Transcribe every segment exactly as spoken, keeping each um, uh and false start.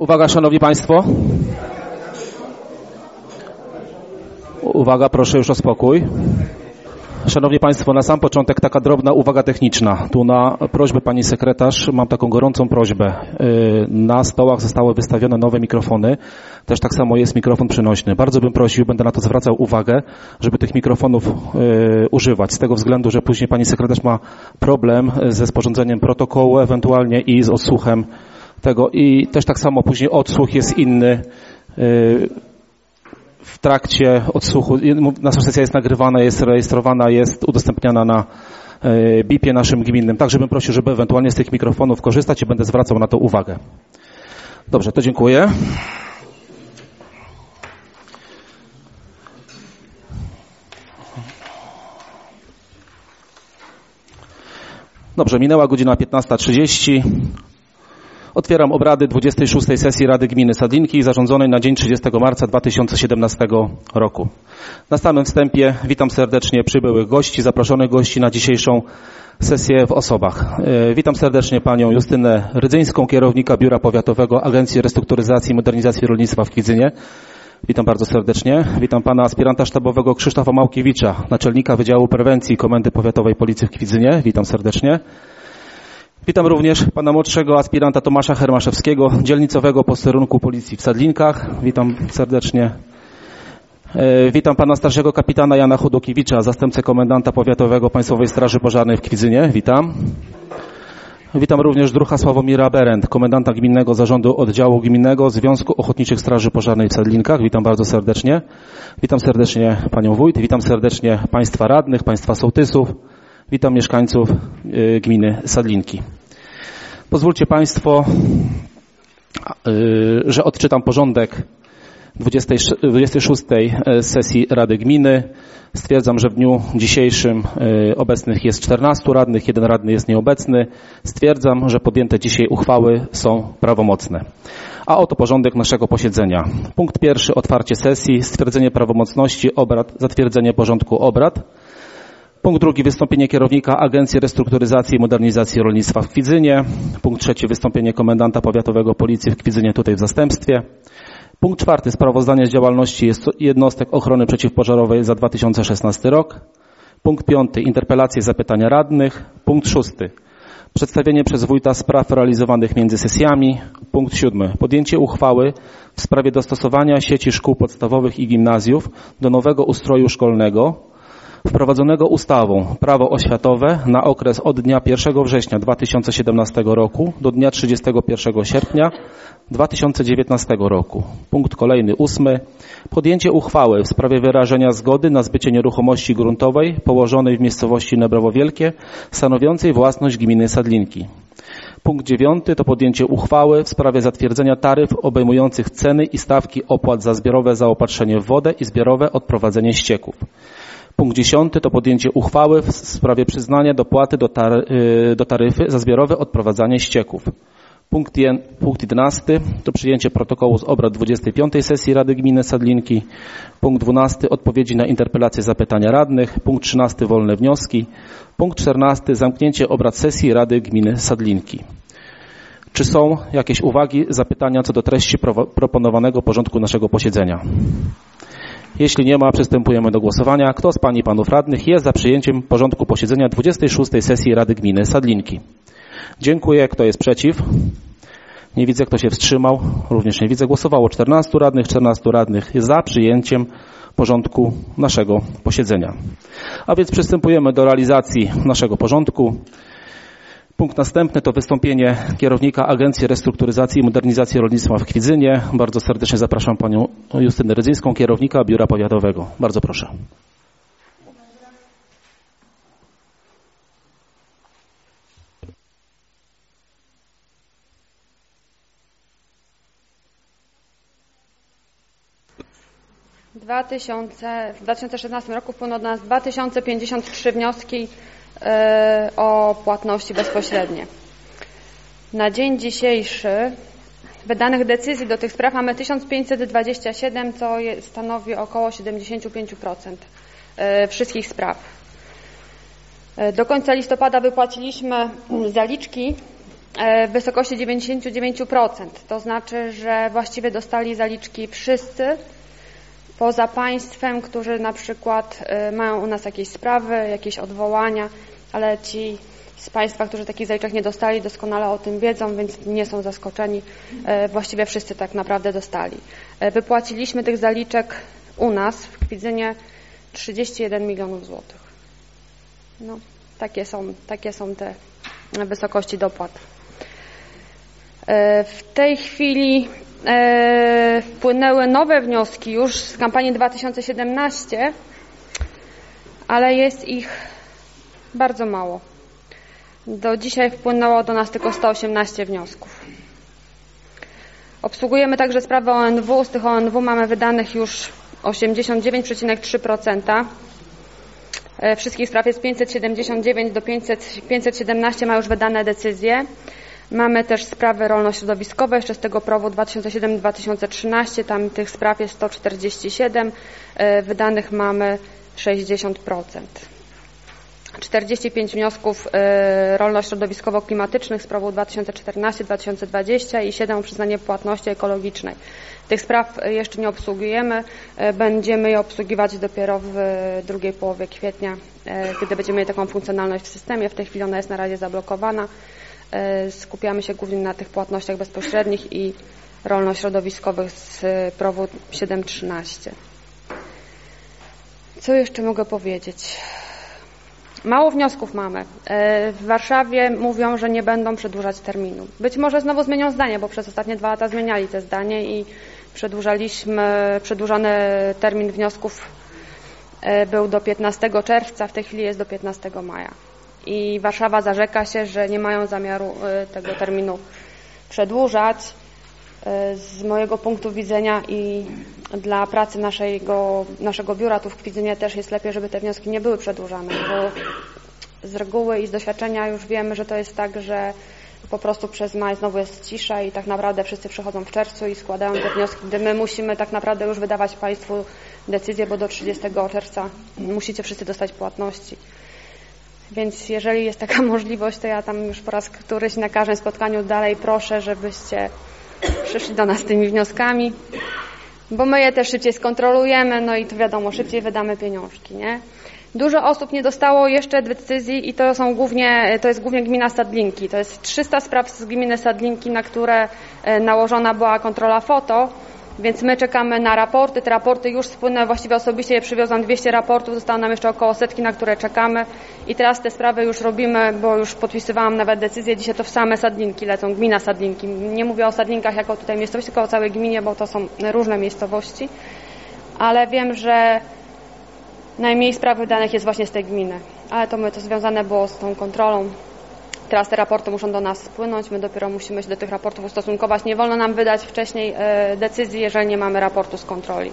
Uwaga, szanowni państwo. Uwaga, proszę już o spokój. Szanowni państwo, na sam początek taka drobna uwaga techniczna. Tu na prośbę pani sekretarz mam taką gorącą prośbę. Na stołach zostały wystawione nowe mikrofony. Też tak samo jest mikrofon przenośny. Bardzo bym prosił, będę na to zwracał uwagę, żeby tych mikrofonów używać. Z tego względu, że później pani sekretarz ma problem ze sporządzeniem protokołu ewentualnie i z odsłuchem tego. I też tak samo później odsłuch jest inny. W trakcie odsłuchu, nasza sesja jest nagrywana, jest rejestrowana, jest udostępniana na B I P-ie naszym gminnym. Także bym prosił, żeby ewentualnie z tych mikrofonów korzystać i będę zwracał na to uwagę. Dobrze, to dziękuję. Dobrze, minęła godzina piętnasta trzydzieści. Otwieram obrady dwudziestej szóstej sesji Rady Gminy Sadlinki zarządzonej na dzień trzydziestego marca dwa tysiące siedemnastego roku. Na samym wstępie witam serdecznie przybyłych gości, zaproszonych gości na dzisiejszą sesję w osobach. Witam serdecznie panią Justynę Rydzyńską, kierownika Biura Powiatowego Agencji Restrukturyzacji i Modernizacji Rolnictwa w Kwidzynie. Witam bardzo serdecznie. Witam pana aspiranta sztabowego Krzysztofa Małkiewicza, naczelnika Wydziału Prewencji Komendy Powiatowej Policji w Kwidzynie. Witam serdecznie. Witam również pana młodszego aspiranta Tomasza Hermaszewskiego, dzielnicowego posterunku Policji w Sadlinkach. Witam serdecznie. Witam pana starszego kapitana Jana Chodokiewicza, zastępcę komendanta powiatowego Państwowej Straży Pożarnej w Kwidzynie. Witam. Witam również druha Sławomira Berend, komendanta Gminnego Zarządu Oddziału Gminnego Związku Ochotniczych Straży Pożarnej w Sadlinkach. Witam bardzo serdecznie. Witam serdecznie panią wójt, witam serdecznie państwa radnych, państwa sołtysów. Witam mieszkańców gminy Sadlinki. Pozwólcie państwo, że odczytam porządek dwudziestej szóstej sesji Rady Gminy. Stwierdzam, że w dniu dzisiejszym obecnych jest czternastu radnych, jeden radny jest nieobecny. Stwierdzam, że podjęte dzisiaj uchwały są prawomocne. A oto porządek naszego posiedzenia. Punkt pierwszy, otwarcie sesji, stwierdzenie prawomocności obrad, zatwierdzenie porządku obrad. Punkt drugi, wystąpienie kierownika Agencji Restrukturyzacji i Modernizacji Rolnictwa w Kwidzynie. Punkt trzeci, wystąpienie komendanta powiatowego Policji w Kwidzynie, tutaj w zastępstwie. Punkt czwarty, sprawozdanie z działalności jednostek ochrony przeciwpożarowej za dwa tysiące szesnasty rok. Punkt piąty, interpelacje, zapytania radnych. Punkt szósty, przedstawienie przez wójta spraw realizowanych między sesjami. Punkt siódmy, podjęcie uchwały w sprawie dostosowania sieci szkół podstawowych i gimnazjów do nowego ustroju szkolnego wprowadzonego ustawą Prawo oświatowe na okres od dnia pierwszego września dwa tysiące siedemnastego roku do dnia trzydziestego pierwszego sierpnia dwa tysiące dziewiętnastego roku. Punkt kolejny, ósmy. Podjęcie uchwały w sprawie wyrażenia zgody na zbycie nieruchomości gruntowej położonej w miejscowości Nebrowo Wielkie, stanowiącej własność gminy Sadlinki. Punkt dziewiąty to podjęcie uchwały w sprawie zatwierdzenia taryf obejmujących ceny i stawki opłat za zbiorowe zaopatrzenie w wodę i zbiorowe odprowadzenie ścieków. Punkt dziesiąty to podjęcie uchwały w sprawie przyznania dopłaty do, tar do taryfy za zbiorowe odprowadzanie ścieków. Punkt, punkt jedenasty to przyjęcie protokołu z obrad dwudziestej piątej sesji Rady Gminy Sadlinki. Punkt dwunasty odpowiedzi na interpelacje, zapytania radnych. Punkt trzynasty wolne wnioski. Punkt czternasty zamknięcie obrad sesji Rady Gminy Sadlinki. Czy są jakieś uwagi, zapytania co do treści pro proponowanego porządku naszego posiedzenia? Jeśli nie ma, przystępujemy do głosowania. Kto z pań i panów radnych jest za przyjęciem porządku posiedzenia dwudziestej szóstej sesji Rady Gminy Sadlinki? Dziękuję. Kto jest przeciw? Nie widzę. Kto się wstrzymał? Również nie widzę. Głosowało czternastu radnych. czternastu radnych jest za przyjęciem porządku naszego posiedzenia. A więc przystępujemy do realizacji naszego porządku. Punkt następny to wystąpienie kierownika Agencji Restrukturyzacji i Modernizacji Rolnictwa w Kwidzynie. Bardzo serdecznie zapraszam panią Justynę Rydzyńską, kierownika Biura Powiatowego. Bardzo proszę. W dwa tysiące szesnastym roku wpłynęło do nas dwa tysiące pięćdziesiąt trzy wnioski o płatności bezpośrednie. Na dzień dzisiejszy wydanych decyzji do tych spraw mamy tysiąc pięćset dwadzieścia siedem, co stanowi około siedemdziesiąt pięć procent wszystkich spraw. Do końca listopada wypłaciliśmy zaliczki w wysokości dziewięćdziesiąt dziewięć procent. To znaczy, że właściwie dostali zaliczki wszyscy, poza państwem, którzy na przykład mają u nas jakieś sprawy, jakieś odwołania, ale ci z państwa, którzy takich zaliczek nie dostali, doskonale o tym wiedzą, więc nie są zaskoczeni. Właściwie wszyscy tak naprawdę dostali. Wypłaciliśmy tych zaliczek u nas w Kwidzynie trzydzieści jeden milionów złotych. No, takie są, takie są te wysokości dopłat. W tej chwili wpłynęły nowe wnioski już z kampanii dwa tysiące siedemnastej, ale jest ich bardzo mało. Do dzisiaj wpłynęło do nas tylko sto osiemnaście wniosków. Obsługujemy także sprawy O N W. Z tych O N W mamy wydanych już osiemdziesiąt dziewięć przecinek trzy procent. Wszystkich spraw jest pięćset siedemdziesiąt dziewięć, do pięćset siedemnaście ma już wydane decyzje. Mamy też sprawy rolno-środowiskowe, jeszcze z tego PROW-u dwa tysiące siódmy do dwa tysiące trzynastego, tam tych spraw jest sto czterdzieści siedem, wydanych mamy sześćdziesiąt procent. czterdzieści pięć wniosków rolno-środowiskowo-klimatycznych z PROW-u dwa tysiące czternastego do dwa tysiące dwudziestego i siedem o przyznanie płatności ekologicznej. Tych spraw jeszcze nie obsługujemy, będziemy je obsługiwać dopiero w drugiej połowie kwietnia, gdy będziemy mieli taką funkcjonalność w systemie. W tej chwili ona jest na razie zablokowana. Skupiamy się głównie na tych płatnościach bezpośrednich i rolno-środowiskowych z PROW-u siedem trzynaście. Co jeszcze mogę powiedzieć? Mało wniosków mamy. W Warszawie mówią, że nie będą przedłużać terminu. Być może znowu zmienią zdanie, bo przez ostatnie dwa lata zmieniali te zdanie i przedłużaliśmy, przedłużony termin wniosków był do piętnastego czerwca, w tej chwili jest do piętnastego maja. I Warszawa zarzeka się, że nie mają zamiaru tego terminu przedłużać. Z mojego punktu widzenia i dla pracy naszego, naszego biura tu w Kwidzynie też jest lepiej, żeby te wnioski nie były przedłużane, bo z reguły i z doświadczenia już wiemy, że to jest tak, że po prostu przez maj znowu jest cisza i tak naprawdę wszyscy przychodzą w czerwcu i składają te wnioski, gdy my musimy tak naprawdę już wydawać Państwu decyzję, bo do trzydziestego czerwca musicie wszyscy dostać płatności. Więc jeżeli jest taka możliwość, to ja tam już po raz któryś na każdym spotkaniu dalej proszę, żebyście przyszli do nas z tymi wnioskami, bo my je też szybciej skontrolujemy, no i to wiadomo, szybciej wydamy pieniążki, nie? Dużo osób nie dostało jeszcze decyzji i to są głównie, to jest głównie gmina Sadlinki. To jest trzysta spraw z gminy Sadlinki, na które nałożona była kontrola foto, więc my czekamy na raporty. Te raporty już spłynęły, właściwie osobiście je przywiozłam dwieście raportów, zostało nam jeszcze około setki, na które czekamy i teraz te sprawy już robimy, bo już podpisywałam nawet decyzję. Dzisiaj to w same Sadlinki lecą, gmina Sadlinki. Nie mówię o Sadlinkach jako tutaj miejscowości, tylko o całej gminie, bo to są różne miejscowości, ale wiem, że najmniej spraw wydanych jest właśnie z tej gminy, ale to my to związane było z tą kontrolą. Teraz te raporty muszą do nas spłynąć, my dopiero musimy się do tych raportów ustosunkować. Nie wolno nam wydać wcześniej e, decyzji, jeżeli nie mamy raportu z kontroli.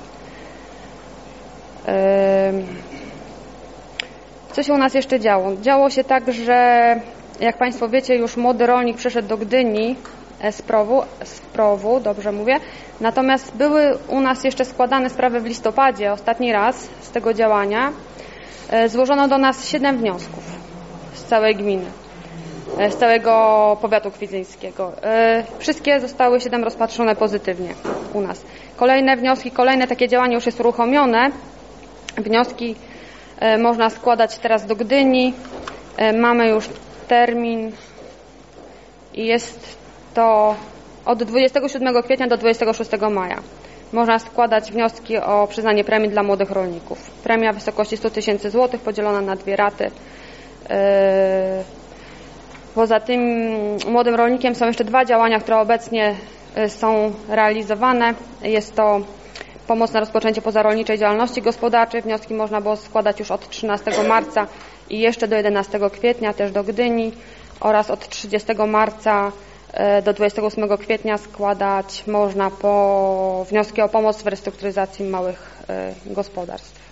E, co się u nas jeszcze działo? Działo się tak, że jak Państwo wiecie, już młody rolnik przyszedł do Gdyni z PROW-u, z PROW-u, dobrze mówię, natomiast były u nas jeszcze składane sprawy w listopadzie, ostatni raz z tego działania. E, złożono do nas siedem wniosków z całej gminy, z całego powiatu kwidzyńskiego. Wszystkie zostały siedem rozpatrzone pozytywnie u nas. Kolejne wnioski, kolejne takie działanie już jest uruchomione. Wnioski można składać teraz do Gdyni. Mamy już termin i jest to od dwudziestego siódmego kwietnia do dwudziestego szóstego maja. Można składać wnioski o przyznanie premii dla młodych rolników. Premia w wysokości sto tysięcy złotych podzielona na dwie raty. Poza tym młodym rolnikiem są jeszcze dwa działania, które obecnie są realizowane. Jest to pomoc na rozpoczęcie pozarolniczej działalności gospodarczej. Wnioski można było składać już od trzynastego marca i jeszcze do jedenastego kwietnia, też do Gdyni, oraz od trzydziestego marca do dwudziestego ósmego kwietnia składać można po wnioski o pomoc w restrukturyzacji małych gospodarstw.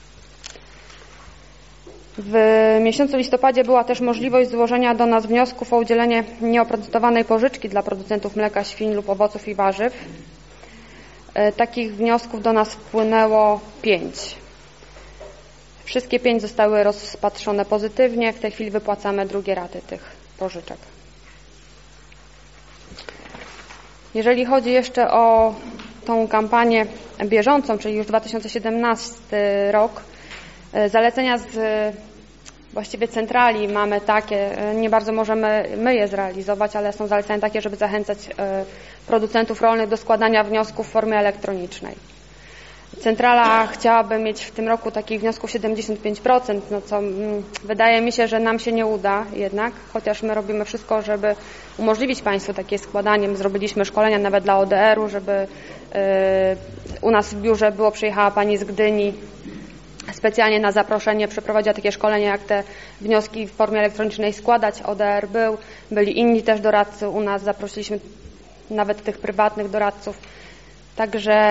W miesiącu listopadzie była też możliwość złożenia do nas wniosków o udzielenie nieoprocentowanej pożyczki dla producentów mleka, świń lub owoców i warzyw. Takich wniosków do nas wpłynęło pięć. Wszystkie pięć zostały rozpatrzone pozytywnie. W tej chwili wypłacamy drugie raty tych pożyczek. Jeżeli chodzi jeszcze o tą kampanię bieżącą, czyli już dwa tysiące siedemnasty rok, zalecenia z właściwie centrali mamy takie, nie bardzo możemy my je zrealizować, ale są zalecenia takie, żeby zachęcać producentów rolnych do składania wniosków w formie elektronicznej. Centrala chciałaby mieć w tym roku takich wniosków siedemdziesiąt pięć procent, no co mm, wydaje mi się, że nam się nie uda jednak, chociaż my robimy wszystko, żeby umożliwić Państwu takie składanie. Zrobiliśmy szkolenia nawet dla O D R u, żeby yy, u nas w biurze było, przyjechała Pani z Gdyni, specjalnie na zaproszenie przeprowadziła takie szkolenie, jak te wnioski w formie elektronicznej składać. O D R był, byli inni też doradcy u nas, zaprosiliśmy nawet tych prywatnych doradców. Także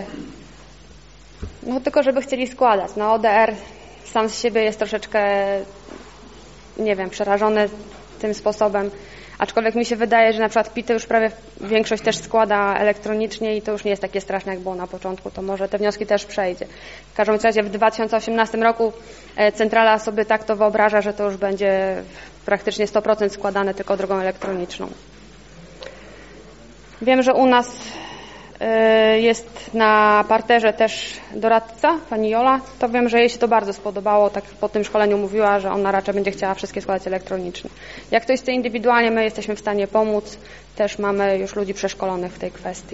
no tylko żeby chcieli składać. No O D R sam z siebie jest troszeczkę, nie wiem, przerażony tym sposobem. Aczkolwiek mi się wydaje, że na przykład P I T już prawie większość też składa elektronicznie i to już nie jest takie straszne, jak było na początku. To może te wnioski też przejdzie. W każdym razie w dwa tysiące osiemnastym roku centrala sobie tak to wyobraża, że to już będzie praktycznie sto procent składane tylko drogą elektroniczną. Wiem, że u nas jest na parterze też doradca, pani Jola. To wiem, że jej się to bardzo spodobało. Tak po tym szkoleniu mówiła, że ona raczej będzie chciała wszystkie składać elektronicznie. Jak ktoś chce indywidualnie, my jesteśmy w stanie pomóc. Też mamy już ludzi przeszkolonych w tej kwestii.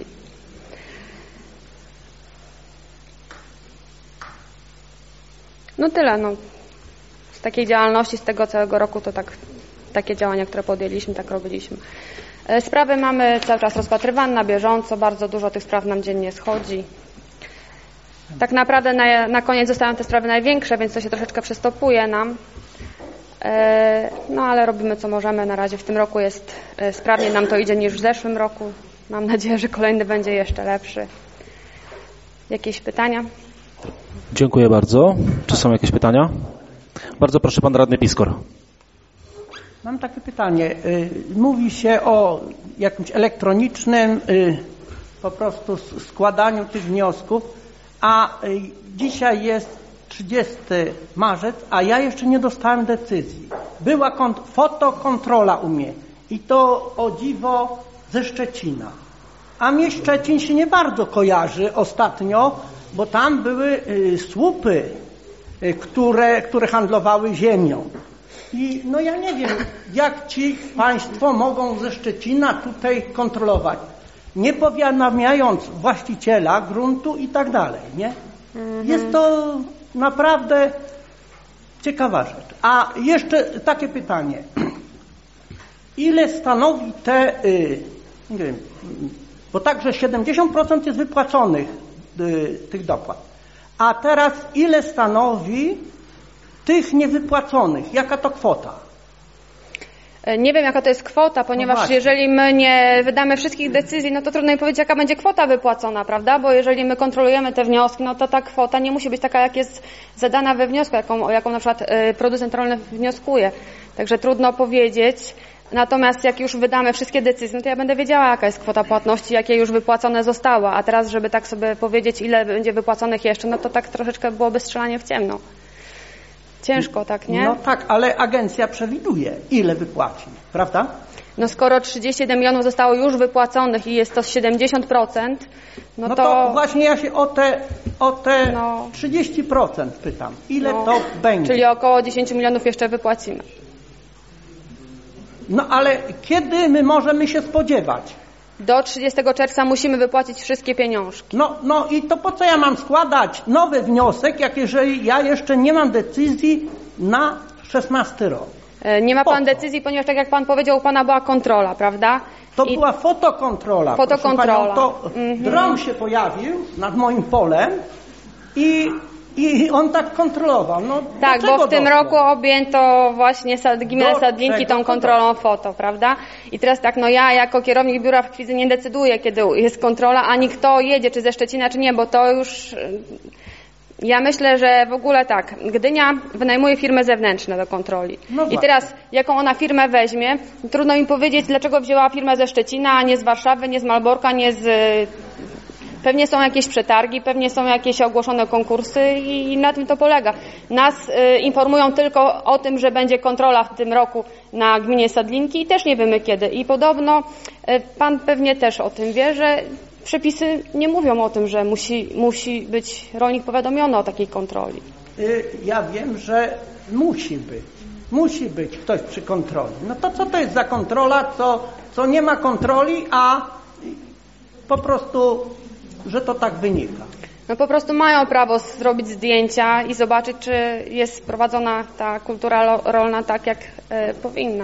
No tyle. No. Z takiej działalności, z tego całego roku to tak, takie działania, które podjęliśmy, tak robiliśmy. Sprawy mamy cały czas rozpatrywane na bieżąco, bardzo dużo tych spraw nam dziennie schodzi. Tak naprawdę na, na koniec zostają te sprawy największe, więc to się troszeczkę przystopuje nam. No ale robimy co możemy, na razie w tym roku jest sprawnie nam to idzie niż w zeszłym roku. Mam nadzieję, że kolejny będzie jeszcze lepszy. Jakieś pytania? Dziękuję bardzo. Czy są jakieś pytania? Bardzo proszę, pan radny Piskor. Mam takie pytanie. Mówi się o jakimś elektronicznym po prostu składaniu tych wniosków, a dzisiaj jest trzydziesty marzec, a ja jeszcze nie dostałem decyzji. Była kont- fotokontrola u mnie i to o dziwo ze Szczecina. A mnie Szczecin się nie bardzo kojarzy ostatnio, bo tam były słupy, które, które handlowały ziemią. I no ja nie wiem, jak ci państwo mogą ze Szczecina tutaj kontrolować, nie powiadamiając właściciela gruntu i tak dalej, nie? Mhm. Jest to naprawdę ciekawa rzecz. A jeszcze takie pytanie. Ile stanowi te, y, nie wiem, bo także siedemdziesiąt procent jest wypłaconych y, tych dopłat. A teraz ile stanowi tych niewypłaconych? Jaka to kwota? Nie wiem, jaka to jest kwota, ponieważ no jeżeli my nie wydamy wszystkich decyzji, no to trudno mi powiedzieć, jaka będzie kwota wypłacona, prawda? Bo jeżeli my kontrolujemy te wnioski, no to ta kwota nie musi być taka, jak jest zadana we wniosku, jaką, jaką na przykład producent rolny wnioskuje. Także trudno powiedzieć. Natomiast jak już wydamy wszystkie decyzje, no to ja będę wiedziała, jaka jest kwota płatności, jakie już wypłacone zostało. A teraz, żeby tak sobie powiedzieć, ile będzie wypłaconych jeszcze, no to tak troszeczkę byłoby strzelanie w ciemno. Ciężko, tak, nie? No tak, ale agencja przewiduje, ile wypłaci, prawda? No skoro trzydzieści jeden milionów zostało już wypłaconych i jest to siedemdziesiąt procent, no, no to... to właśnie ja się o te, o te no, trzydzieści procent pytam. Ile no, to będzie? Czyli około dziesięć milionów jeszcze wypłacimy. No ale kiedy my możemy się spodziewać? Do trzydziestego czerwca musimy wypłacić wszystkie pieniążki. No, no i to po co ja mam składać nowy wniosek, jak jeżeli ja jeszcze nie mam decyzji na szesnasty rok? Nie ma po pan co? decyzji, ponieważ tak jak pan powiedział, u pana była kontrola, prawda? To I... była fotokontrola. Fotokontrola. Panią, to mhm. dron się pojawił nad moim polem i, i on tak kontrolował. No, tak, bo w tym doszło? roku objęto właśnie sad, gminę Do Sadlinki tą kontrolą foto, prawda? I teraz tak, no ja jako kierownik biura w Kwidzy nie decyduję, kiedy jest kontrola, ani kto jedzie, czy ze Szczecina, czy nie, bo to już... Ja myślę, że w ogóle tak, Gdynia wynajmuje firmy zewnętrzne do kontroli. No I teraz, jaką ona firmę weźmie, trudno mi powiedzieć, dlaczego wzięła firmę ze Szczecina, a nie z Warszawy, nie z Malborka, nie z Pewnie są jakieś przetargi, pewnie są jakieś ogłoszone konkursy i, i na tym to polega. Nas y, informują tylko o tym, że będzie kontrola w tym roku na gminie Sadlinki i też nie wiemy kiedy. I podobno y, pan pewnie też o tym wie, że przepisy nie mówią o tym, że musi, musi być rolnik powiadomiony o takiej kontroli. Y, ja wiem, że musi być. Musi być ktoś przy kontroli. No to co to jest za kontrola, co, co nie ma kontroli, a po prostu, że to tak wynika. No po prostu mają prawo zrobić zdjęcia i zobaczyć, czy jest prowadzona ta kultura rolna tak, jak y, powinna.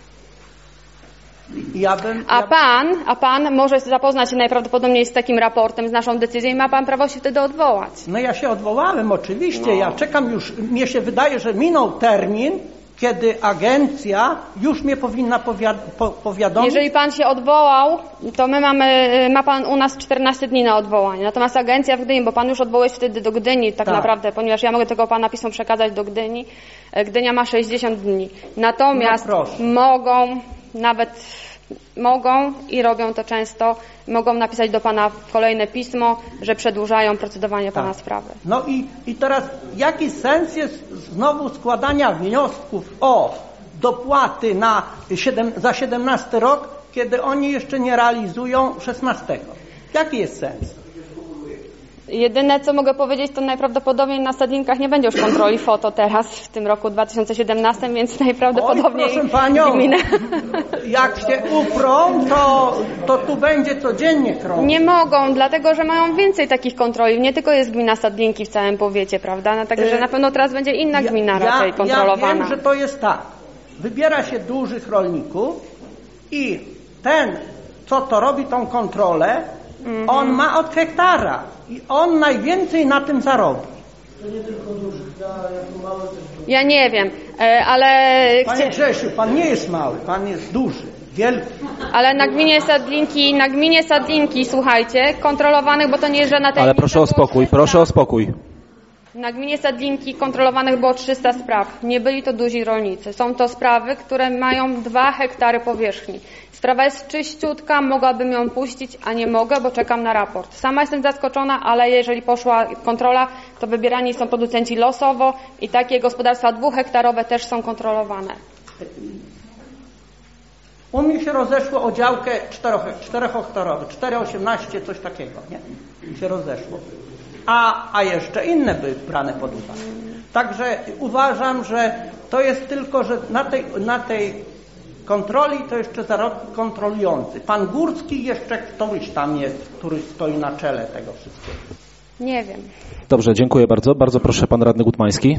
Ja bym, a ja... pan, a pan może zapoznać się najprawdopodobniej z takim raportem, z naszą decyzją i ma pan prawo się wtedy odwołać. No ja się odwołałem oczywiście, no. Ja czekam już, mnie się wydaje, że minął termin, kiedy agencja już mnie powinna powiad po powiadomić. Jeżeli pan się odwołał, to my mamy, ma pan u nas czternaście dni na odwołanie. Natomiast agencja w Gdyni, bo pan już odwołuje wtedy do Gdyni tak, tak naprawdę, ponieważ ja mogę tego pana pismo przekazać do Gdyni. Gdynia ma sześćdziesiąt dni. Natomiast no mogą, nawet mogą i robią to często, mogą napisać do pana kolejne pismo, że przedłużają procedowanie pana tak. sprawy. No i, i teraz jaki sens jest znowu składania wniosków o dopłaty na siedem, za siedemnasty rok, kiedy oni jeszcze nie realizują szesnastego? Jaki jest sens? Jedyne, co mogę powiedzieć, to najprawdopodobniej na Sadlinkach nie będzie już kontroli foto teraz, w tym roku dwa tysiące siedemnastym, więc najprawdopodobniej... Oj, proszę panią, gmina... jak się uprą, to, to tu będzie codziennie krąg. Nie mogą, dlatego, że mają więcej takich kontroli. Nie tylko jest gmina Sadlinki w całym powiecie, prawda? No, także yy, na pewno teraz będzie inna gmina ja, raczej ja, kontrolowana. Ja wiem, że to jest tak. Wybiera się dużych rolników i ten, co to robi tą kontrolę, mm-hmm. on ma od hektara. I on najwięcej na tym zarobi. To nie tylko duży, ja jako mały też. Ja nie wiem, ale... Panie Grzesiu, pan nie jest mały, pan jest duży, wielki. Ale na gminie Sadlinki, na gminie Sadlinki, słuchajcie, kontrolowanych, bo to nie jest żadna tajemnica. Ale proszę o spokój, proszę o spokój. Na gminie Sadlinki kontrolowanych było trzysta spraw. Nie byli to duzi rolnicy. Są to sprawy, które mają dwa hektary powierzchni. Sprawa jest czyściutka, mogłabym ją puścić, a nie mogę, bo czekam na raport. Sama jestem zaskoczona, ale jeżeli poszła kontrola, to wybierani są producenci losowo i takie gospodarstwa dwuhektarowe też są kontrolowane. U mnie się rozeszło o działkę czterohektarowe, cztery osiemnaście, coś takiego, nie? Się rozeszło. A, a jeszcze inne były brane pod uwagę. Także uważam, że to jest tylko, że na tej, na tej kontroli to jeszcze zarobi kontrolujący. Pan Górski jeszcze ktoś tam jest, który stoi na czele tego wszystkiego. Nie wiem. Dobrze, dziękuję bardzo. Bardzo proszę, pan radny Gutmański.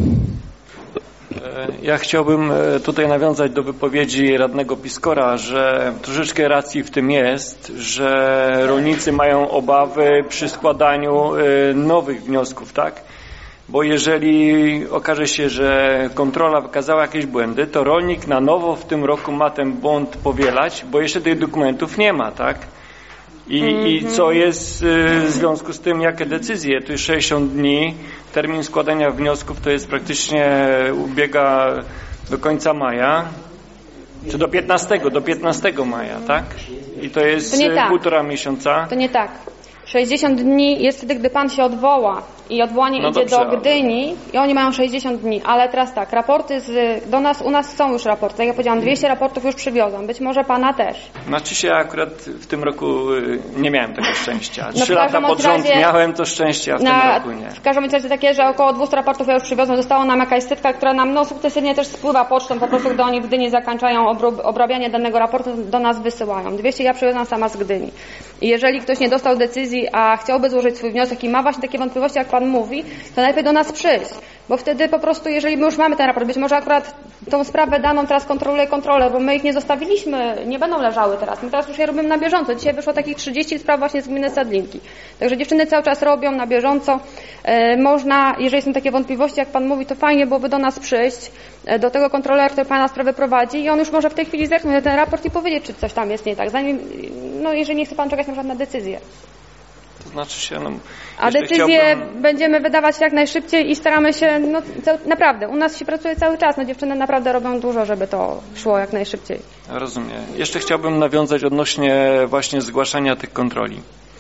Ja chciałbym tutaj nawiązać do wypowiedzi radnego Piskora, że troszeczkę racji w tym jest, że rolnicy mają obawy przy składaniu nowych wniosków, tak? Bo jeżeli okaże się, że kontrola wykazała jakieś błędy, to rolnik na nowo w tym roku ma ten błąd powielać, bo jeszcze tych dokumentów nie ma, tak? I, mm-hmm. i co jest y, w związku z tym, jakie decyzje? To jest sześćdziesiąt dni, termin składania wniosków to jest praktycznie ubiega do końca maja, czy do piętnastego, do piętnastego maja, tak? I to jest to tak. półtora miesiąca. To nie tak. sześćdziesiąt dni jest wtedy, gdy pan się odwoła i odwołanie no idzie dobrze, do Gdyni i oni mają sześćdziesiąt dni, ale teraz tak, raporty z, do nas, u nas są już raporty, jak ja powiedziałam, dwieście raportów już przywiozłam, być może pana też. Znaczy się akurat w tym roku nie miałem tego szczęścia. No Trzy lata pod rząd razie, miałem to szczęście, a w na, tym roku nie. W każdym razie takie, że około dwieście raportów ja już przywiozłam, została nam jakaś setka, która nam no sukcesywnie też spływa pocztą, po prostu gdy oni w Gdyni zakończają obrób, obrabianie danego raportu, do nas wysyłają. dwieście ja przywiozłam sama z Gdyni. I jeżeli ktoś nie dostał decyzji, a chciałby złożyć swój wniosek i ma właśnie takie wątpliwości, jak pan mówi, to najpierw do nas przyjść, bo wtedy po prostu, jeżeli my już mamy ten raport, być może akurat tą sprawę daną teraz kontroluje kontroler, bo my ich nie zostawiliśmy, nie będą leżały teraz, my teraz już je robimy na bieżąco. Dzisiaj wyszło takich trzydzieści spraw właśnie z gminy Sadlinki. Także dziewczyny cały czas robią na bieżąco. E, można, jeżeli są takie wątpliwości, jak pan mówi, to fajnie byłoby do nas przyjść, e, do tego kontrolera, który pana sprawę prowadzi i on już może w tej chwili zerknąć na ten raport i powiedzieć, czy coś tam jest nie tak, zanim, no jeżeli nie chce pan czekać na przykład na decyzję. To znaczy się, no, a decyzje chciałbym... będziemy wydawać jak najszybciej i staramy się, no naprawdę, u nas się pracuje cały czas, no dziewczyny naprawdę robią dużo, żeby to szło jak najszybciej. Rozumiem. Jeszcze chciałbym nawiązać odnośnie właśnie zgłaszania tych kontroli.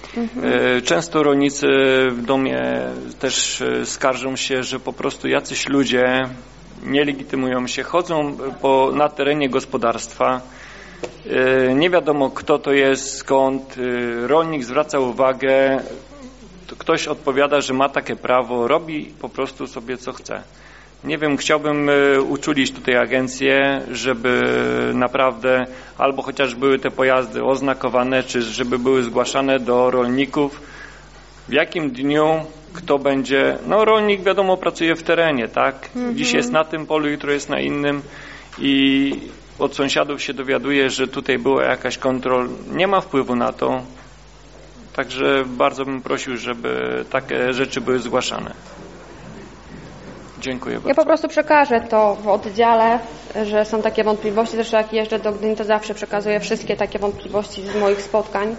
Mhm. Często rolnicy do mnie też skarżą się, że po prostu jacyś ludzie nie legitymują się, chodzą po, na terenie gospodarstwa. Nie wiadomo, kto to jest, skąd. Rolnik zwraca uwagę, ktoś odpowiada, że ma takie prawo, robi po prostu sobie co chce. Nie wiem, chciałbym uczulić tutaj agencję, żeby naprawdę albo chociaż były te pojazdy oznakowane, czy żeby były zgłaszane do rolników, w jakim dniu kto będzie, no rolnik wiadomo pracuje w terenie, tak? Mhm. Dziś jest na tym polu, jutro jest na innym i od sąsiadów się dowiaduje, że tutaj była jakaś kontrola, nie ma wpływu na to, także bardzo bym prosił, żeby takie rzeczy były zgłaszane. Dziękuję bardzo. Ja po prostu przekażę to w oddziale, że są takie wątpliwości. Zresztą jak jeżdżę do Gdyni, to zawsze przekazuję wszystkie takie wątpliwości z moich spotkań.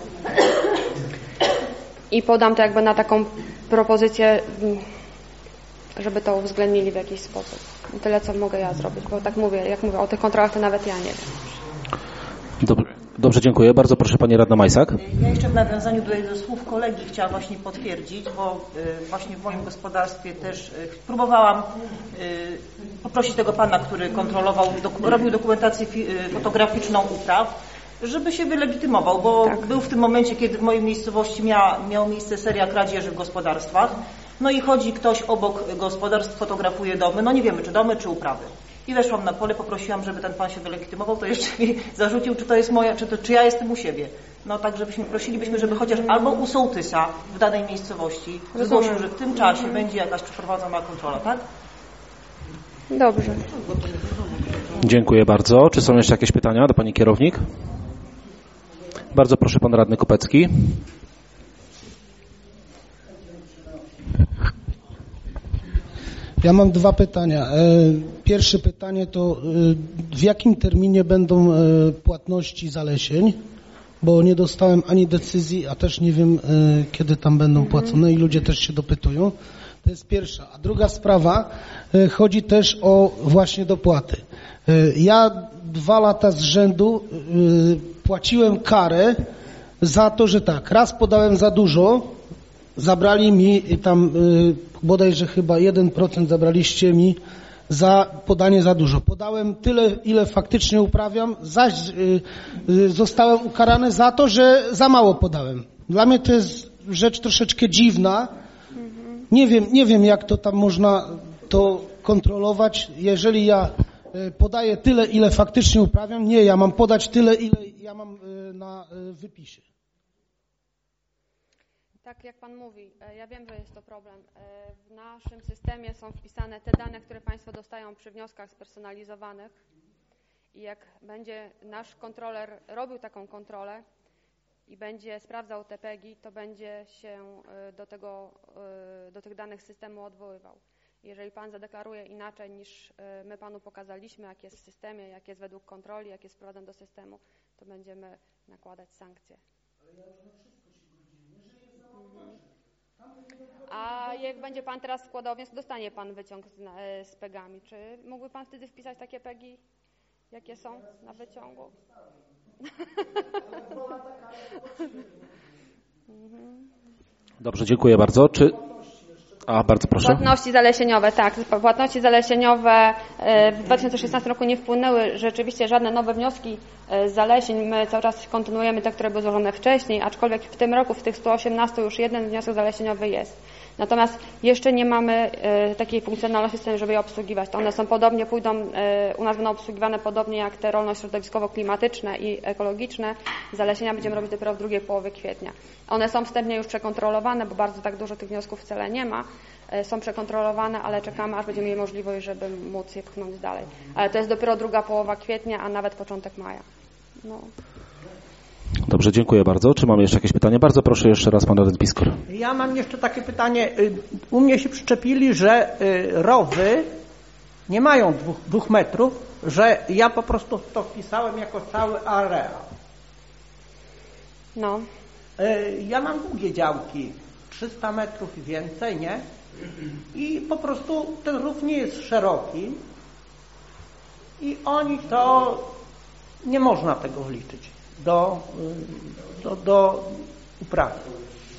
I podam to jakby na taką propozycję, żeby to uwzględnili w jakiś sposób. I tyle, co mogę ja zrobić, bo tak mówię, jak mówię o tych kontrolach, to nawet ja nie wiem. Dobrze, dobrze, dziękuję. Bardzo proszę Pani Radna Majsak. Ja jeszcze w nawiązaniu do, do słów kolegi chciałam właśnie potwierdzić, bo y, właśnie w moim gospodarstwie też y, próbowałam y, poprosić tego pana, który kontrolował, doku, robił dokumentację fi, y, fotograficzną upraw, żeby się wylegitymował, bo tak. Był w tym momencie, kiedy w mojej miejscowości miała, miała miejsce seria kradzieży w gospodarstwach. No i chodzi ktoś obok gospodarstw, fotografuje domy, no nie wiemy, czy domy, czy uprawy. I weszłam na pole, poprosiłam, żeby ten pan się wylegitymował, to jeszcze mi zarzucił, czy to jest moja, czy, to, czy ja jestem u siebie. No tak, żebyśmy prosilibyśmy, żeby chociaż albo u sołtysa w danej miejscowości zgłosił, że w tym czasie będzie jakaś przeprowadzona kontrola, tak? Dobrze. Dziękuję bardzo. Czy są jeszcze jakieś pytania do Pani Kierownik? Bardzo proszę Pan Radny Kopecki. Ja mam dwa pytania. Pierwsze pytanie to w jakim terminie będą płatności zalesień, bo nie dostałem ani decyzji, a też nie wiem, kiedy tam będą płacone i ludzie też się dopytują. To jest pierwsza. A druga sprawa, chodzi też o właśnie dopłaty. Ja dwa lata z rzędu płaciłem karę za to, że tak, raz podałem za dużo, zabrali mi tam bodajże chyba jeden procent zabraliście mi za podanie za dużo. Podałem tyle, ile faktycznie uprawiam, zaś zostałem ukarany za to, że za mało podałem. Dla mnie to jest rzecz troszeczkę dziwna. Nie wiem, nie wiem jak to tam można to kontrolować. Jeżeli ja podaję tyle, ile faktycznie uprawiam, nie, ja mam podać tyle, ile ja mam na wypisie. Tak jak Pan mówi, ja wiem, że jest to problem. W naszym systemie są wpisane te dane, które Państwo dostają przy wnioskach spersonalizowanych i jak będzie nasz kontroler robił taką kontrolę i będzie sprawdzał te pegi, to będzie się do, tego, do tych danych systemu odwoływał. Jeżeli Pan zadeklaruje inaczej niż my Panu pokazaliśmy, jak jest w systemie, jak jest według kontroli, jak jest wprowadzane do systemu, to będziemy nakładać sankcje. A jak będzie Pan teraz składał wniosek, dostanie Pan wyciąg z, z pegami. Czy mógłby Pan wtedy wpisać takie pegi, jakie są na wyciągu? Dobrze, dziękuję bardzo. Czy... A, bardzo proszę. Płatności zalesieniowe, tak. Płatności zalesieniowe w dwa tysiące szesnastym roku nie wpłynęły rzeczywiście żadne nowe wnioski z zalesień. My cały czas kontynuujemy te, które były złożone wcześniej, aczkolwiek w tym roku w tych stu osiemnastu już jeden wniosek zalesionowy jest. Natomiast jeszcze nie mamy takiej funkcjonalności, żeby je obsługiwać. To one są podobnie, pójdą, u nas będą obsługiwane podobnie jak te rolno-środowiskowo-klimatyczne i ekologiczne. Zalesienia będziemy robić dopiero w drugiej połowie kwietnia. One są wstępnie już przekontrolowane, bo bardzo tak dużo tych wniosków wcale nie ma. Są przekontrolowane, ale czekamy, aż będziemy mieli możliwość, żeby móc je pchnąć dalej. Ale to jest dopiero druga połowa kwietnia, a nawet początek maja. No. Dobrze, dziękuję bardzo. Czy mamy jeszcze jakieś pytania? Bardzo proszę jeszcze raz Pan Radny Piskor. Ja mam jeszcze takie pytanie. U mnie się przyczepili, że rowy nie mają dwóch, dwóch metrów, że ja po prostu to wpisałem jako cały areał. No. Ja mam długie działki, trzysta metrów i więcej, nie? I po prostu ten rów nie jest szeroki i oni to, nie można tego wliczyć do, do, do uprawy.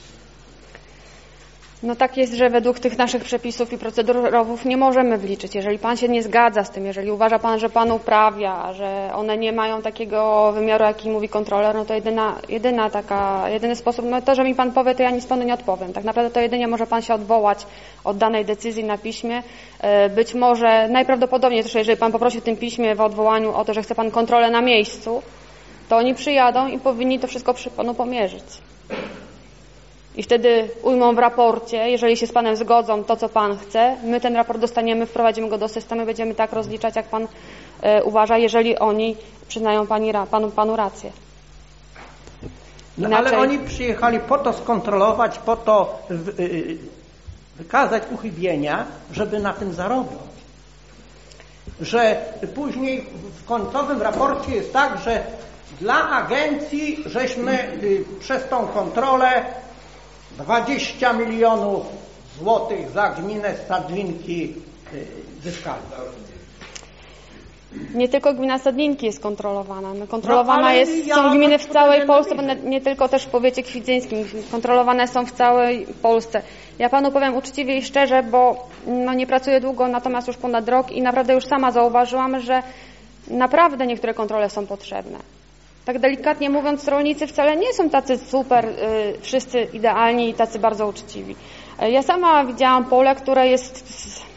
No tak jest, że według tych naszych przepisów i procedurowów nie możemy wliczyć. Jeżeli pan się nie zgadza z tym, jeżeli uważa pan, że pan uprawia, że one nie mają takiego wymiaru, jaki mówi kontroler, no to jedyna, jedyna taka, jedyny sposób, no to, że mi pan powie, to ja nic panu nie odpowiem. Tak naprawdę to jedynie może pan się odwołać od danej decyzji na piśmie. Być może, najprawdopodobniej też, jeżeli pan poprosi w tym piśmie w odwołaniu o to, że chce pan kontrolę na miejscu, to oni przyjadą i powinni to wszystko przy panu pomierzyć. I wtedy ujmą w raporcie, jeżeli się z panem zgodzą, to co pan chce, my ten raport dostaniemy, wprowadzimy go do systemu i będziemy tak rozliczać, jak pan e, uważa, jeżeli oni przyznają pani, panu, panu rację. No, Inaczej... ale oni przyjechali po to skontrolować, po to w, y, wykazać uchybienia, żeby na tym zarobić. Że później w końcowym raporcie jest tak, że dla agencji żeśmy y, przez tą kontrolę dwadzieścia milionów złotych za gminę Stadlinki zyskali. Nie tylko gmina Stadlinki jest kontrolowana. No, kontrolowana no, jest, ja są gminy w całej Polsce, nie, nie tylko też w powiecie kwidzyńskim. Kontrolowane są w całej Polsce. Ja panu powiem uczciwie i szczerze, bo no, nie pracuję długo, natomiast już ponad rok i naprawdę już sama zauważyłam, że naprawdę niektóre kontrole są potrzebne. Tak delikatnie mówiąc, rolnicy wcale nie są tacy super, y, wszyscy idealni i tacy bardzo uczciwi. Ja sama widziałam pole, które jest,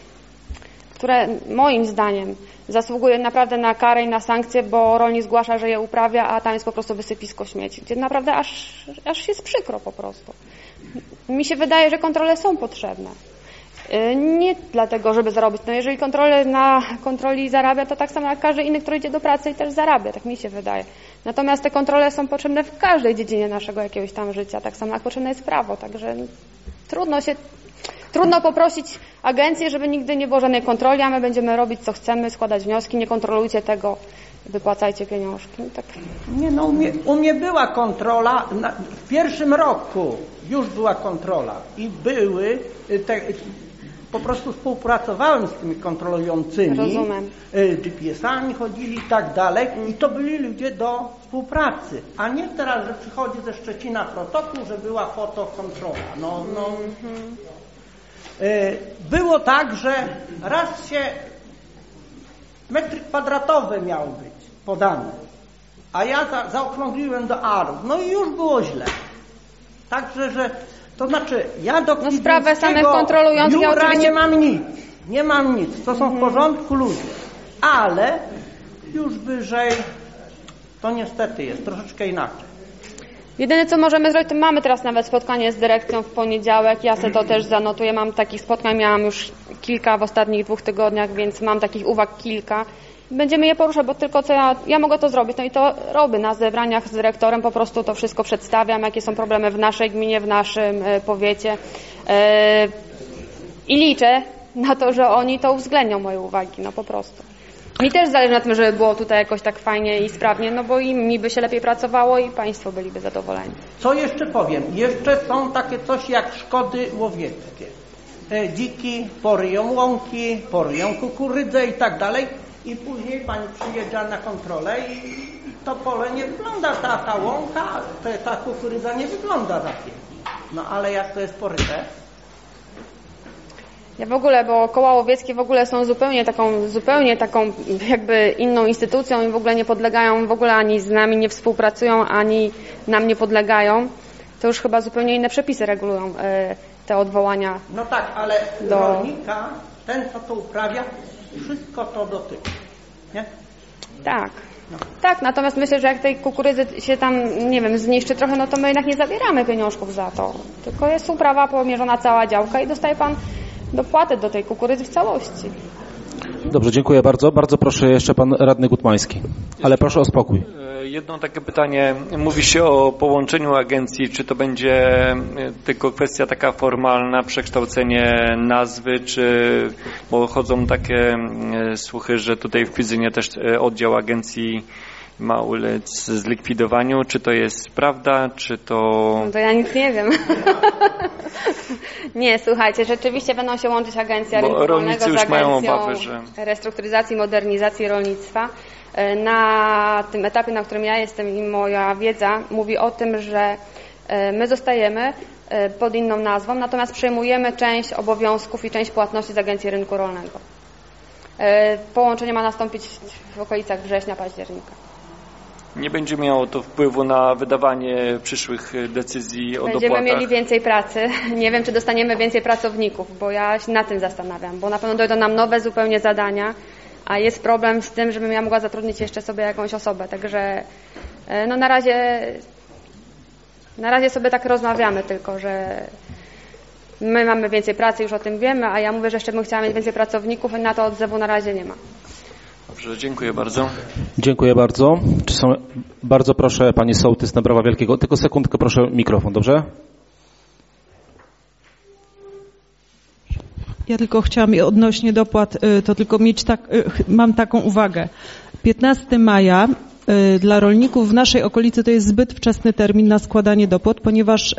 które moim zdaniem zasługuje naprawdę na karę i na sankcje, bo rolnik zgłasza, że je uprawia, a tam jest po prostu wysypisko śmieci, gdzie naprawdę aż, aż jest przykro po prostu. Mi się wydaje, że kontrole są potrzebne. Nie dlatego, żeby zarobić. No jeżeli kontrolę na kontroli zarabia, to tak samo jak każdy inny, który idzie do pracy i też zarabia, tak mi się wydaje. Natomiast te kontrole są potrzebne w każdej dziedzinie naszego jakiegoś tam życia, tak samo jak potrzebne jest prawo, także trudno się, trudno poprosić agencję, żeby nigdy nie było żadnej kontroli, a my będziemy robić co chcemy, składać wnioski, nie kontrolujcie tego, wypłacajcie pieniążki. Tak. Nie, no u mnie, u mnie była kontrola, na, w pierwszym roku już była kontrola i były te, po prostu współpracowałem z tymi kontrolującymi, Rozumiem. G P S-ami chodzili i tak dalej i to byli ludzie do współpracy, a nie teraz, że przychodzi ze Szczecina protokół, że była fotokontrola. No, no. Mhm. Było tak, że raz się metry kwadratowe miały być podane, a ja za, zaokrągliłem do arów, no i już było źle. Także, że to znaczy, ja do no sprawę samych kontrolujących Jura ja oczywiście... nie mam nic, nie mam nic, to są w porządku ludzie, ale już wyżej to niestety jest troszeczkę inaczej. Jedyne co możemy zrobić, to mamy teraz nawet spotkanie z dyrekcją w poniedziałek, ja sobie to też zanotuję, mam takich spotkań, miałam już kilka w ostatnich dwóch tygodniach, więc mam takich uwag kilka. Będziemy je poruszać, bo tylko co ja, ja mogę to zrobić, no i to robię na zebraniach z dyrektorem, po prostu to wszystko przedstawiam, jakie są problemy w naszej gminie, w naszym e, powiecie e, i liczę na to, że oni to uwzględnią moje uwagi, no po prostu. Mi też zależy na tym, żeby było tutaj jakoś tak fajnie i sprawnie, no bo i mi by się lepiej pracowało i państwo byliby zadowoleni. Co jeszcze powiem? Jeszcze są takie coś jak szkody łowieckie. E, dziki poryją łąki, poryją kukurydzę i tak dalej. I później pani przyjeżdża na kontrolę i to pole nie wygląda, ta, ta łąka, ta, ta kukurydza nie wygląda za pięknie. No ale jak to jest poryte? Ja w ogóle, bo koła łowieckie w ogóle są zupełnie taką, zupełnie taką jakby inną instytucją i w ogóle nie podlegają, w ogóle ani z nami nie współpracują, ani nam nie podlegają. To już chyba zupełnie inne przepisy regulują e, te odwołania. No tak, ale do... rolnika, ten co to uprawia, wszystko to dotyczy, nie? Tak. No. Tak, natomiast myślę, że jak tej kukurydzy się tam, nie wiem, zniszczy trochę, no to my jednak nie zabieramy pieniążków za to. Tylko jest uprawa, pomierzona cała działka i dostaje pan dopłatę do tej kukurydzy w całości. Dobrze, dziękuję bardzo. Bardzo proszę jeszcze pan radny Gutmański. Ale proszę o spokój. Jedno takie pytanie. Mówi się o połączeniu agencji. Czy to będzie tylko kwestia taka formalna, przekształcenie nazwy, czy bo chodzą takie słuchy, że tutaj w Kwidzynie też oddział agencji ma ulec zlikwidowaniu. Czy to jest prawda, czy to... No to ja nic nie wiem. Nie, słuchajcie, rzeczywiście będą się łączyć agencja rynku rolnego z agencją obawy, że... restrukturyzacji i modernizacji rolnictwa. Na tym etapie, na którym ja jestem i moja wiedza mówi o tym, że My zostajemy pod inną nazwą, natomiast przejmujemy część obowiązków i część płatności z Agencji Rynku Rolnego. Połączenie ma nastąpić w okolicach września, października. Nie będzie miało to wpływu na wydawanie przyszłych decyzji o Będziemy dopłatach? Będziemy mieli więcej pracy. Nie wiem, czy dostaniemy więcej pracowników, bo ja się na tym zastanawiam, bo na pewno dojdą nam nowe zupełnie zadania, a jest problem z tym, żebym ja mogła zatrudnić jeszcze sobie jakąś osobę. Także no na razie na razie sobie tak rozmawiamy tylko, że my mamy więcej pracy, już o tym wiemy, a ja mówię, że jeszcze bym chciała mieć więcej pracowników i na to odzewu na razie nie ma. Dobrze, dziękuję bardzo. Dziękuję bardzo. Czy są... Bardzo proszę pani sołtys na Brawa Wielkiego. Tylko sekundkę, proszę mikrofon, dobrze? Ja tylko chciałam odnośnie dopłat, to tylko mieć tak, mam taką uwagę. piętnastego maja dla rolników w naszej okolicy to jest zbyt wczesny termin na składanie dopłat, ponieważ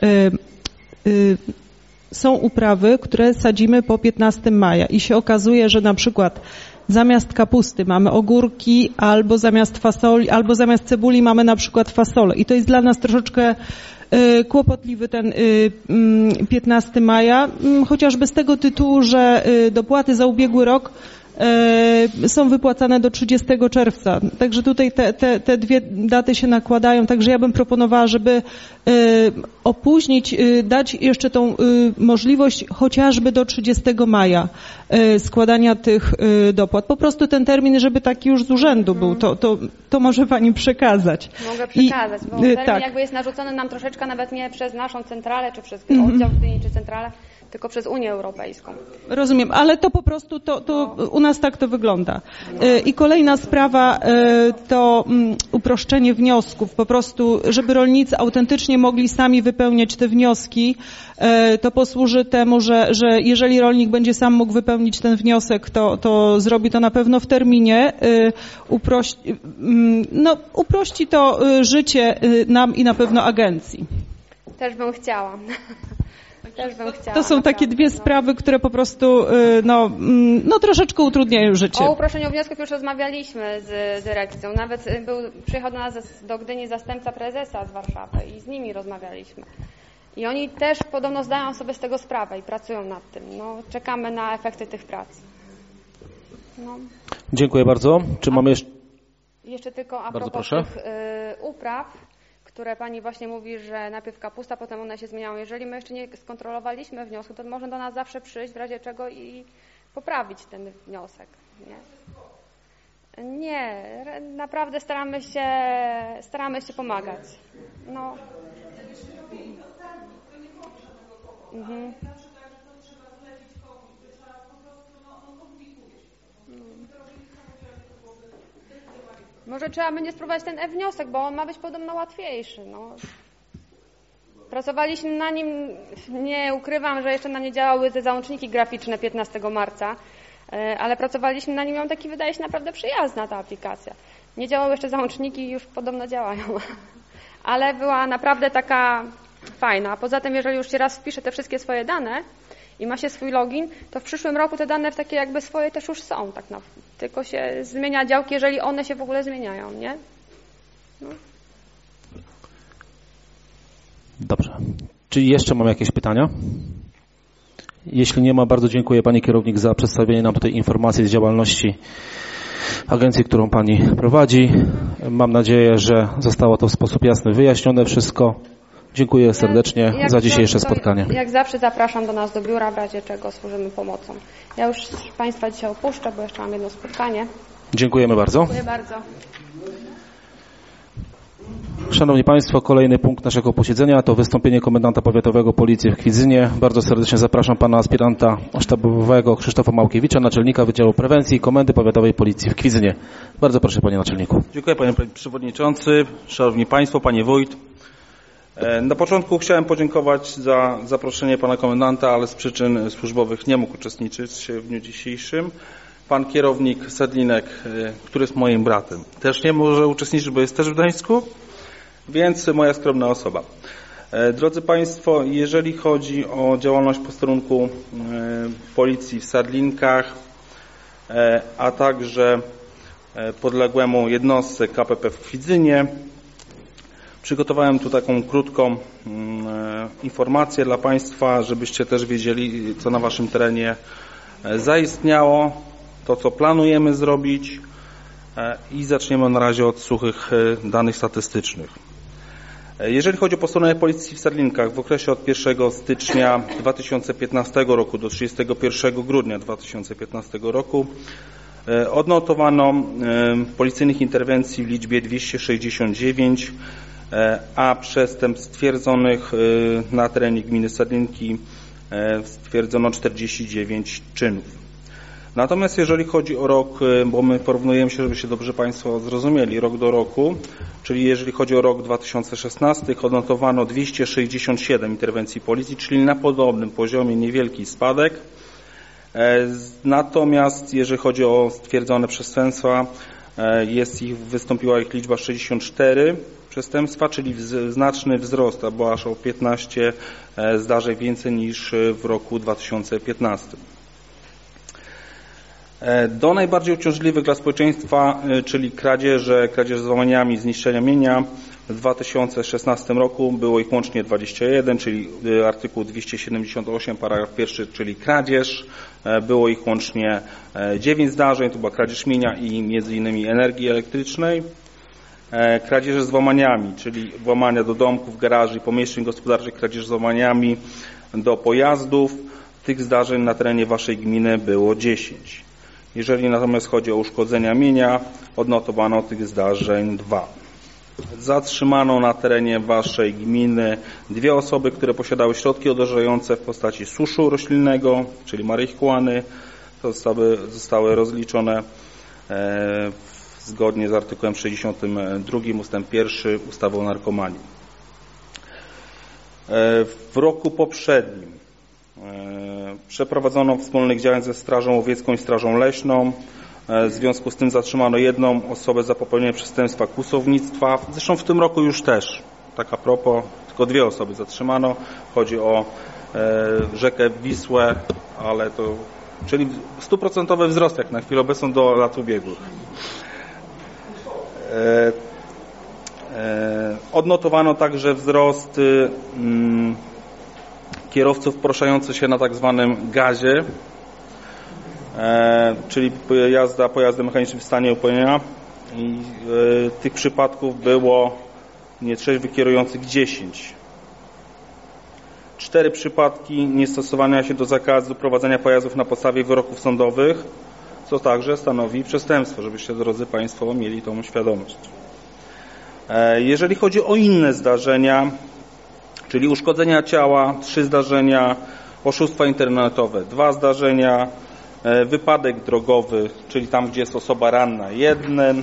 są uprawy, które sadzimy po piętnastego maja i się okazuje, że na przykład zamiast kapusty mamy ogórki, albo zamiast fasoli, albo zamiast cebuli mamy na przykład fasolę. I to jest dla nas troszeczkę y, kłopotliwy ten y, piętnastego maja, y, chociażby z tego tytułu, że y, dopłaty za ubiegły rok y, są wypłacane do trzydziestego czerwca. Także tutaj te, te, te dwie daty się nakładają. Także ja bym proponowała, żeby y, opóźnić, y, dać jeszcze tą y, możliwość chociażby do trzydziestego maja y, składania tych y, dopłat. Po prostu ten termin, żeby taki już z urzędu był, to, to, to może pani przekazać. Mogę przekazać, I, bo termin tak. jakby jest narzucony nam troszeczkę nawet nie przez naszą centralę, czy przez Mhm. oddział Gdyni, czy centralę, tylko przez Unię Europejską. Rozumiem, ale to po prostu, to, to u nas tak to wygląda. I kolejna sprawa to uproszczenie wniosków. Po prostu, żeby rolnicy autentycznie mogli sami wypełniać te wnioski, to posłuży temu, że, że jeżeli rolnik będzie sam mógł wypełnić ten wniosek, to, to zrobi to na pewno w terminie. Uprości, no, uprości to życie nam i na pewno agencji. Też bym chciała. Też bym chciała. To są takie dwie no. sprawy, które po prostu no, no troszeczkę utrudniają życie. O uproszczeniu wniosków już rozmawialiśmy z dyrekcją. Nawet był, przyjechał do nas do Gdyni zastępca prezesa z Warszawy i z nimi rozmawialiśmy. I oni też podobno zdają sobie z tego sprawę i pracują nad tym. No, czekamy na efekty tych prac. No. Dziękuję bardzo. Czy a, mamy jeszcze... Jeszcze tylko a Bardzo propos proszę. tych y, upraw, które pani właśnie mówi, że najpierw kapusta, potem one się zmieniają. Jeżeli my jeszcze nie skontrolowaliśmy wniosku, to może do nas zawsze przyjść, w razie czego i poprawić ten wniosek. Nie, nie naprawdę staramy się, staramy się pomagać. No. Mhm. Może trzeba będzie spróbować ten e-wniosek, bo on ma być podobno łatwiejszy. No. Pracowaliśmy na nim, nie ukrywam, że jeszcze nam nie działały te załączniki graficzne piętnastego marca, ale pracowaliśmy na nim, ją taki wydaje się naprawdę przyjazna ta aplikacja. Nie działały jeszcze załączniki i już podobno działają, ale była naprawdę taka fajna. A poza tym, jeżeli już się raz wpisze te wszystkie swoje dane i ma się swój login, to w przyszłym roku te dane takie jakby swoje też już są, tak na, tylko się zmienia działki, jeżeli one się w ogóle zmieniają, nie? No. Dobrze. Czy jeszcze mam jakieś pytania? Jeśli nie ma, bardzo dziękuję pani kierownik za przedstawienie nam tutaj informacji z działalności agencji, którą pani prowadzi. Mam nadzieję, że zostało to w sposób jasny wyjaśnione wszystko. Dziękuję serdecznie jak, jak za dzisiejsze to, spotkanie. Jak zawsze zapraszam do nas do biura, w razie czego służymy pomocą. Ja już państwa dzisiaj opuszczę, bo jeszcze mam jedno spotkanie. Dziękujemy bardzo. Dziękuję bardzo. Szanowni Państwo, kolejny punkt naszego posiedzenia to wystąpienie komendanta powiatowego Policji w Kwidzynie. Bardzo serdecznie zapraszam pana aspiranta sztabowego Krzysztofa Małkiewicza, naczelnika Wydziału Prewencji Komendy Powiatowej Policji w Kwidzynie. Bardzo proszę, panie naczelniku. Dziękuję, panie przewodniczący, szanowni państwo, panie wójt. Na początku chciałem podziękować za zaproszenie pana komendanta, ale z przyczyn służbowych nie mógł uczestniczyć w dniu dzisiejszym. Pan kierownik Sedlinek, który jest moim bratem, też nie może uczestniczyć, bo jest też w Gdańsku, więc moja skromna osoba. Drodzy państwo, jeżeli chodzi o działalność posterunku policji w Sedlinkach, a także podległemu jednostce K P P w Kwidzynie, Przygotowałem tu taką krótką informację dla Państwa, żebyście też wiedzieli, co na Waszym terenie zaistniało, to co planujemy zrobić i zaczniemy na razie od suchych danych statystycznych. Jeżeli chodzi o posterunek policji w Stadlinkach, w okresie od pierwszego stycznia dwa tysiące piętnastego roku do trzydziestego pierwszego grudnia dwa tysiące piętnastego roku odnotowano policyjnych interwencji w liczbie dwieście sześćdziesiąt dziewięć, a przestępstw stwierdzonych na terenie gminy Stadlinki stwierdzono czterdzieści dziewięć czynów. Natomiast jeżeli chodzi o rok, bo my porównujemy się, żebyście dobrze Państwo zrozumieli, rok do roku, czyli jeżeli chodzi o rok dwa tysiące szesnasty, odnotowano dwieście sześćdziesiąt siedem interwencji policji, czyli na podobnym poziomie niewielki spadek. Natomiast jeżeli chodzi o stwierdzone przestępstwa, jest ich, wystąpiła ich liczba sześćdziesiąt cztery przestępstwa, czyli znaczny wzrost, bo aż o piętnaście zdarzeń więcej niż w roku dwa tysiące piętnastym. Do najbardziej uciążliwych dla społeczeństwa, czyli kradzieże, kradzież z włamaniami, zniszczenia mienia, w dwa tysiące szesnastym roku było ich łącznie dwadzieścia jeden, czyli artykuł dwieście siedemdziesiąt osiem, paragraf pierwszy, czyli kradzież. Było ich łącznie dziewięć zdarzeń, to była kradzież mienia i między innymi energii elektrycznej. Kradzieże z włamaniami, czyli włamania do domków, garaży i pomieszczeń gospodarczych, kradzież z włamaniami do pojazdów. Tych zdarzeń na terenie Waszej gminy było dziesięć. Jeżeli natomiast chodzi o uszkodzenia mienia, odnotowano tych zdarzeń dwa. Zatrzymano na terenie Waszej gminy dwie osoby, które posiadały środki odurzające w postaci suszu roślinnego, czyli marihuany. To zostały, zostały rozliczone e, zgodnie z artykułem sześćdziesiątym drugim ustęp pierwszy ustawy o narkomanii. E, w roku poprzednim przeprowadzono wspólnych działań ze Strażą Łowiecką i Strażą Leśną. W związku z tym zatrzymano jedną osobę za popełnienie przestępstwa kłusownictwa. Zresztą w tym roku już też, tak a propos, tylko dwie osoby zatrzymano. Chodzi o rzekę Wisłę, ale to, czyli stuprocentowy wzrost jak na chwilę obecną do lat ubiegłych. Odnotowano także wzrost kierowców poruszających się na tak zwanym gazie, e, czyli jazda pojazdem mechanicznym w stanie upojenia. I e, tych przypadków było nietrzeźwych kierujących dziesięć. Cztery przypadki niestosowania się do zakazu prowadzenia pojazdów na podstawie wyroków sądowych, co także stanowi przestępstwo, żebyście, drodzy Państwo, mieli tą świadomość. E, jeżeli chodzi o inne zdarzenia, czyli uszkodzenia ciała, trzy zdarzenia, oszustwa internetowe, dwa zdarzenia, wypadek drogowy, czyli tam, gdzie jest osoba ranna, jeden,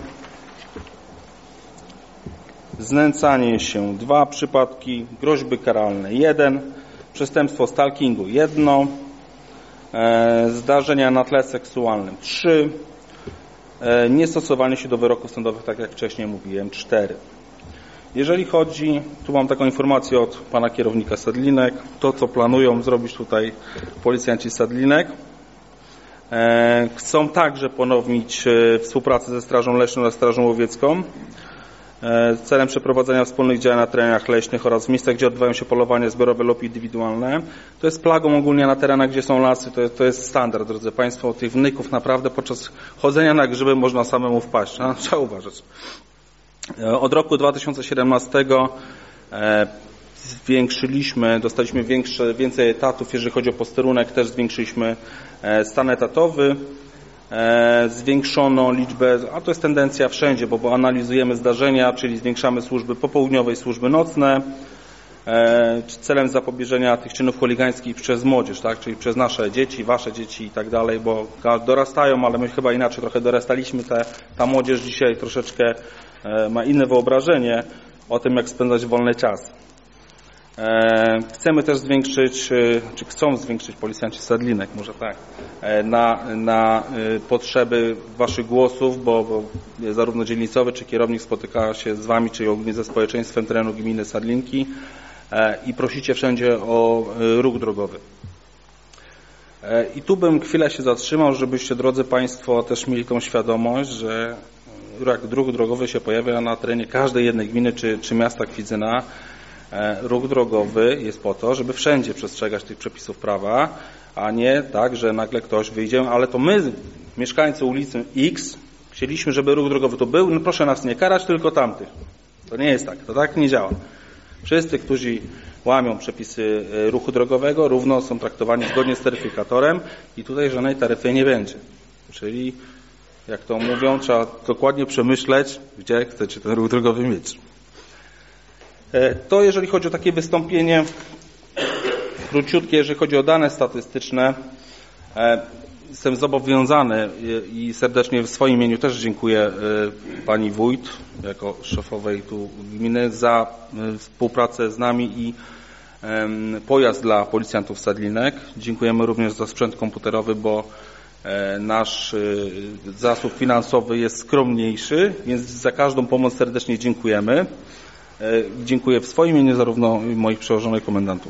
znęcanie się, dwa przypadki, groźby karalne, jeden, przestępstwo stalkingu, jedno, zdarzenia na tle seksualnym, trzy, niestosowanie się do wyroków sądowych, tak jak wcześniej mówiłem, cztery. Jeżeli chodzi, tu mam taką informację od pana kierownika Stadlinek, to co planują zrobić tutaj policjanci Stadlinek, e, chcą także ponownić e, współpracę ze Strażą Leśną oraz Strażą Łowiecką e, celem przeprowadzenia wspólnych działań na terenach leśnych oraz w miejscach, gdzie odbywają się polowania zbiorowe lub indywidualne. To jest plagą ogólnie na terenach, gdzie są lasy, to jest, to jest standard, drodzy Państwo, tych wnyków naprawdę podczas chodzenia na grzyby można samemu wpaść, no, trzeba uważać. Od roku dwa tysiące siedemnastego zwiększyliśmy, dostaliśmy większe, więcej etatów, jeżeli chodzi o posterunek, też zwiększyliśmy stan etatowy, zwiększono liczbę, a to jest tendencja wszędzie, bo, bo analizujemy zdarzenia, czyli zwiększamy służby popołudniowe i służby nocne, celem zapobieżenia tych czynów chuligańskich przez młodzież, tak? Czyli przez nasze dzieci, wasze dzieci i tak dalej, bo dorastają, ale my chyba inaczej trochę dorastaliśmy, te, ta młodzież dzisiaj troszeczkę ma inne wyobrażenie o tym, jak spędzać wolny czas. Chcemy też zwiększyć, czy chcą zwiększyć policjanci Stadlinek, może tak, na, na potrzeby waszych głosów, bo, bo zarówno dzielnicowy, czy kierownik spotyka się z wami, czy ogólnie ze społeczeństwem terenu gminy Stadlinki i prosicie wszędzie o ruch drogowy. I tu bym chwilę się zatrzymał, żebyście, drodzy Państwo, też mieli tą świadomość, że jak ruch drogowy się pojawia na terenie każdej jednej gminy czy, czy miasta Kwidzyna, ruch drogowy jest po to, żeby wszędzie przestrzegać tych przepisów prawa, a nie tak, że nagle ktoś wyjdzie, ale to my, mieszkańcy ulicy X, chcieliśmy, żeby ruch drogowy tu był, no proszę nas nie karać, tylko tamtych. To nie jest tak, to tak nie działa. Wszyscy, którzy łamią przepisy ruchu drogowego, równo są traktowani zgodnie z taryfikatorem i tutaj żadnej taryfy nie będzie. Czyli, jak to mówią, trzeba dokładnie przemyśleć, gdzie chcecie ten ruch drogowy mieć. To jeżeli chodzi o takie wystąpienie króciutkie, jeżeli chodzi o dane statystyczne, jestem zobowiązany i serdecznie w swoim imieniu też dziękuję pani wójt, jako szefowej tu gminy, za współpracę z nami i pojazd dla policjantów Sadlinek. Dziękujemy również za sprzęt komputerowy, bo nasz zasób finansowy jest skromniejszy, więc za każdą pomoc serdecznie dziękujemy. Dziękuję w swoim imieniu zarówno moich przełożonych komendantów.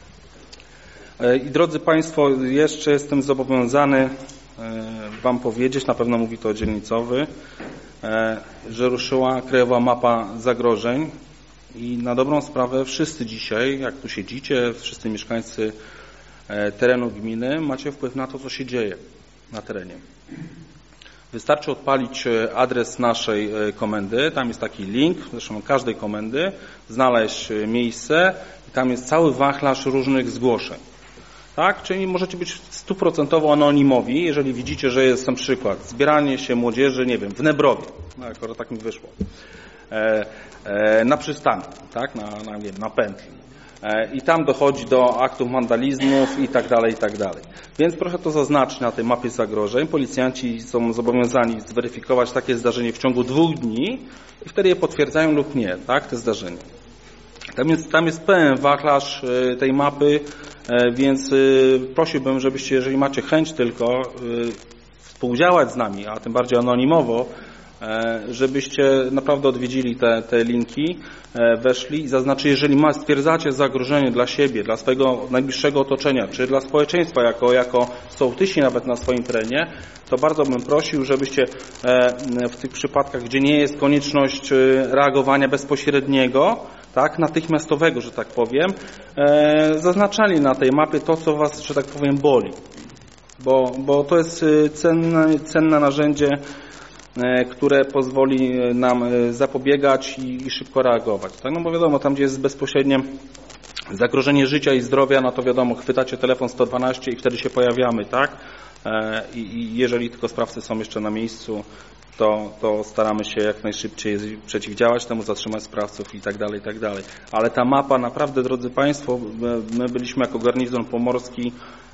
I drodzy Państwo, jeszcze jestem zobowiązany Wam powiedzieć, na pewno mówi to dzielnicowy, że ruszyła krajowa mapa zagrożeń i na dobrą sprawę wszyscy dzisiaj, jak tu siedzicie, wszyscy mieszkańcy terenu gminy, macie wpływ na to, co się dzieje na terenie. Wystarczy odpalić adres naszej komendy, tam jest taki link, zresztą każdej komendy, znaleźć miejsce i tam jest cały wachlarz różnych zgłoszeń. Tak? Czyli możecie być stuprocentowo anonimowi, jeżeli widzicie, że jest na przykład zbieranie się młodzieży, nie wiem, w Nebrowie, no akurat tak mi wyszło, e, e, na przystanku, tak? na, na, nie wiem, na pętli. E, I tam dochodzi do aktów wandalizmów i tak dalej, i tak dalej. Więc proszę to zaznaczyć na tej mapie zagrożeń. Policjanci są zobowiązani zweryfikować takie zdarzenie w ciągu dwóch dni i wtedy je potwierdzają lub nie, tak, te zdarzenie. Tam jest, tam jest pełen wachlarz tej mapy, więc prosiłbym, żebyście, jeżeli macie chęć tylko współdziałać z nami, a tym bardziej anonimowo, żebyście naprawdę odwiedzili te, te linki, weszli i zaznaczyli, jeżeli ma, stwierdzacie zagrożenie dla siebie, dla swojego najbliższego otoczenia, czy dla społeczeństwa jako, jako sołtysi nawet na swoim terenie, to bardzo bym prosił, żebyście w tych przypadkach, gdzie nie jest konieczność reagowania bezpośredniego, tak, natychmiastowego, że tak powiem, zaznaczali na tej mapie to, co was, że tak powiem, boli. Bo, bo to jest cenne, cenne narzędzie, które pozwoli nam zapobiegać i, i szybko reagować. Tak? No bo wiadomo, tam gdzie jest bezpośrednie zagrożenie życia i zdrowia, no to wiadomo, chwytacie telefon sto dwanaście i wtedy się pojawiamy, tak? I, i jeżeli tylko sprawcy są jeszcze na miejscu, to, to staramy się jak najszybciej przeciwdziałać temu, zatrzymać sprawców i tak dalej, i tak dalej. Ale ta mapa naprawdę, drodzy Państwo, my byliśmy jako garnizon pomorski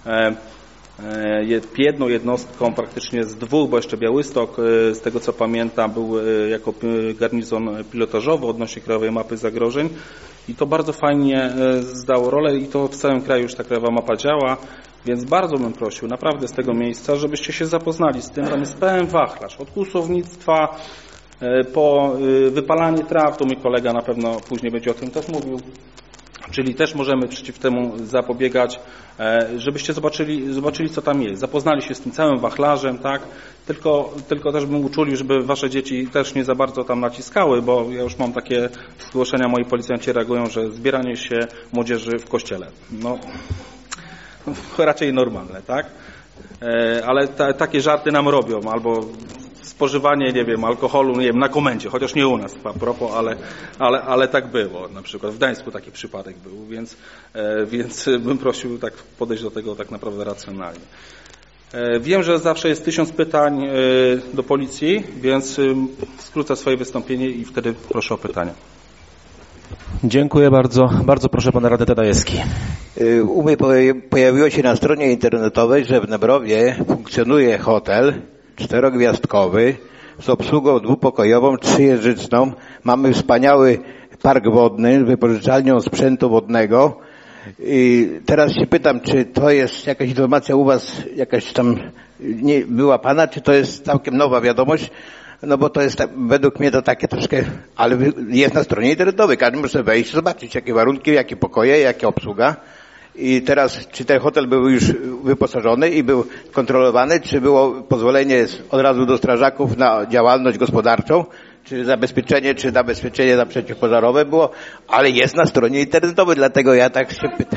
jedną jednostką praktycznie z dwóch, bo jeszcze Białystok, z tego co pamiętam, był jako garnizon pilotażowy odnośnie krajowej mapy zagrożeń i to bardzo fajnie zdało rolę i to w całym kraju już ta krajowa mapa działa, więc bardzo bym prosił naprawdę z tego miejsca, żebyście się zapoznali z tym, tam jest pełen wachlarz, od kłusownictwa po wypalanie traw, to mój kolega na pewno później będzie o tym też mówił. Czyli też możemy przeciw temu zapobiegać, żebyście zobaczyli, zobaczyli co tam jest, zapoznali się z tym całym wachlarzem, tak? Tylko, tylko też bym uczuli, żeby wasze dzieci też nie za bardzo tam naciskały, bo ja już mam takie zgłoszenia, moi policjanci reagują, że zbieranie się młodzieży w kościele. No, raczej normalne, tak? Ale ta, takie żarty nam robią, albo spożywanie, nie wiem, alkoholu, nie wiem, na komendzie, chociaż nie u nas a propos, ale, ale, ale tak było. Na przykład w Gdańsku taki przypadek był, więc, e, więc bym prosił tak podejść do tego tak naprawdę racjonalnie. E, wiem, że zawsze jest tysiąc pytań e, do policji, więc e, skrócę swoje wystąpienie i wtedy proszę o pytania. Dziękuję bardzo. Bardzo proszę pana radny Tadajewski. U mnie pojawiło się na stronie internetowej, że w Nebrowie funkcjonuje hotel czterogwiazdkowy z obsługą dwupokojową, trzyjeżdżyczną. Mamy wspaniały park wodny z wypożyczalnią sprzętu wodnego. I teraz się pytam, czy to jest jakaś informacja u was, jakaś tam nie była pana, czy to jest całkiem nowa wiadomość? No bo to jest, według mnie to takie troszkę, ale jest na stronie internetowej, każdy może wejść, zobaczyć jakie warunki, jakie pokoje, jaka obsługa I teraz, czy ten hotel był już wyposażony i był kontrolowany, czy było pozwolenie od razu do strażaków na działalność gospodarczą, czy zabezpieczenie, czy zabezpieczenie na przeciwpożarowe było, ale jest na stronie internetowej, dlatego ja tak się pytam.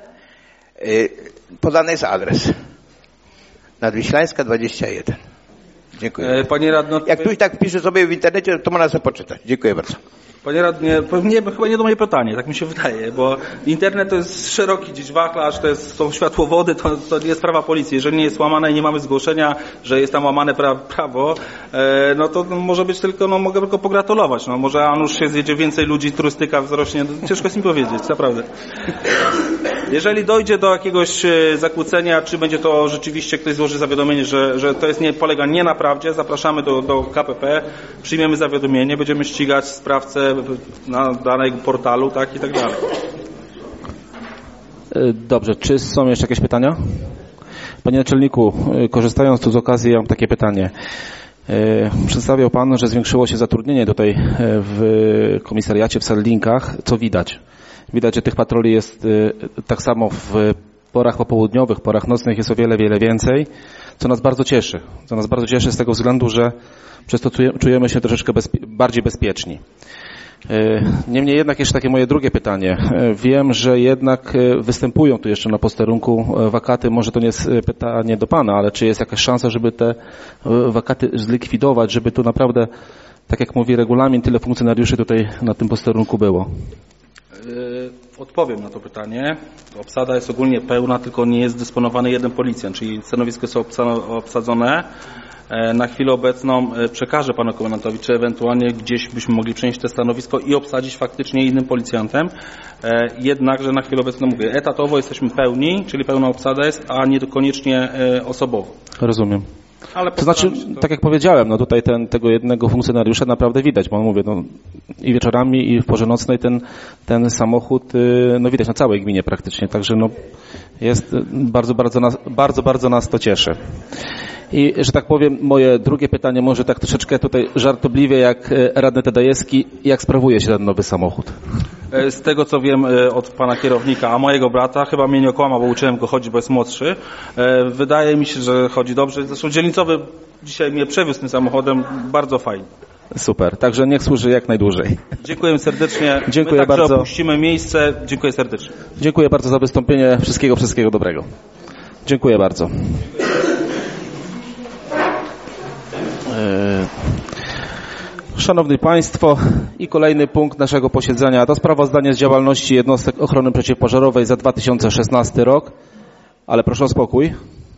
Podany jest adres. Nadwiślańska dwadzieścia jeden. Dziękuję. Panie radny, jak ktoś tak pisze sobie w internecie, to można sobie poczytać. Dziękuję bardzo. Panie radny, nie, chyba nie do moje pytanie, tak mi się wydaje, bo internet to jest szeroki gdzieś wachlarz, to jest, są światłowody, to, to nie jest sprawa policji. Jeżeli nie jest łamane i nie mamy zgłoszenia, że jest tam łamane pra, prawo, e, no to może być tylko, no mogę tylko pogratulować. No może a nuż się zjedzie więcej ludzi, turystyka wzrośnie, ciężko jest mi powiedzieć, naprawdę. Jeżeli dojdzie do jakiegoś zakłócenia, czy będzie to rzeczywiście ktoś złoży zawiadomienie, że, że to jest nie, polega nie na prawdzie, zapraszamy do, do K P P, przyjmiemy zawiadomienie, będziemy ścigać sprawcę na danego portalu, tak i tak dalej. Dobrze, czy są jeszcze jakieś pytania? Panie naczelniku, korzystając tu z okazji, ja mam takie pytanie. Przedstawiał Pan, że zwiększyło się zatrudnienie tutaj w komisariacie w Sellinkach. Co widać? Widać, że tych patroli jest tak samo w porach popołudniowych, porach nocnych jest o wiele, wiele więcej, co nas bardzo cieszy. Co nas bardzo cieszy z tego względu, że przez to czujemy się troszeczkę bezpie- bardziej bezpieczni. Niemniej jednak jeszcze takie moje drugie pytanie. Wiem, że jednak występują tu jeszcze na posterunku wakaty. Może to nie jest pytanie do Pana, ale czy jest jakaś szansa, żeby te wakaty zlikwidować, żeby tu naprawdę, tak jak mówi regulamin, tyle funkcjonariuszy tutaj na tym posterunku było? Odpowiem na to pytanie. Obsada jest ogólnie pełna, tylko nie jest dysponowany jeden policjant, czyli stanowisko są obsadzone. Na chwilę obecną przekażę panu komendantowi, czy ewentualnie gdzieś byśmy mogli przenieść to stanowisko i obsadzić faktycznie innym policjantem. Jednakże na chwilę obecną mówię, etatowo jesteśmy pełni, czyli pełna obsada jest, a nie koniecznie osobowo. Rozumiem. Ale to znaczy, to... tak jak powiedziałem, no tutaj ten, tego jednego funkcjonariusza naprawdę widać, bo on mówię, no i wieczorami, i w porze nocnej ten, ten samochód, no widać na całej gminie praktycznie, także no jest bardzo, bardzo nas, bardzo, bardzo nas to cieszy. I, że tak powiem, moje drugie pytanie, może tak troszeczkę tutaj żartobliwie, jak radny Tadajewski, jak sprawuje się ten nowy samochód? Z tego co wiem od pana kierownika, a mojego brata, chyba mnie nie okłamał, bo uczyłem go chodzić, bo jest młodszy, wydaje mi się, że chodzi dobrze. Zresztą dzielnicowy dzisiaj mnie przewiózł tym samochodem, bardzo fajnie. Super, także niech służy jak najdłużej. Dziękuję serdecznie. Dziękuję My także bardzo. opuścimy miejsce. Dziękuję serdecznie. Dziękuję bardzo za wystąpienie. Wszystkiego, wszystkiego dobrego. Dziękuję bardzo. Szanowni Państwo, i kolejny punkt naszego posiedzenia to sprawozdanie z działalności jednostek ochrony przeciwpożarowej za dwa tysiące szesnasty rok. Ale proszę o spokój.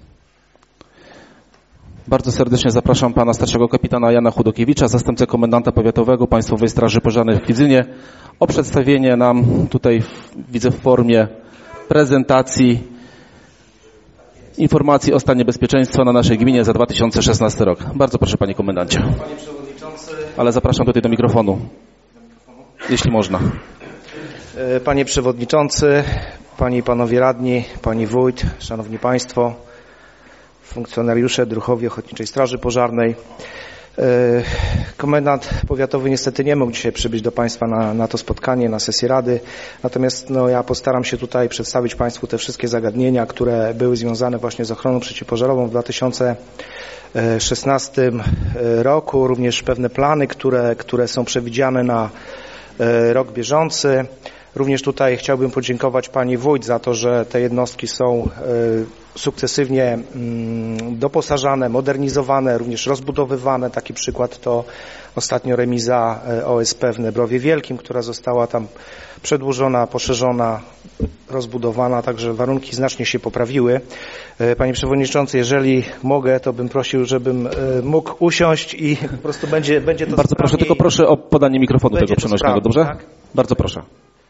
Bardzo serdecznie zapraszam pana starszego kapitana Jana Chudokiewicza, zastępcę komendanta powiatowego Państwowej Straży Pożarnej w Kwidzynie, o przedstawienie nam tutaj, widzę, w formie prezentacji informacji o stanie bezpieczeństwa na naszej gminie za dwa tysiące szesnasty rok. Bardzo proszę, panie komendancie. Panie przewodniczący. Ale zapraszam tutaj do mikrofonu, jeśli można. Panie przewodniczący, panie i panowie radni, pani wójt, szanowni państwo, funkcjonariusze druhowie Ochotniczej Straży Pożarnej. Komendant powiatowy niestety nie mógł dzisiaj przybyć do państwa na, na to spotkanie, na sesję rady, natomiast no, ja postaram się tutaj przedstawić państwu te wszystkie zagadnienia, które były związane właśnie z ochroną przeciwpożarową w dwa tysiące szesnastym roku, również pewne plany, które, które są przewidziane na rok bieżący. Również tutaj chciałbym podziękować pani wójt za to, że te jednostki są sukcesywnie doposażane, modernizowane, również rozbudowywane. Taki przykład to ostatnio remiza O S P w Nebrowie Wielkim, która została tam przedłużona, poszerzona, rozbudowana, także warunki znacznie się poprawiły. Panie przewodniczący, jeżeli mogę, to bym prosił, żebym mógł usiąść i po prostu będzie, będzie to Bardzo proszę, tylko proszę o podanie mikrofonu tego przenośnego, dobrze? Tak? Bardzo proszę.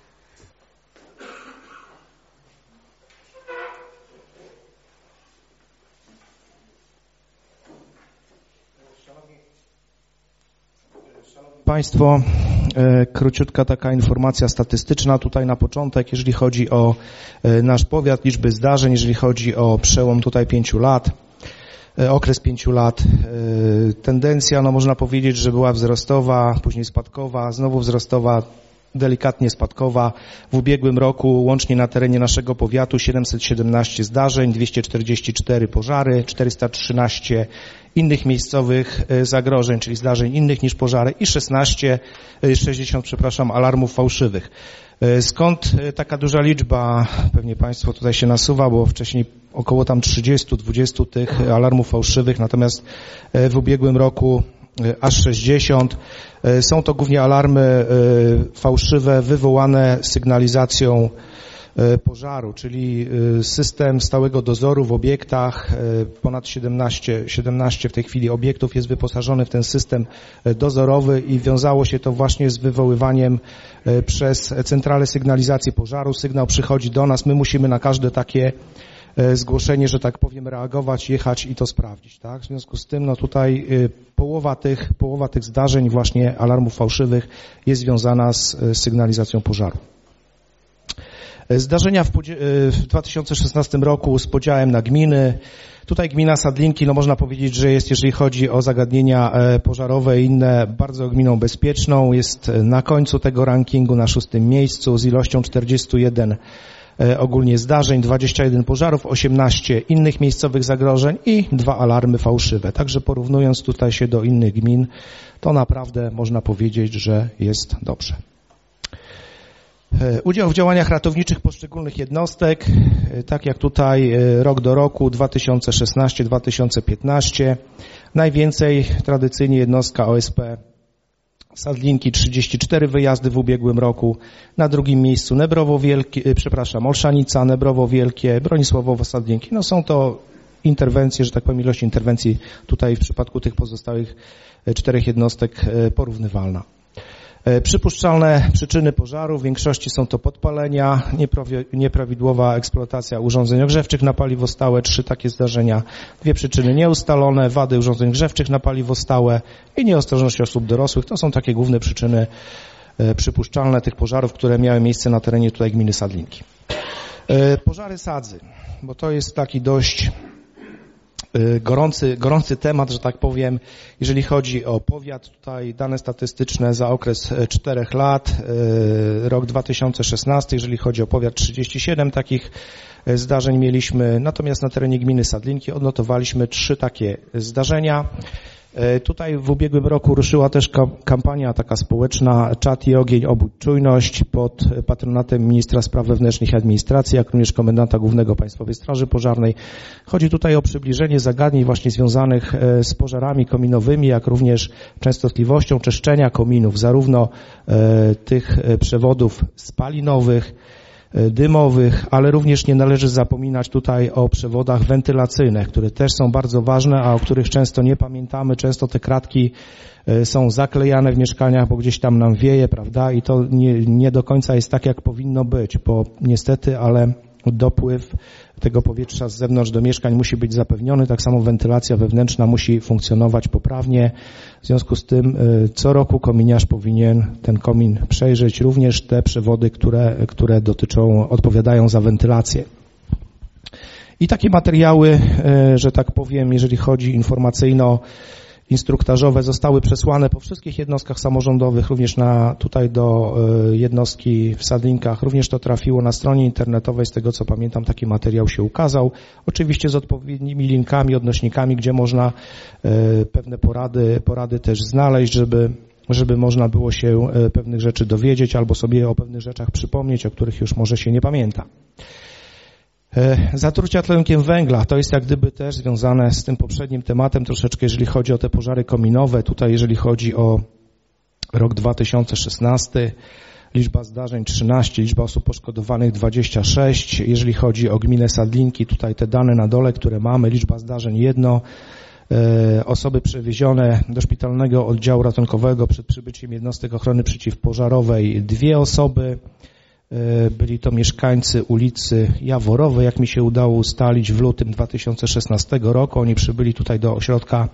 Państwo, króciutka taka informacja statystyczna tutaj na początek, jeżeli chodzi o nasz powiat, liczby zdarzeń, jeżeli chodzi o przełom tutaj pięciu lat, okres pięciu lat. Tendencja, no można powiedzieć, że była wzrostowa, później spadkowa, znowu wzrostowa. delikatnie spadkowa. W ubiegłym roku łącznie na terenie naszego powiatu siedemset siedemnaście zdarzeń, dwieście czterdzieści cztery pożary, czterysta trzynaście innych miejscowych zagrożeń, czyli zdarzeń innych niż pożary i szesnaście, sześćdziesiąt, przepraszam, alarmów fałszywych. Skąd taka duża liczba? Pewnie Państwo tutaj się nasuwa, bo wcześniej około tam trzydzieści dwadzieścia tych alarmów fałszywych, natomiast w ubiegłym roku aż sześćdziesiąt. Są to głównie alarmy fałszywe wywołane sygnalizacją pożaru, czyli system stałego dozoru w obiektach, ponad siedemnaście, siedemnaście w tej chwili obiektów jest wyposażony w ten system dozorowy i wiązało się to właśnie z wywoływaniem przez centralę sygnalizacji pożaru. Sygnał przychodzi do nas, my musimy na każde takie zgłoszenie, że tak powiem, reagować, jechać i to sprawdzić, tak? W związku z tym, no tutaj połowa tych, połowa tych zdarzeń właśnie alarmów fałszywych jest związana z sygnalizacją pożaru. Zdarzenia w, w dwa tysiące szesnastym roku z podziałem na gminy. Tutaj gmina Sadlinki, no można powiedzieć, że jest, jeżeli chodzi o zagadnienia pożarowe i inne, bardzo gminą bezpieczną. Jest na końcu tego rankingu, na szóstym miejscu z ilością czterdzieści jeden ogólnie zdarzeń, dwadzieścia jeden pożarów, osiemnaście innych miejscowych zagrożeń i dwa alarmy fałszywe. Także porównując tutaj się do innych gmin, to naprawdę można powiedzieć, że jest dobrze. Udział w działaniach ratowniczych poszczególnych jednostek, tak jak tutaj rok do roku, dwa tysiące szesnasty do dwa tysiące piętnastego. Najwięcej tradycyjnie jednostka O S P Sadlinki, trzydzieści cztery wyjazdy w ubiegłym roku. Na drugim miejscu Nebrowo Wielkie, przepraszam, Olszanica, Nebrowo Wielkie, Bronisławowo, Sadlinki. No są to interwencje, że tak powiem, ilość interwencji tutaj w przypadku tych pozostałych czterech jednostek porównywalna. Przypuszczalne przyczyny pożaru w większości są to podpalenia, nieprawidłowa eksploatacja urządzeń grzewczych na paliwo stałe, trzy takie zdarzenia, dwie przyczyny nieustalone, wady urządzeń grzewczych na paliwo stałe i nieostrożność osób dorosłych. To są takie główne przyczyny przypuszczalne tych pożarów, które miały miejsce na terenie tutaj gminy Sadlinki. Pożary sadzy, bo to jest taki dość gorący, gorący temat, że tak powiem, jeżeli chodzi o powiat. Tutaj dane statystyczne za okres czterech lat, rok dwa tysiące szesnasty, jeżeli chodzi o powiat, trzydzieści siedem takich zdarzeń mieliśmy, natomiast na terenie gminy Sadlinki odnotowaliśmy trzy takie zdarzenia. Tutaj w ubiegłym roku ruszyła też kampania taka społeczna Czad i ogień, obudź czujność pod patronatem ministra spraw wewnętrznych i administracji, jak również komendanta głównego Państwowej Straży Pożarnej. Chodzi tutaj o przybliżenie zagadnień właśnie związanych z pożarami kominowymi, jak również częstotliwością czyszczenia kominów, zarówno tych przewodów spalinowych, dymowych, ale również nie należy zapominać tutaj o przewodach wentylacyjnych, które też są bardzo ważne, a o których często nie pamiętamy. Często te kratki są zaklejane w mieszkaniach, bo gdzieś tam nam wieje, prawda? I to nie, nie do końca jest tak, jak powinno być, bo niestety, ale dopływ tego powietrza z zewnątrz do mieszkań musi być zapewniony, tak samo wentylacja wewnętrzna musi funkcjonować poprawnie. W związku z tym co roku kominiarz powinien ten komin przejrzeć, również te przewody, które, które dotyczą, odpowiadają za wentylację. I takie materiały, że tak powiem, jeżeli chodzi informacyjno instruktażowe, zostały przesłane po wszystkich jednostkach samorządowych, również na, tutaj do jednostki w Sadlinkach. Również to trafiło na stronie internetowej, z tego co pamiętam taki materiał się ukazał. Oczywiście z odpowiednimi linkami, odnośnikami, gdzie można pewne porady, porady też znaleźć, żeby, żeby można było się pewnych rzeczy dowiedzieć albo sobie o pewnych rzeczach przypomnieć, o których już może się nie pamięta. Zatrucia tlenkiem węgla, to jest jak gdyby też związane z tym poprzednim tematem troszeczkę, jeżeli chodzi o te pożary kominowe. Tutaj jeżeli chodzi o rok dwa tysiące szesnasty, liczba zdarzeń trzynaście, liczba osób poszkodowanych dwadzieścia sześć. Jeżeli chodzi o gminę Sadlinki, tutaj te dane na dole, które mamy, liczba zdarzeń jedno, osoby przewiezione do szpitalnego oddziału ratunkowego przed przybyciem jednostek ochrony przeciwpożarowej dwie osoby. Byli to mieszkańcy ulicy Jaworowej, jak mi się udało ustalić w lutym dwa tysiące szesnastego roku. Oni przybyli tutaj do ośrodka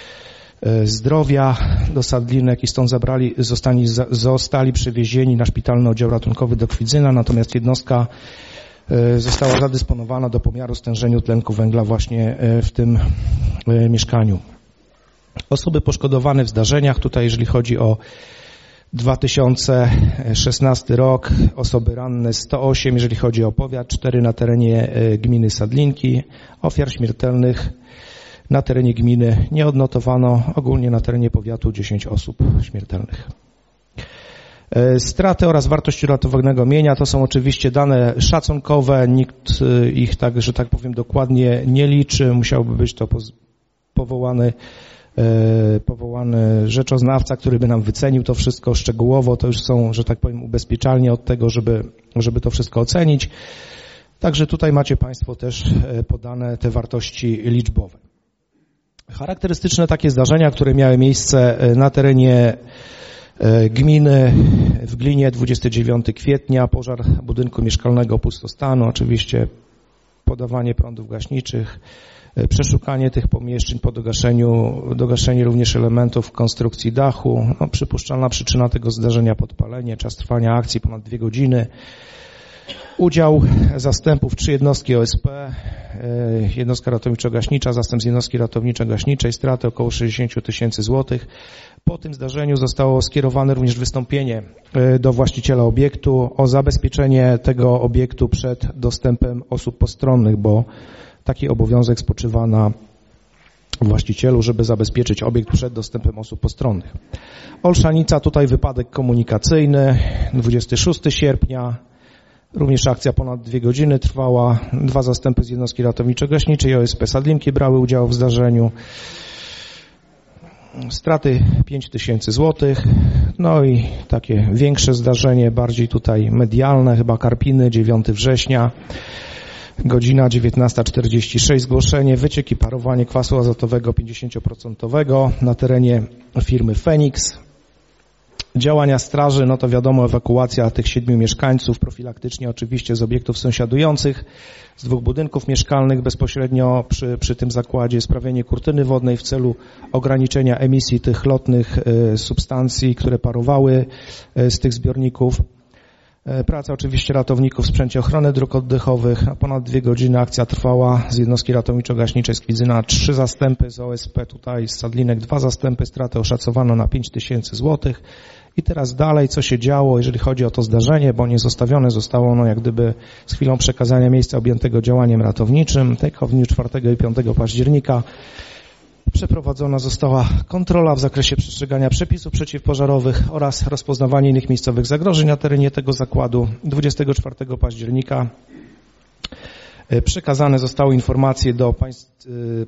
zdrowia, do Sadlinek i stąd zabrali, zostali, zostali przewiezieni na szpitalny oddział ratunkowy do Kwidzyna, natomiast jednostka została zadysponowana do pomiaru stężenia tlenku węgla właśnie w tym mieszkaniu. Osoby poszkodowane w zdarzeniach, tutaj jeżeli chodzi o dwa tysiące szesnasty rok, osoby ranne sto osiem, jeżeli chodzi o powiat, cztery na terenie gminy Sadlinki. Ofiar śmiertelnych na terenie gminy nie odnotowano, ogólnie na terenie powiatu dziesięć osób śmiertelnych. Straty oraz wartość uratowanego mienia to są oczywiście dane szacunkowe, nikt ich tak, że tak powiem, dokładnie nie liczy, musiałby być to powołany powołany rzeczoznawca, który by nam wycenił to wszystko szczegółowo. To już są, że tak powiem, ubezpieczalnie od tego, żeby, żeby to wszystko ocenić. Także tutaj macie Państwo też podane te wartości liczbowe. Charakterystyczne takie zdarzenia, które miały miejsce na terenie gminy w Glinie dwudziestego dziewiątego kwietnia, pożar budynku mieszkalnego pustostanu, oczywiście podawanie prądów gaśniczych, przeszukanie tych pomieszczeń po dogaszeniu, dogaszenie również elementów konstrukcji dachu. No, przypuszczalna przyczyna tego zdarzenia podpalenie, czas trwania akcji ponad dwie godziny. Udział zastępów trzy jednostki O S P, jednostka ratowniczo-gaśnicza, zastęp z jednostki ratowniczo-gaśniczej, straty około sześćdziesiąt tysięcy złotych. Po tym zdarzeniu zostało skierowane również wystąpienie do właściciela obiektu o zabezpieczenie tego obiektu przed dostępem osób postronnych, bo taki obowiązek spoczywa na właścicielu, żeby zabezpieczyć obiekt przed dostępem osób postronnych. Olszanica, tutaj wypadek komunikacyjny, dwudziestego szóstego sierpnia. Również akcja ponad dwie godziny trwała. Dwa zastępy z jednostki ratowniczo-gaśniczej i O S P Sadlinki brały udział w zdarzeniu. Straty pięć tysięcy złotych. No i takie większe zdarzenie, bardziej tutaj medialne, chyba Karpiny, dziewiątego września. Godzina dziewiętnasta czterdzieści sześć, zgłoszenie, wyciek i parowanie kwasu azotowego pięćdziesiąt procent na terenie firmy Fenix. Działania straży, no to wiadomo, ewakuacja tych siedmiu mieszkańców, profilaktycznie oczywiście z obiektów sąsiadujących, z dwóch budynków mieszkalnych bezpośrednio przy, przy tym zakładzie, sprawienie kurtyny wodnej w celu ograniczenia emisji tych lotnych y, substancji, które parowały y, z tych zbiorników. Praca oczywiście ratowników w sprzęcie ochrony dróg oddechowych. Ponad dwie godziny akcja trwała z jednostki ratowniczo-gaśniczej z Kwidzyna. Trzy zastępy z O S P tutaj z Sadlinek, dwa zastępy. Straty oszacowano na pięć tysięcy złotych. I teraz dalej, co się działo, jeżeli chodzi o to zdarzenie, bo nie zostawione zostało ono jak gdyby z chwilą przekazania miejsca objętego działaniem ratowniczym. Tak, w dniu czwartego i piątego października przeprowadzona została kontrola w zakresie przestrzegania przepisów przeciwpożarowych oraz rozpoznawanie innych miejscowych zagrożeń na terenie tego zakładu. dwudziestego czwartego października przekazane zostały informacje do państw,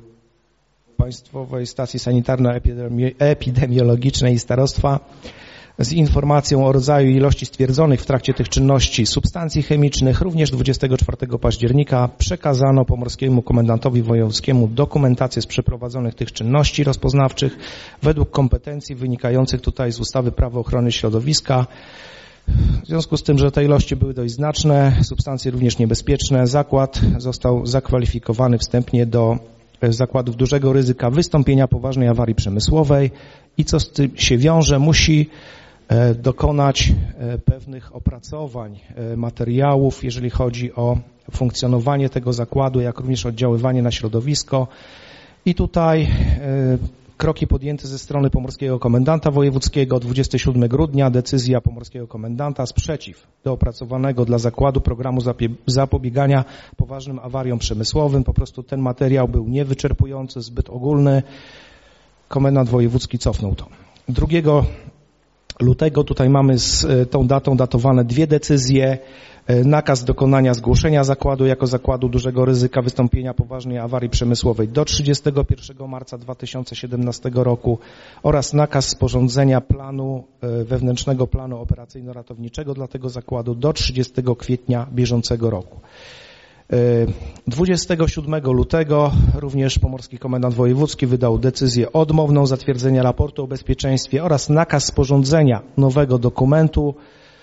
Państwowej Stacji Sanitarno-Epidemiologicznej i Starostwa z informacją o rodzaju i ilości stwierdzonych w trakcie tych czynności substancji chemicznych. Również dwudziestego czwartego października przekazano pomorskiemu komendantowi wojewódzkiemu dokumentację z przeprowadzonych tych czynności rozpoznawczych według kompetencji wynikających tutaj z ustawy Prawo ochrony środowiska. W związku z tym, że te ilości były dość znaczne, substancje również niebezpieczne, zakład został zakwalifikowany wstępnie do zakładów dużego ryzyka wystąpienia poważnej awarii przemysłowej i co z tym się wiąże, musi dokonać pewnych opracowań materiałów, jeżeli chodzi o funkcjonowanie tego zakładu, jak również oddziaływanie na środowisko. I tutaj kroki podjęte ze strony pomorskiego komendanta wojewódzkiego. dwudziestego siódmego grudnia decyzja pomorskiego komendanta, sprzeciw do opracowanego dla zakładu programu zapobiegania poważnym awariom przemysłowym. Po prostu ten materiał był niewyczerpujący, zbyt ogólny. Komendant wojewódzki cofnął to. drugiego lutego tutaj mamy z tą datą datowane dwie decyzje. Nakaz dokonania zgłoszenia zakładu jako zakładu dużego ryzyka wystąpienia poważnej awarii przemysłowej do trzydziestego pierwszego marca dwa tysiące siedemnastego roku oraz nakaz sporządzenia planu, wewnętrznego planu operacyjno-ratowniczego dla tego zakładu do trzydziestego kwietnia bieżącego roku. dwudziestego siódmego lutego również pomorski komendant wojewódzki wydał decyzję odmowną zatwierdzenia raportu o bezpieczeństwie oraz nakaz sporządzenia nowego dokumentu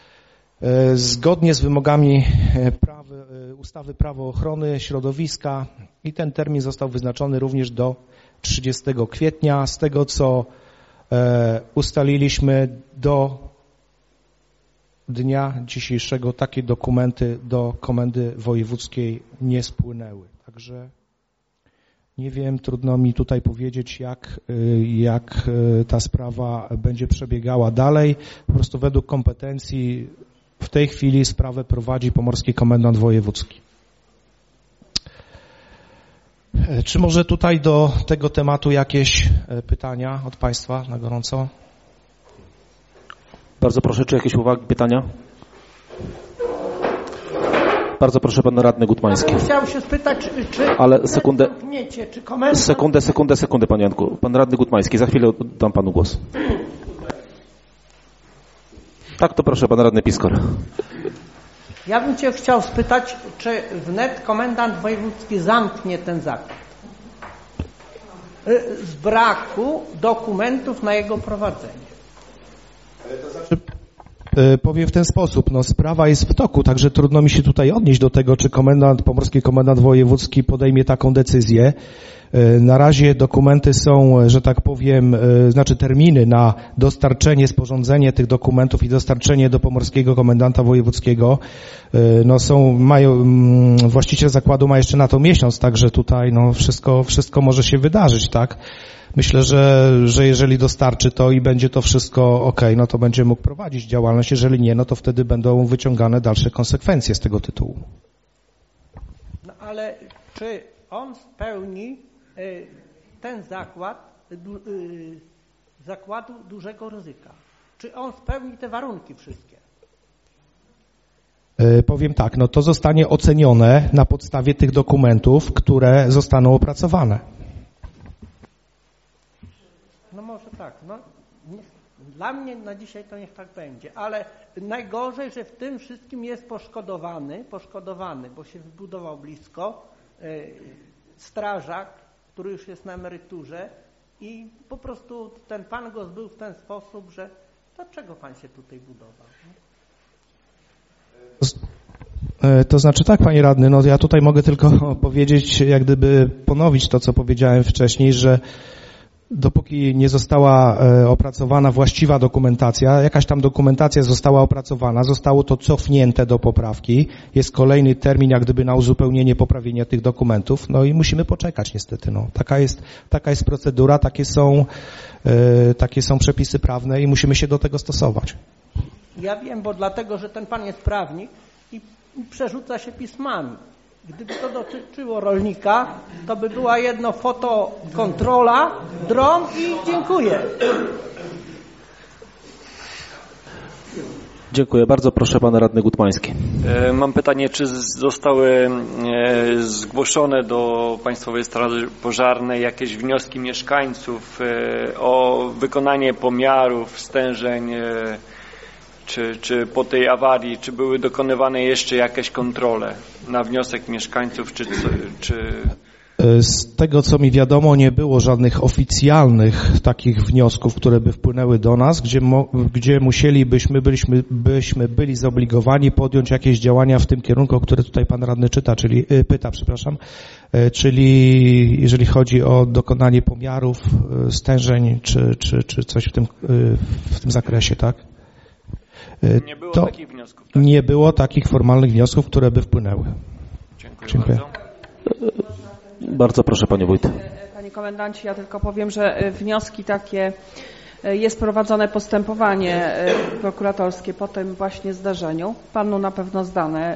zgodnie z wymogami prawy, ustawy Prawo ochrony środowiska i ten termin został wyznaczony również do trzydziestego kwietnia. Z tego, co ustaliliśmy, do dnia dzisiejszego takie dokumenty do komendy wojewódzkiej nie spłynęły. Także Nie wiem, trudno mi tutaj powiedzieć, jak, jak ta sprawa będzie przebiegała dalej. Po prostu według kompetencji w tej chwili sprawę prowadzi Pomorski Komendant Wojewódzki. Czy może tutaj do tego tematu jakieś pytania od Państwa na gorąco? Bardzo proszę, czy jakieś uwagi, pytania? Bardzo proszę, pan radny Gutmański. Ja chciałem się spytać, czy, czy ale sekundę, czy komendant... sekundę, sekundę, sekundę, panie Janku. Pan radny Gutmański, za chwilę dam panu głos. Tak, to proszę, pan radny Piskor. Ja bym cię chciał spytać, czy wnet komendant wojewódzki zamknie ten zakład z braku dokumentów na jego prowadzenie? To znaczy, powiem w ten sposób, no sprawa jest w toku, także trudno mi się tutaj odnieść do tego, czy komendant, Pomorski Komendant Wojewódzki podejmie taką decyzję. Na razie dokumenty są, że tak powiem, znaczy terminy na dostarczenie, sporządzenie tych dokumentów i dostarczenie do Pomorskiego Komendanta Wojewódzkiego, no są, mają, właściciel zakładu ma jeszcze na to miesiąc, także tutaj no wszystko, wszystko może się wydarzyć, tak? Myślę, że, że jeżeli dostarczy to i będzie to wszystko ok, no to będzie mógł prowadzić działalność. Jeżeli nie, no to wtedy będą wyciągane dalsze konsekwencje z tego tytułu. No ale czy on spełni y, ten zakład du, y, zakładu dużego ryzyka? Czy on spełni te warunki wszystkie? Y, powiem tak, no to zostanie ocenione na podstawie tych dokumentów, które zostaną opracowane. No może tak, no nie, dla mnie na dzisiaj to niech tak będzie, ale najgorzej, że w tym wszystkim jest poszkodowany, poszkodowany, bo się zbudował blisko, y, strażak, który już jest na emeryturze i po prostu ten pan go zbył w ten sposób, że dlaczego pan się tutaj budował? To, to znaczy tak, panie radny, no ja tutaj mogę tylko powiedzieć, jak gdyby ponowić to, co powiedziałem wcześniej, że dopóki nie została opracowana właściwa dokumentacja, jakaś tam dokumentacja została opracowana, zostało to cofnięte do poprawki, jest kolejny termin jak gdyby na uzupełnienie, poprawienie tych dokumentów, no i musimy poczekać niestety, no. Taka jest, taka jest procedura, takie są, e, takie są przepisy prawne i musimy się do tego stosować. Ja wiem, bo dlatego, że ten pan jest prawnik i przerzuca się pismami. Gdyby to dotyczyło rolnika, to by była jedno fotokontrola, dron i dziękuję. Dziękuję bardzo. Proszę pana radny Gutmański. Mam pytanie, czy zostały zgłoszone do Państwowej Straży Pożarnej jakieś wnioski mieszkańców o wykonanie pomiarów, stężeń, Czy, czy po tej awarii, czy były dokonywane jeszcze jakieś kontrole na wniosek mieszkańców, czy, czy... Z tego, co mi wiadomo, nie było żadnych oficjalnych takich wniosków, które by wpłynęły do nas, gdzie, mo, gdzie musielibyśmy, byliśmy, byśmy byli zobligowani podjąć jakieś działania w tym kierunku, o które tutaj pan radny czyta, czyli y, pyta, przepraszam, y, czyli jeżeli chodzi o dokonanie pomiarów, y, stężeń, czy, czy, czy coś w tym, y, w tym zakresie, tak? Nie było to takich wniosków, tak? Nie było takich formalnych wniosków, które by wpłynęły. Dziękuję, Dziękuję. bardzo. Bardzo proszę, panie wójt. Panie komendancie, ja tylko powiem, że wnioski takie, jest prowadzone postępowanie prokuratorskie po tym właśnie zdarzeniu. Panu na pewno zdane,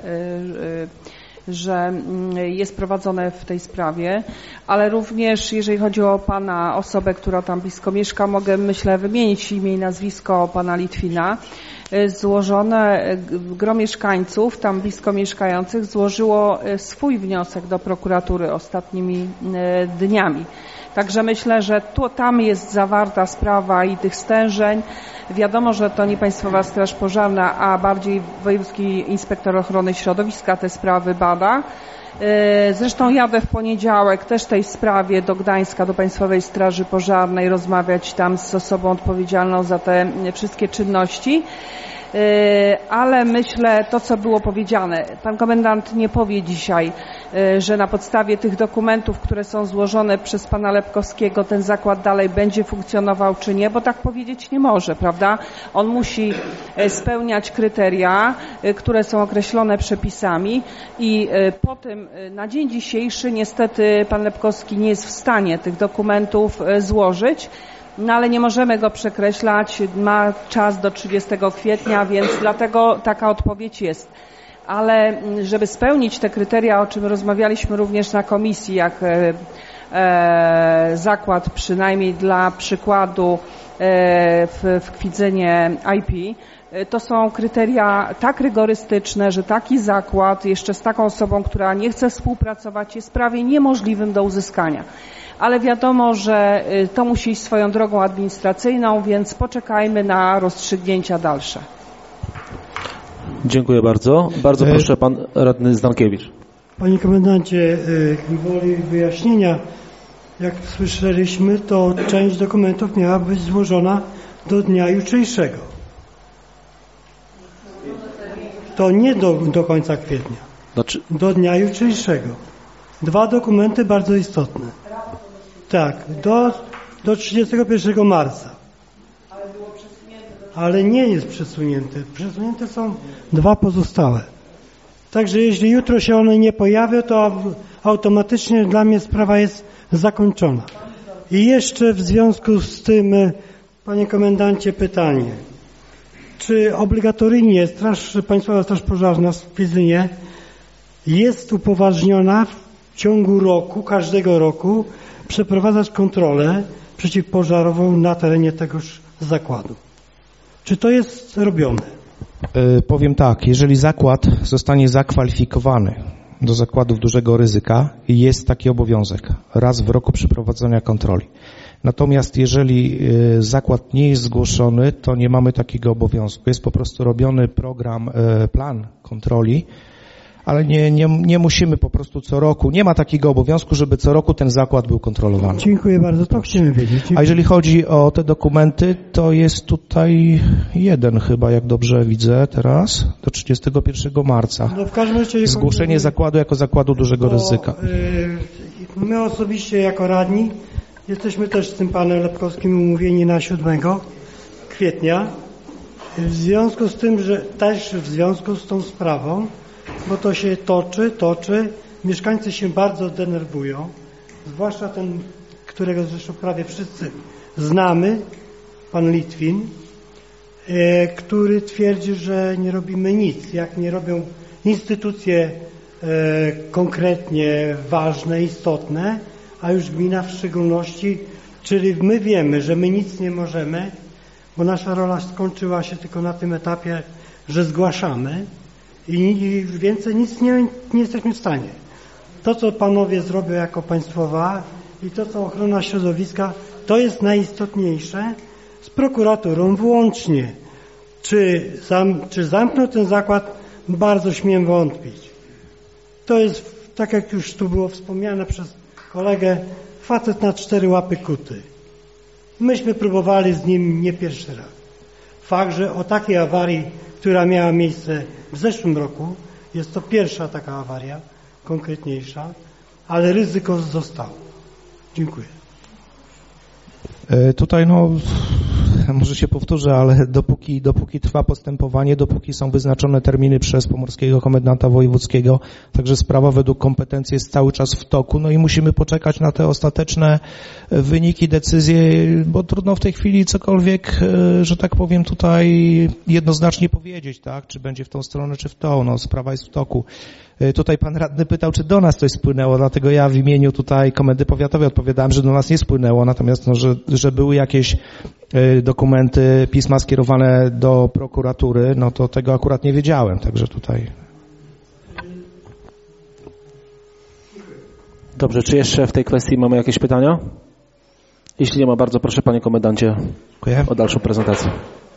że jest prowadzone w tej sprawie, ale również jeżeli chodzi o pana osobę, która tam blisko mieszka, mogę, myślę, wymienić imię i nazwisko pana Litwina. Złożone, gro mieszkańców tam blisko mieszkających złożyło swój wniosek do prokuratury ostatnimi dniami. Także myślę, że tu, tam jest zawarta sprawa i tych stężeń. Wiadomo, że to nie Państwowa Straż Pożarna, a bardziej Wojewódzki Inspektor Ochrony Środowiska te sprawy bada. Zresztą jadę w poniedziałek też w tej sprawie do Gdańska, do Państwowej Straży Pożarnej, rozmawiać tam z osobą odpowiedzialną za te wszystkie czynności. Ale myślę, to co było powiedziane, pan komendant nie powie dzisiaj, że na podstawie tych dokumentów, które są złożone przez pana Lepkowskiego, ten zakład dalej będzie funkcjonował czy nie, bo tak powiedzieć nie może, prawda? prawda? On musi spełniać kryteria, które są określone przepisami i po tym na dzień dzisiejszy niestety pan Lepkowski nie jest w stanie tych dokumentów złożyć. No ale nie możemy go przekreślać, ma czas do trzydziestego kwietnia, więc dlatego taka odpowiedź jest. Ale żeby spełnić te kryteria, o czym rozmawialiśmy również na komisji, jak e, e, zakład przynajmniej dla przykładu e, w, w Kwidzynie I P, e, to są kryteria tak rygorystyczne, że taki zakład jeszcze z taką osobą, która nie chce współpracować, jest prawie niemożliwym do uzyskania. Ale wiadomo, że to musi iść swoją drogą administracyjną, więc poczekajmy na rozstrzygnięcia dalsze. Dziękuję bardzo. Bardzo proszę, pan radny Zdankiewicz. Panie komendancie, gwoli wyjaśnienia, jak słyszeliśmy, to część dokumentów miała być złożona do dnia jutrzejszego. To nie do, do końca kwietnia. Znaczy... Do dnia jutrzejszego. Dwa dokumenty bardzo istotne. Tak, do, do trzydziestego pierwszego marca. Ale nie jest przesunięte. Przesunięte są dwa pozostałe. Także jeśli jutro się one nie pojawią, to automatycznie dla mnie sprawa jest zakończona. I jeszcze w związku z tym, panie komendancie, pytanie. Czy obligatoryjnie Straż, Państwowa Straż Pożarna w Kwidzynie jest upoważniona w ciągu roku, każdego roku, przeprowadzać kontrolę przeciwpożarową na terenie tegoż zakładu? Czy to jest robione? Yy, powiem tak, jeżeli zakład zostanie zakwalifikowany do zakładów dużego ryzyka, jest taki obowiązek raz w roku przeprowadzenia kontroli. Natomiast jeżeli yy, zakład nie jest zgłoszony, to nie mamy takiego obowiązku. Jest po prostu robiony program, yy, plan kontroli, ale nie, nie, nie musimy po prostu co roku, nie ma takiego obowiązku, żeby co roku ten zakład był kontrolowany. Dziękuję bardzo, to chcemy wiedzieć. Dziękuję. A jeżeli chodzi o te dokumenty, to jest tutaj jeden chyba, jak dobrze widzę teraz, do trzydziestego pierwszego marca. No w każdym razie zgłoszenie zakładu jako zakładu dużego to, ryzyka. Yy, my osobiście jako radni jesteśmy też z tym panem Lepkowskim umówieni na siódmego kwietnia. W związku z tym, że też w związku z tą sprawą, bo to się toczy, toczy, mieszkańcy się bardzo denerwują, zwłaszcza ten, którego zresztą prawie wszyscy znamy, pan Litwin, e, który twierdzi, że nie robimy nic, jak nie robią instytucje e, konkretnie ważne, istotne, a już gmina w szczególności, czyli my wiemy, że my nic nie możemy, bo nasza rola skończyła się tylko na tym etapie, że zgłaszamy, i już więcej nic nie, nie jesteśmy w stanie. To, co panowie zrobią jako państwowa i to, co ochrona środowiska, to jest najistotniejsze. Z prokuraturą włącznie. Czy, zam, czy zamkną ten zakład? Bardzo śmiem wątpić. To jest, tak jak już tu było wspomniane przez kolegę, facet na cztery łapy kuty. Myśmy próbowali z nim nie pierwszy raz. Fakt, że o takiej awarii, która miała miejsce w zeszłym roku, jest to pierwsza taka awaria, konkretniejsza, ale ryzyko zostało. Dziękuję. E, tutaj no, może się powtórzę, ale dopóki, dopóki trwa postępowanie, dopóki są wyznaczone terminy przez pomorskiego komendanta wojewódzkiego, także sprawa według kompetencji jest cały czas w toku, no i musimy poczekać na te ostateczne wyniki, decyzje, bo trudno w tej chwili cokolwiek, że tak powiem, tutaj jednoznacznie powiedzieć, tak, czy będzie w tą stronę, czy w tą, no sprawa jest w toku. Tutaj pan radny pytał, czy do nas coś spłynęło, dlatego ja w imieniu tutaj Komendy Powiatowej odpowiadałem, że do nas nie spłynęło, natomiast no, że, że były jakieś dokumenty, pisma skierowane do prokuratury, no to tego akurat nie wiedziałem, także tutaj. Dobrze, czy jeszcze w tej kwestii mamy jakieś pytania? Jeśli nie ma, bardzo proszę panie komendancie Dziękuję. O dalszą prezentację.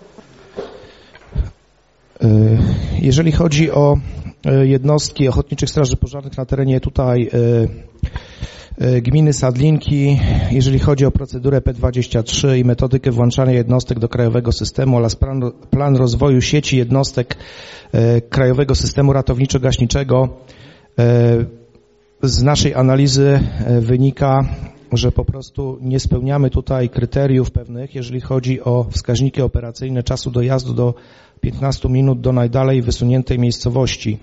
Jeżeli chodzi o jednostki ochotniczych straży pożarnych na terenie tutaj gminy Sadlinki, jeżeli chodzi o procedurę P dwadzieścia trzy i metodykę włączania jednostek do krajowego systemu oraz plan, plan rozwoju sieci jednostek krajowego systemu ratowniczo-gaśniczego, z naszej analizy wynika, że po prostu nie spełniamy tutaj kryteriów pewnych, jeżeli chodzi o wskaźniki operacyjne czasu dojazdu do piętnastu minut do najdalej wysuniętej miejscowości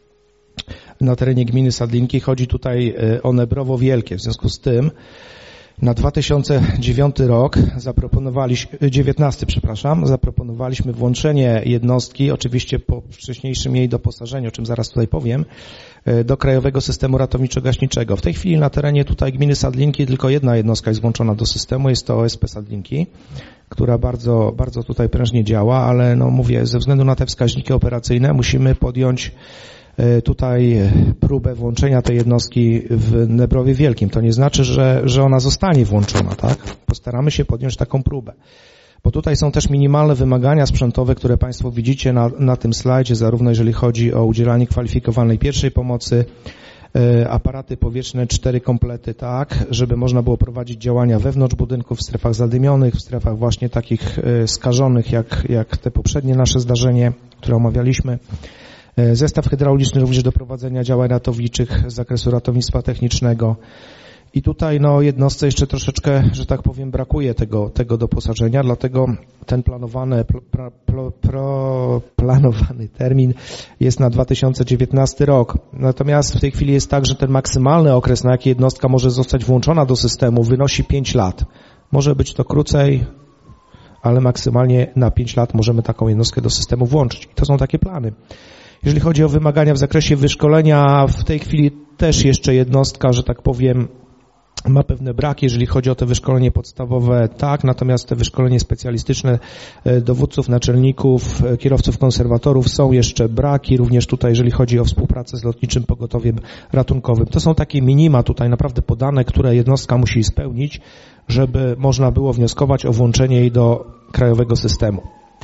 na terenie gminy Sadlinki. Chodzi tutaj o Nebrowo Wielkie. W związku z tym na dwa tysiące dziewiąty rok zaproponowaliśmy, dziewiętnasty, przepraszam, zaproponowaliśmy włączenie jednostki, oczywiście po wcześniejszym jej doposażeniu, o czym zaraz tutaj powiem, do Krajowego Systemu Ratowniczo-Gaśniczego. W tej chwili na terenie tutaj gminy Sadlinki tylko jedna jednostka jest włączona do systemu, jest to O S P Sadlinki, która bardzo, bardzo tutaj prężnie działa, ale no mówię, ze względu na te wskaźniki operacyjne musimy podjąć tutaj próbę włączenia tej jednostki w Nebrowie Wielkim. To nie znaczy, że, że ona zostanie włączona, tak? Postaramy się podjąć taką próbę. Bo tutaj są też minimalne wymagania sprzętowe, które Państwo widzicie na, na tym slajdzie, zarówno jeżeli chodzi o udzielanie kwalifikowanej pierwszej pomocy, e, aparaty powietrzne, cztery komplety, tak, żeby można było prowadzić działania wewnątrz budynków, w strefach zadymionych, w strefach właśnie takich e, skażonych, jak, jak te poprzednie nasze zdarzenie, które omawialiśmy. Zestaw hydrauliczny również do prowadzenia działań ratowniczych z zakresu ratownictwa technicznego. I tutaj no jednostce jeszcze troszeczkę, że tak powiem, brakuje tego, tego doposażenia, dlatego ten planowany, pro, pro, pro, planowany termin jest na dwa tysiące dziewiętnasty rok. Natomiast w tej chwili jest tak, że ten maksymalny okres, na jaki jednostka może zostać włączona do systemu, wynosi pięć lat. Może być to krócej, ale maksymalnie na pięć lat możemy taką jednostkę do systemu włączyć. I to są takie plany. Jeżeli chodzi o wymagania w zakresie wyszkolenia, w tej chwili też jeszcze jednostka, że tak powiem, ma pewne braki, jeżeli chodzi o to wyszkolenie podstawowe, tak, natomiast te wyszkolenie specjalistyczne dowódców, naczelników, kierowców konserwatorów są jeszcze braki, również tutaj, jeżeli chodzi o współpracę z Lotniczym Pogotowiem Ratunkowym. To są takie minima tutaj naprawdę podane, które jednostka musi spełnić, żeby można było wnioskować o włączenie jej do krajowego systemu.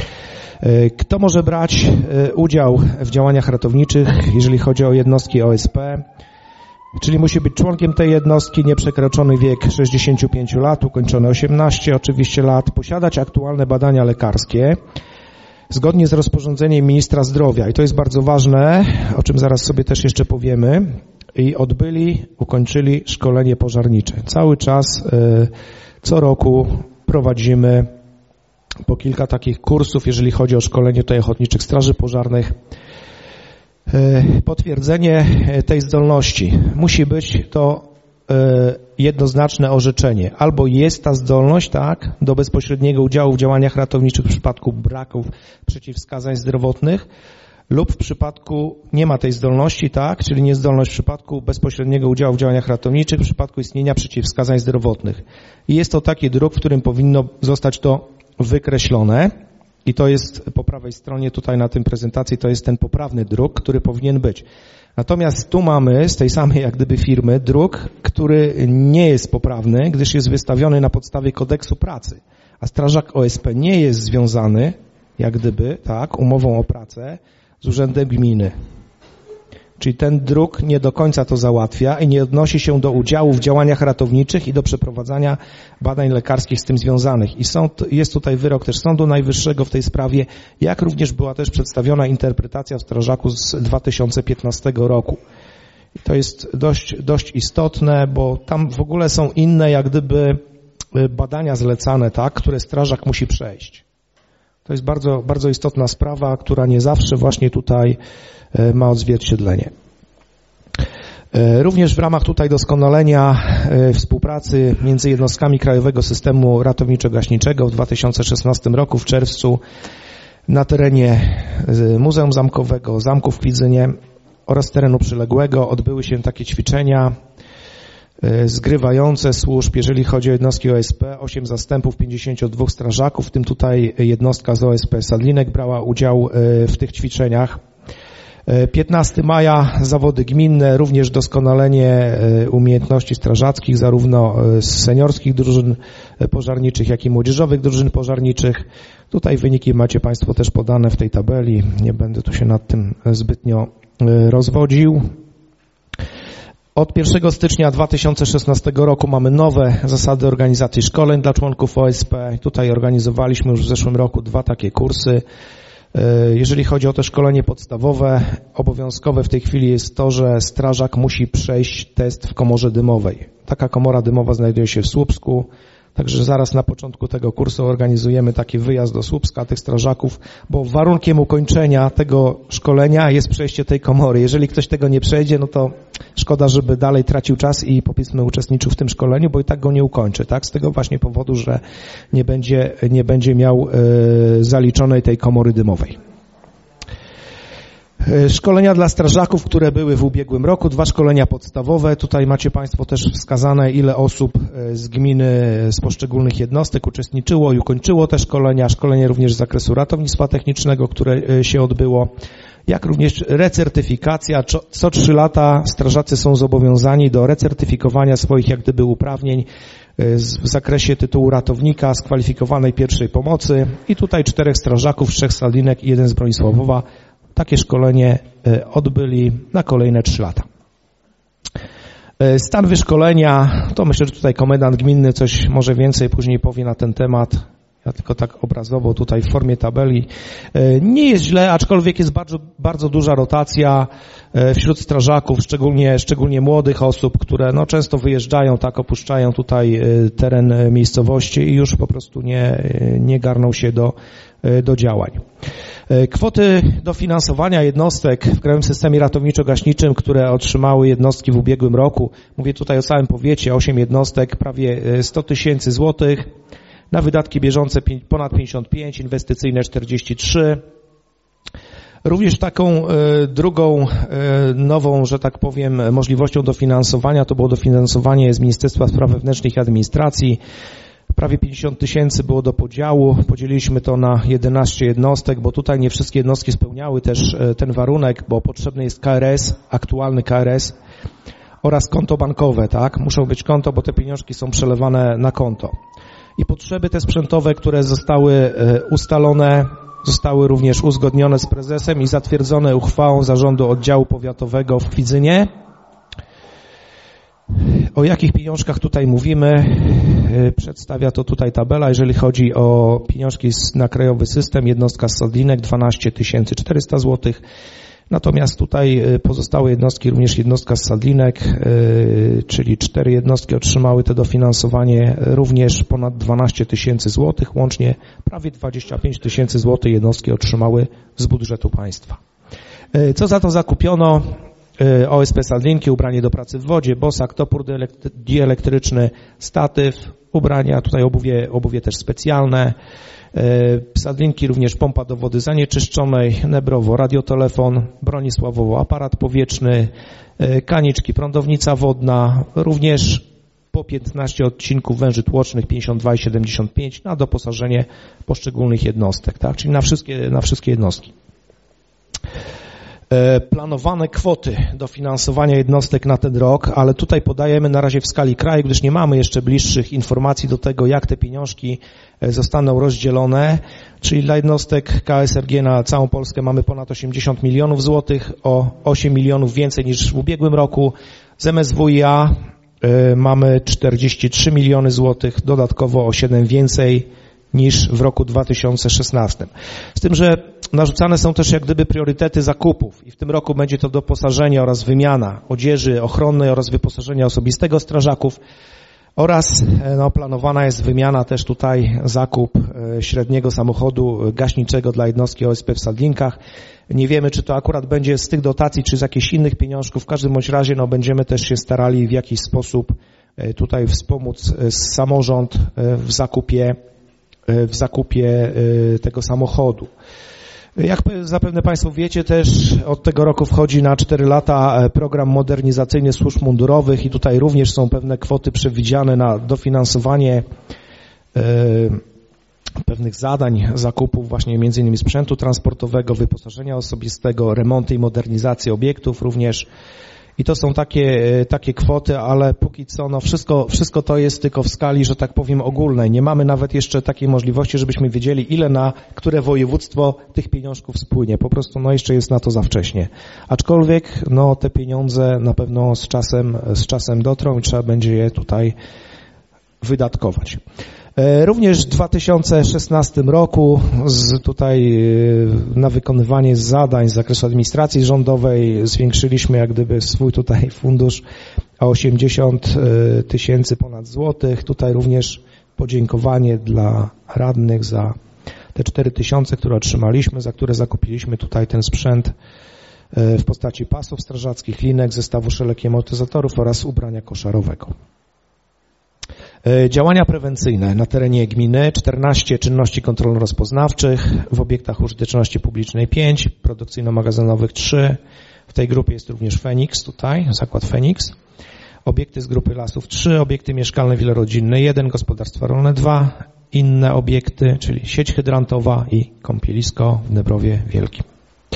Kto może brać udział w działaniach ratowniczych, jeżeli chodzi o jednostki O S P? Czyli musi być członkiem tej jednostki, nieprzekroczony wiek sześćdziesięciu pięciu lat, ukończony osiemnaście oczywiście lat, posiadać aktualne badania lekarskie, zgodnie z rozporządzeniem ministra zdrowia. I to jest bardzo ważne, o czym zaraz sobie też jeszcze powiemy. I odbyli, ukończyli szkolenie pożarnicze. Cały czas, co roku prowadzimy po kilka takich kursów, jeżeli chodzi o szkolenie tutaj ochotniczych straży pożarnych. Potwierdzenie tej zdolności. Musi być to jednoznaczne orzeczenie. Albo jest ta zdolność, tak, do bezpośredniego udziału w działaniach ratowniczych w przypadku braków przeciwwskazań zdrowotnych, lub w przypadku nie ma tej zdolności, tak, czyli niezdolność w przypadku bezpośredniego udziału w działaniach ratowniczych, w przypadku istnienia przeciwwskazań zdrowotnych. I jest to taki druk, w którym powinno zostać to wykreślone. I to jest po prawej stronie tutaj na tym prezentacji, to jest ten poprawny druk, który powinien być. Natomiast tu mamy z tej samej jak gdyby firmy druk, który nie jest poprawny, gdyż jest wystawiony na podstawie kodeksu pracy. A strażak O S P nie jest związany jak gdyby, tak, umową o pracę z urzędem gminy. Czyli ten druk nie do końca to załatwia i nie odnosi się do udziału w działaniach ratowniczych i do przeprowadzania badań lekarskich z tym związanych. I sąd, jest tutaj wyrok też Sądu Najwyższego w tej sprawie, jak również była też przedstawiona interpretacja w strażaku z dwa tysiące piętnastego roku. I to jest dość, dość istotne, bo tam w ogóle są inne jak gdyby badania zlecane, tak, które strażak musi przejść. To jest bardzo, bardzo istotna sprawa, która nie zawsze właśnie tutaj ma odzwierciedlenie. Również w ramach tutaj doskonalenia współpracy między jednostkami Krajowego Systemu Ratowniczo-Gaśniczego w dwa tysiące szesnastym roku w czerwcu na terenie Muzeum Zamkowego, Zamku w Kwidzynie oraz terenu przyległego odbyły się takie ćwiczenia zgrywające służb, jeżeli chodzi o jednostki O S P, osiem zastępów, pięćdziesięciu dwóch strażaków, w tym tutaj jednostka z O S P Sadlinek brała udział w tych ćwiczeniach. piętnastego maja zawody gminne, również doskonalenie umiejętności strażackich, zarówno z seniorskich drużyn pożarniczych, jak i młodzieżowych drużyn pożarniczych. Tutaj wyniki macie Państwo też podane w tej tabeli, nie będę tu się nad tym zbytnio rozwodził. Od pierwszego stycznia dwa tysiące szesnastego roku mamy nowe zasady organizacji szkoleń dla członków O S P. Tutaj organizowaliśmy już w zeszłym roku dwa takie kursy. Jeżeli chodzi o to szkolenie podstawowe, obowiązkowe w tej chwili jest to, że strażak musi przejść test w komorze dymowej. Taka komora dymowa znajduje się w Słupsku. Także zaraz na początku tego kursu organizujemy taki wyjazd do Słupska, tych strażaków, bo warunkiem ukończenia tego szkolenia jest przejście tej komory. Jeżeli ktoś tego nie przejdzie, no to szkoda, żeby dalej tracił czas i powiedzmy uczestniczył w tym szkoleniu, bo i tak go nie ukończy, tak? Z tego właśnie powodu, że nie będzie, nie będzie miał e, zaliczonej tej komory dymowej. Szkolenia dla strażaków, które były w ubiegłym roku, dwa szkolenia podstawowe. Tutaj macie Państwo też wskazane, ile osób z gminy, z poszczególnych jednostek uczestniczyło i ukończyło te szkolenia. Szkolenie również z zakresu ratownictwa technicznego, które się odbyło, jak również recertyfikacja. Co trzy lata strażacy są zobowiązani do recertyfikowania swoich jak gdyby uprawnień w zakresie tytułu ratownika, skwalifikowanej pierwszej pomocy. I tutaj czterech strażaków, trzech Saldinek i jeden z Bronisławowa takie szkolenie odbyli na kolejne trzy lata. Stan wyszkolenia, to myślę, że tutaj komendant gminny coś może więcej później powie na ten temat. Ja tylko tak obrazowo tutaj w formie tabeli. Nie jest źle, aczkolwiek jest bardzo, bardzo duża rotacja wśród strażaków, szczególnie, szczególnie młodych osób, które no, często wyjeżdżają, tak opuszczają tutaj teren miejscowości i już po prostu nie, nie garną się do, do działań. Kwoty dofinansowania jednostek w Krajowym Systemie Ratowniczo-Gaśniczym, które otrzymały jednostki w ubiegłym roku, mówię tutaj o całym powiecie, osiem jednostek, prawie sto tysięcy złotych, na wydatki bieżące ponad pięćdziesiąt pięć, inwestycyjne czterdzieści trzy. Również taką e, drugą e, nową, że tak powiem, możliwością dofinansowania to było dofinansowanie z Ministerstwa Spraw Wewnętrznych i Administracji. Prawie pięćdziesiąt tysięcy było do podziału, podzieliliśmy to na jedenaście jednostek, bo tutaj nie wszystkie jednostki spełniały też ten warunek, bo potrzebny jest K R S, aktualny K R S oraz konto bankowe, tak? Muszą być konto, bo te pieniążki są przelewane na konto. I potrzeby te sprzętowe, które zostały ustalone, zostały również uzgodnione z prezesem i zatwierdzone uchwałą Zarządu Oddziału Powiatowego w Kwidzynie. O jakich pieniążkach tutaj mówimy? Przedstawia to tutaj tabela. Jeżeli chodzi o pieniążki na krajowy system, jednostka z Saldinek dwanaście tysięcy czterysta złotych. Natomiast tutaj pozostałe jednostki, również jednostka z Saldinek, czyli cztery jednostki otrzymały to dofinansowanie również ponad dwanaście tysięcy złotych. Łącznie prawie dwadzieścia pięć tysięcy złotych jednostki otrzymały z budżetu państwa. Co za to zakupiono? O S P Saldinki, ubranie do pracy w wodzie, bosak, topór dielektryczny, statyw, ubrania, tutaj obuwie, obuwie też specjalne, Saldinki również pompa do wody zanieczyszczonej, Nebrowo, radiotelefon, Bronisławowo, aparat powietrzny, Kaniczki, prądownica wodna, również po piętnaście odcinków węży tłocznych pięćdziesiąt dwa i siedemdziesiąt pięć na doposażenie poszczególnych jednostek, tak? Czyli na wszystkie, na wszystkie jednostki. Planowane kwoty dofinansowania jednostek na ten rok, ale tutaj podajemy na razie w skali kraju, gdyż nie mamy jeszcze bliższych informacji do tego, jak te pieniążki zostaną rozdzielone, czyli dla jednostek K S R G na całą Polskę mamy ponad osiemdziesiąt milionów złotych, o osiem milionów więcej niż w ubiegłym roku. Z M S W i A mamy czterdzieści trzy miliony złotych, dodatkowo o siedem więcej niż w roku dwa tysiące szesnastym. Z tym, że narzucane są też jak gdyby priorytety zakupów i w tym roku będzie to doposażenie oraz wymiana odzieży ochronnej oraz wyposażenia osobistego strażaków oraz no, planowana jest wymiana też tutaj zakup średniego samochodu gaśniczego dla jednostki O S P w Saldinkach. Nie wiemy, czy to akurat będzie z tych dotacji, czy z jakichś innych pieniążków. W każdym bądź razie no, będziemy też się starali w jakiś sposób tutaj wspomóc samorząd w zakupie w zakupie tego samochodu. Jak zapewne Państwo wiecie, też od tego roku wchodzi na cztery lata program modernizacyjny służb mundurowych i tutaj również są pewne kwoty przewidziane na dofinansowanie pewnych zadań, zakupów właśnie między innymi sprzętu transportowego, wyposażenia osobistego, remonty i modernizację obiektów również. I to są takie, takie kwoty, ale póki co no wszystko, wszystko to jest tylko w skali, że tak powiem, ogólnej. Nie mamy nawet jeszcze takiej możliwości, żebyśmy wiedzieli, ile na które województwo tych pieniążków spłynie. Po prostu no jeszcze jest na to za wcześnie. Aczkolwiek no te pieniądze na pewno z czasem, z czasem dotrą i trzeba będzie je tutaj wydatkować. Również w dwa tysiące szesnastym roku z tutaj na wykonywanie zadań z zakresu administracji rządowej zwiększyliśmy jak gdyby swój tutaj fundusz a osiemdziesiąt tysięcy ponad złotych. Tutaj również podziękowanie dla radnych za te cztery tysiące, które otrzymaliśmy, za które zakupiliśmy tutaj ten sprzęt w postaci pasów strażackich, linek, zestawu szelek i amortyzatorów oraz ubrania koszarowego. Działania prewencyjne na terenie gminy, czternaście czynności kontrolno-rozpoznawczych, w obiektach użyteczności publicznej pięć, produkcyjno-magazynowych trzy, w tej grupie jest również Feniks tutaj, zakład Feniks, obiekty z grupy lasów trzy, obiekty mieszkalne wielorodzinne jeden, gospodarstwa rolne dwa, inne obiekty, czyli sieć hydrantowa i kąpielisko w Dębrowie Wielkim.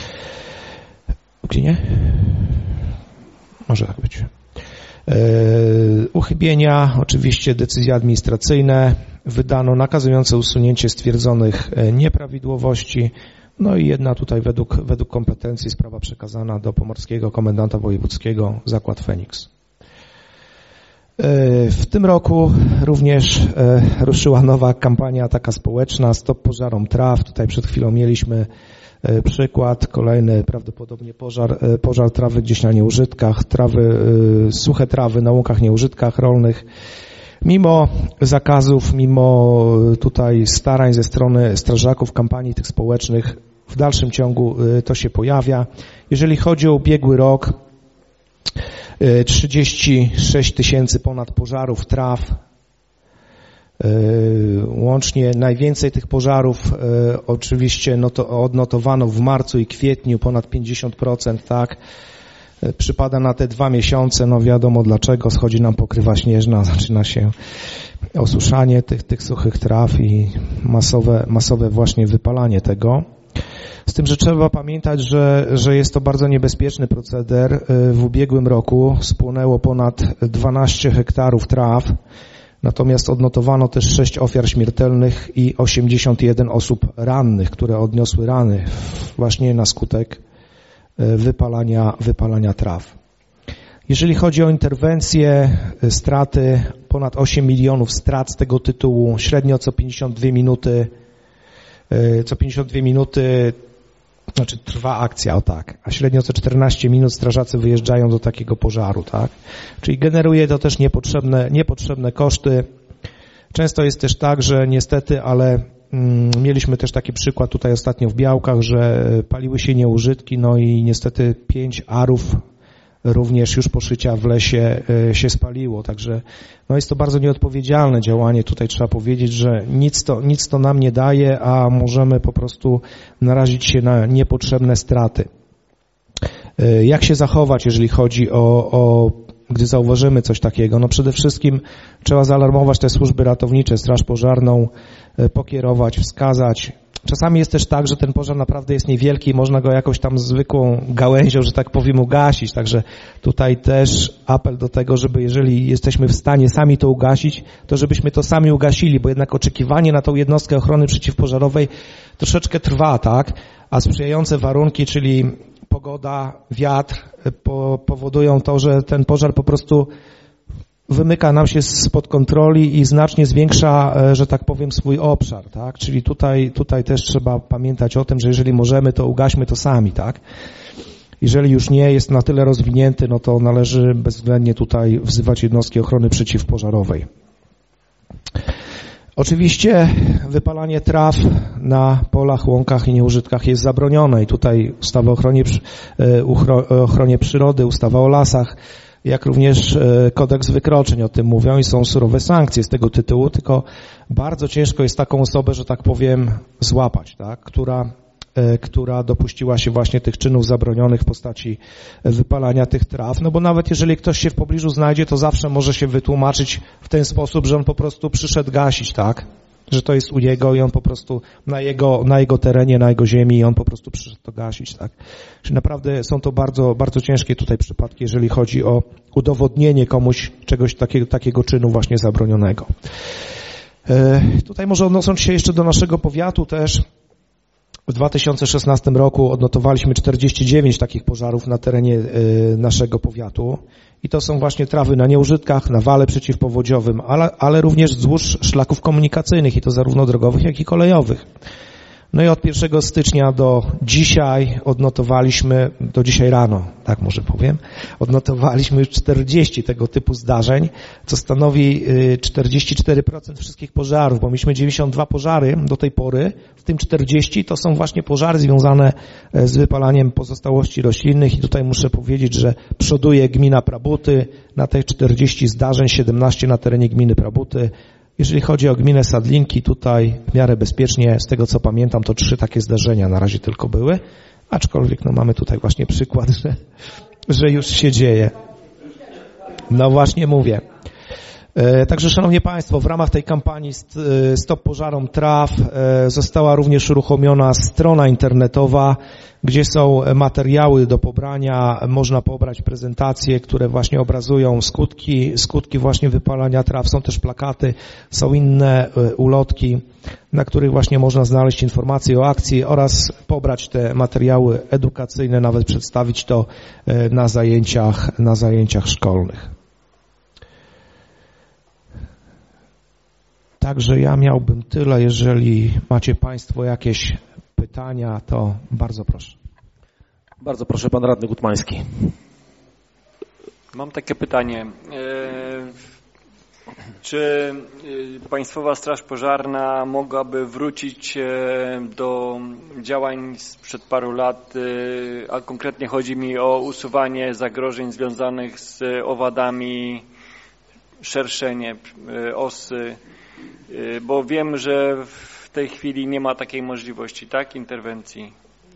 Gdzie może tak być. Yy, uchybienia, oczywiście decyzje administracyjne, wydano nakazujące usunięcie stwierdzonych nieprawidłowości, no i jedna tutaj według, według kompetencji sprawa przekazana do pomorskiego komendanta wojewódzkiego, zakład Feniks. Yy, w tym roku również yy, ruszyła nowa kampania taka społeczna, Stop pożarom traw. Tutaj przed chwilą mieliśmy przykład, kolejny prawdopodobnie pożar, pożar trawy gdzieś na nieużytkach, trawy, suche trawy na łąkach nieużytkach rolnych. Mimo zakazów, mimo tutaj starań ze strony strażaków, kampanii tych społecznych, w dalszym ciągu to się pojawia. Jeżeli chodzi o ubiegły rok, trzydzieści sześć tysięcy ponad pożarów traw. Łącznie najwięcej tych pożarów oczywiście odnotowano w marcu i kwietniu, ponad pięćdziesiąt procent, tak. Przypada na te dwa miesiące, no wiadomo dlaczego, schodzi nam pokrywa śnieżna, zaczyna się osuszanie tych, tych suchych traw i masowe, masowe właśnie wypalanie tego. Z tym, że trzeba pamiętać, że, że jest to bardzo niebezpieczny proceder. W ubiegłym roku spłonęło ponad dwanaście hektarów traw. Natomiast odnotowano też sześć ofiar śmiertelnych i osiemdziesiąt jeden osób rannych, które odniosły rany właśnie na skutek wypalania, wypalania traw. Jeżeli chodzi o interwencje, straty, ponad osiem milionów strat z tego tytułu, średnio co pięćdziesiąt dwie minuty, co pięćdziesiąt dwie minuty, znaczy trwa akcja, o tak, a średnio co czternaście minut strażacy wyjeżdżają do takiego pożaru, tak. Czyli generuje to też niepotrzebne, niepotrzebne koszty. Często jest też tak, że niestety, ale mm, mieliśmy też taki przykład tutaj ostatnio w Białkach, że paliły się nieużytki, no i niestety pięć arów również już poszycia w lesie się spaliło, także no jest to bardzo nieodpowiedzialne działanie, tutaj trzeba powiedzieć, że nic to, nic to nam nie daje, a możemy po prostu narazić się na niepotrzebne straty. Jak się zachować, jeżeli chodzi o, o gdy zauważymy coś takiego? No przede wszystkim trzeba zaalarmować te służby ratownicze, straż pożarną, pokierować, wskazać. Czasami jest też tak, że ten pożar naprawdę jest niewielki i można go jakoś tam zwykłą gałęzią, że tak powiem, ugasić. Także tutaj też apel do tego, żeby jeżeli jesteśmy w stanie sami to ugasić, to żebyśmy to sami ugasili, bo jednak oczekiwanie na tą jednostkę ochrony przeciwpożarowej troszeczkę trwa, tak? A sprzyjające warunki, czyli pogoda, wiatr po, powodują to, że ten pożar po prostu wymyka nam się spod kontroli i znacznie zwiększa, że tak powiem, swój obszar, tak? Czyli tutaj, tutaj też trzeba pamiętać o tym, że jeżeli możemy, to ugaśmy to sami, tak? Jeżeli już nie jest na tyle rozwinięty, no to należy bezwzględnie tutaj wzywać jednostki ochrony przeciwpożarowej. Oczywiście wypalanie traw na polach, łąkach i nieużytkach jest zabronione i tutaj ustawa o ochronie, o ochronie przyrody, ustawa o lasach, jak również kodeks wykroczeń o tym mówią i są surowe sankcje z tego tytułu, tylko bardzo ciężko jest taką osobę, że tak powiem, złapać, tak, która, która dopuściła się właśnie tych czynów zabronionych w postaci wypalania tych traw, no bo nawet jeżeli ktoś się w pobliżu znajdzie, to zawsze może się wytłumaczyć w ten sposób, że on po prostu przyszedł gasić, tak, że to jest u niego i on po prostu na jego, na jego terenie, na jego ziemi i on po prostu przyszedł to gasić, tak. Czyli naprawdę są to bardzo, bardzo ciężkie tutaj przypadki, jeżeli chodzi o udowodnienie komuś czegoś takiego, takiego czynu właśnie zabronionego. E, tutaj może odnosząc się jeszcze do naszego powiatu też, w dwa tysiące szesnastym roku odnotowaliśmy czterdzieści dziewięć takich pożarów na terenie y, naszego powiatu i to są właśnie trawy na nieużytkach, na wale przeciwpowodziowym, ale, ale również wzdłuż szlaków komunikacyjnych i to zarówno drogowych, jak i kolejowych. No i od pierwszego stycznia do dzisiaj odnotowaliśmy, do dzisiaj rano, tak może powiem, odnotowaliśmy już czterdzieści tego typu zdarzeń, co stanowi czterdzieści cztery procent wszystkich pożarów, bo mieliśmy dziewięćdziesiąt dwa pożary do tej pory, w tym czterdzieści to są właśnie pożary związane z wypalaniem pozostałości roślinnych i tutaj muszę powiedzieć, że przoduje gmina Prabuty, na tych czterdzieści zdarzeń, siedemnaście na terenie gminy Prabuty. Jeżeli chodzi o gminę Sadlinki, tutaj w miarę bezpiecznie, z tego co pamiętam, to trzy takie zdarzenia na razie tylko były, aczkolwiek no mamy tutaj właśnie przykład, że, że już się dzieje. No właśnie mówię. E, także szanowni państwo, w ramach tej kampanii Stop Pożarom Traw e, została również uruchomiona strona internetowa, gdzie są materiały do pobrania, można pobrać prezentacje, które właśnie obrazują skutki, skutki właśnie wypalania traw, są też plakaty, są inne e, ulotki, na których właśnie można znaleźć informacje o akcji oraz pobrać te materiały edukacyjne, nawet przedstawić to e, na zajęciach, na zajęciach szkolnych. Także ja miałbym tyle. Jeżeli macie państwo jakieś pytania, to bardzo proszę. Bardzo proszę, pan radny Gutmański. Mam takie pytanie. Czy Państwowa Straż Pożarna mogłaby wrócić do działań sprzed paru lat, a konkretnie chodzi mi o usuwanie zagrożeń związanych z owadami, szerszenie, osy, bo wiem, że w tej chwili nie ma takiej możliwości, tak, interwencji.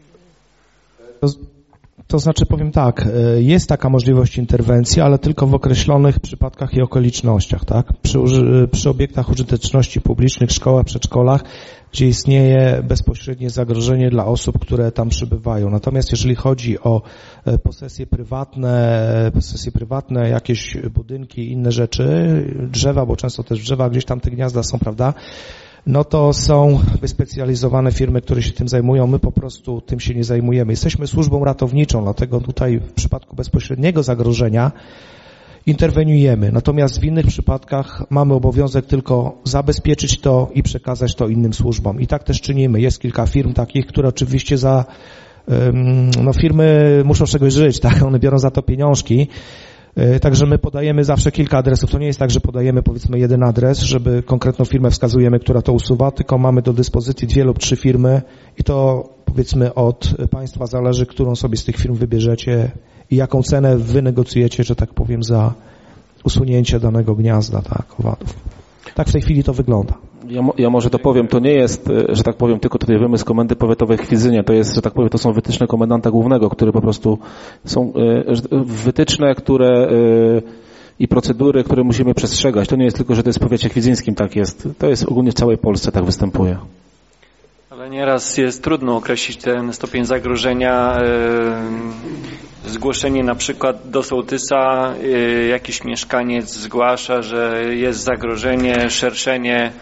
To, to znaczy powiem tak, jest taka możliwość interwencji, ale tylko w określonych przypadkach i okolicznościach, tak? Przy, przy obiektach użyteczności publicznych, szkołach, przedszkolach, gdzie istnieje bezpośrednie zagrożenie dla osób, które tam przybywają. Natomiast jeżeli chodzi o posesje prywatne, posesje prywatne, jakieś budynki, inne rzeczy, drzewa, bo często też drzewa, gdzieś tam te gniazda są, prawda? No to są wyspecjalizowane firmy, które się tym zajmują. My po prostu tym się nie zajmujemy. Jesteśmy służbą ratowniczą, dlatego tutaj w przypadku bezpośredniego zagrożenia interweniujemy. Natomiast w innych przypadkach mamy obowiązek tylko zabezpieczyć to i przekazać to innym służbom. I tak też czynimy. Jest kilka firm takich, które oczywiście za, no firmy muszą z czegoś żyć, tak? One biorą za to pieniążki. Także my podajemy zawsze kilka adresów. To nie jest tak, że podajemy powiedzmy jeden adres, żeby konkretną firmę wskazujemy, która to usuwa, tylko mamy do dyspozycji dwie lub trzy firmy i to powiedzmy od państwa zależy, którą sobie z tych firm wybierzecie i jaką cenę wynegocjujecie, że tak powiem, za usunięcie danego gniazda, tak, owadów. Tak w tej chwili to wygląda. Ja, ja może to powiem, to nie jest, że tak powiem, tylko tutaj wymysł Komendy Powiatowej w Kwidzynie, to jest, że tak powiem, to są wytyczne komendanta głównego, które po prostu są wytyczne, które i procedury, które musimy przestrzegać. To nie jest tylko, że to jest w powiecie kwidzyńskim tak jest, to jest ogólnie w całej Polsce tak występuje. Ale nieraz jest trudno określić ten stopień zagrożenia. Zgłoszenie na przykład do sołtysa, jakiś mieszkaniec zgłasza, że jest zagrożenie, szerszenie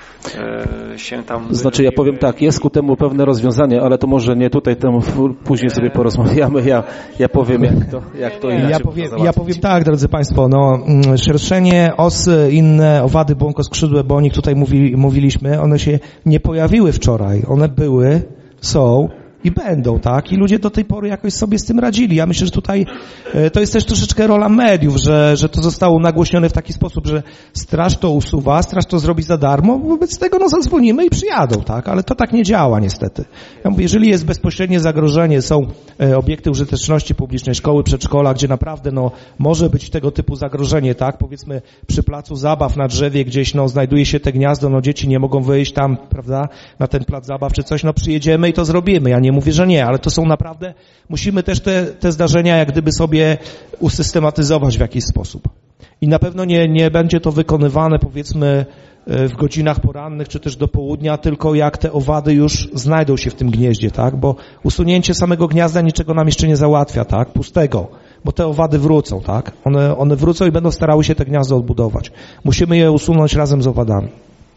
się tam... Znaczy ja powiem tak, jest ku temu pewne rozwiązanie, ale to może nie tutaj, temu później sobie porozmawiamy. Ja, ja powiem jak to, jak to inaczej ja powiem, ja powiem tak, drodzy Państwo, no szerszenie, osy, inne owady błąkoskrzydłe, bo o nich tutaj mówi, mówiliśmy, one się nie pojawiły wczoraj, one były, są i będą, tak? I ludzie do tej pory jakoś sobie z tym radzili. Ja myślę, że tutaj e, to jest też troszeczkę rola mediów, że, że to zostało nagłośnione w taki sposób, że straż to usuwa, straż to zrobi za darmo, wobec tego no zadzwonimy i przyjadą, tak? Ale to tak nie działa niestety. Ja mówię, jeżeli jest bezpośrednie zagrożenie, są e, obiekty użyteczności publicznej, szkoły, przedszkola, gdzie naprawdę no może być tego typu zagrożenie, tak? Powiedzmy przy placu zabaw na drzewie gdzieś no znajduje się te gniazdo, no dzieci nie mogą wyjść tam, prawda? Na ten plac zabaw czy coś, no przyjedziemy i to zrobimy. Ja nie mówię, że nie, ale to są naprawdę, musimy też te, te zdarzenia jak gdyby sobie usystematyzować w jakiś sposób. I na pewno nie, nie będzie to wykonywane powiedzmy w godzinach porannych czy też do południa, tylko jak te owady już znajdą się w tym gnieździe, tak? Bo usunięcie samego gniazda niczego nam jeszcze nie załatwia, tak? Pustego, bo te owady wrócą, tak? One, one wrócą i będą starały się te gniazdo odbudować. Musimy je usunąć razem z owadami.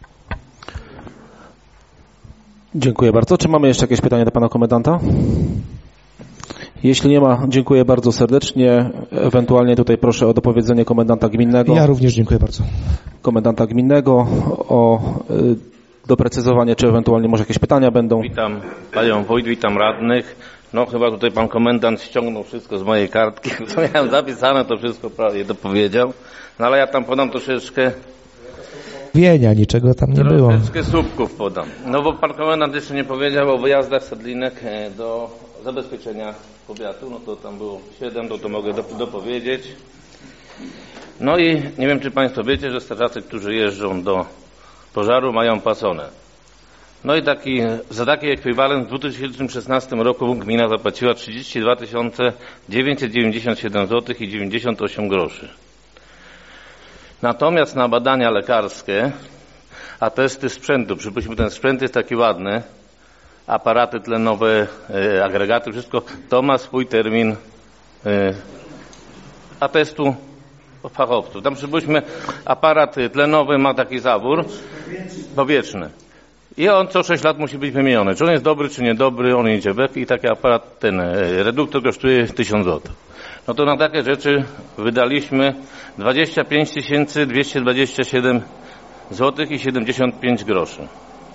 Dziękuję bardzo. Czy mamy jeszcze jakieś pytania do pana komendanta? Jeśli nie ma, dziękuję bardzo serdecznie. Ewentualnie tutaj proszę o dopowiedzenie komendanta gminnego. Ja również dziękuję bardzo. Komendanta gminnego o doprecyzowanie, czy ewentualnie może jakieś pytania będą. Witam panią wójt, witam radnych. No chyba tutaj pan komendant ściągnął wszystko z mojej kartki, co miałem zapisane, to wszystko prawie dopowiedział. No ale ja tam podam troszeczkę... Wienia, niczego tam nie było. Troszeczkę słupków podam. No bo pan komendant jeszcze nie powiedział o wyjazdach Sadlinek do zabezpieczenia powiatu, no to tam było siedem, to to mogę dopowiedzieć. No i nie wiem, czy państwo wiecie, że strażacy, którzy jeżdżą do pożaru, mają płacone. No i taki, za taki ekwiwalent w dwa tysiące szesnastym roku gmina zapłaciła trzydzieści dwa tysiące dziewięćset dziewięćdziesiąt siedem złotych i dziewięćdziesiąt osiem groszy. Natomiast na badania lekarskie, a testy sprzętu, przypuśćmy, ten sprzęt jest taki ładny, aparaty tlenowe, e, agregaty, wszystko, to ma swój termin e, atestu fachowców. Tam przypuśćmy, aparat tlenowy ma taki zawór powietrzny i on co sześć lat musi być wymieniony. Czy on jest dobry, czy niedobry, on idzie we i taki aparat, ten e, reduktor kosztuje tysiąc złotych. No to na takie rzeczy wydaliśmy dwadzieścia pięć tysięcy dwieście dwadzieścia siedem złotych i siedemdziesiąt pięć groszy.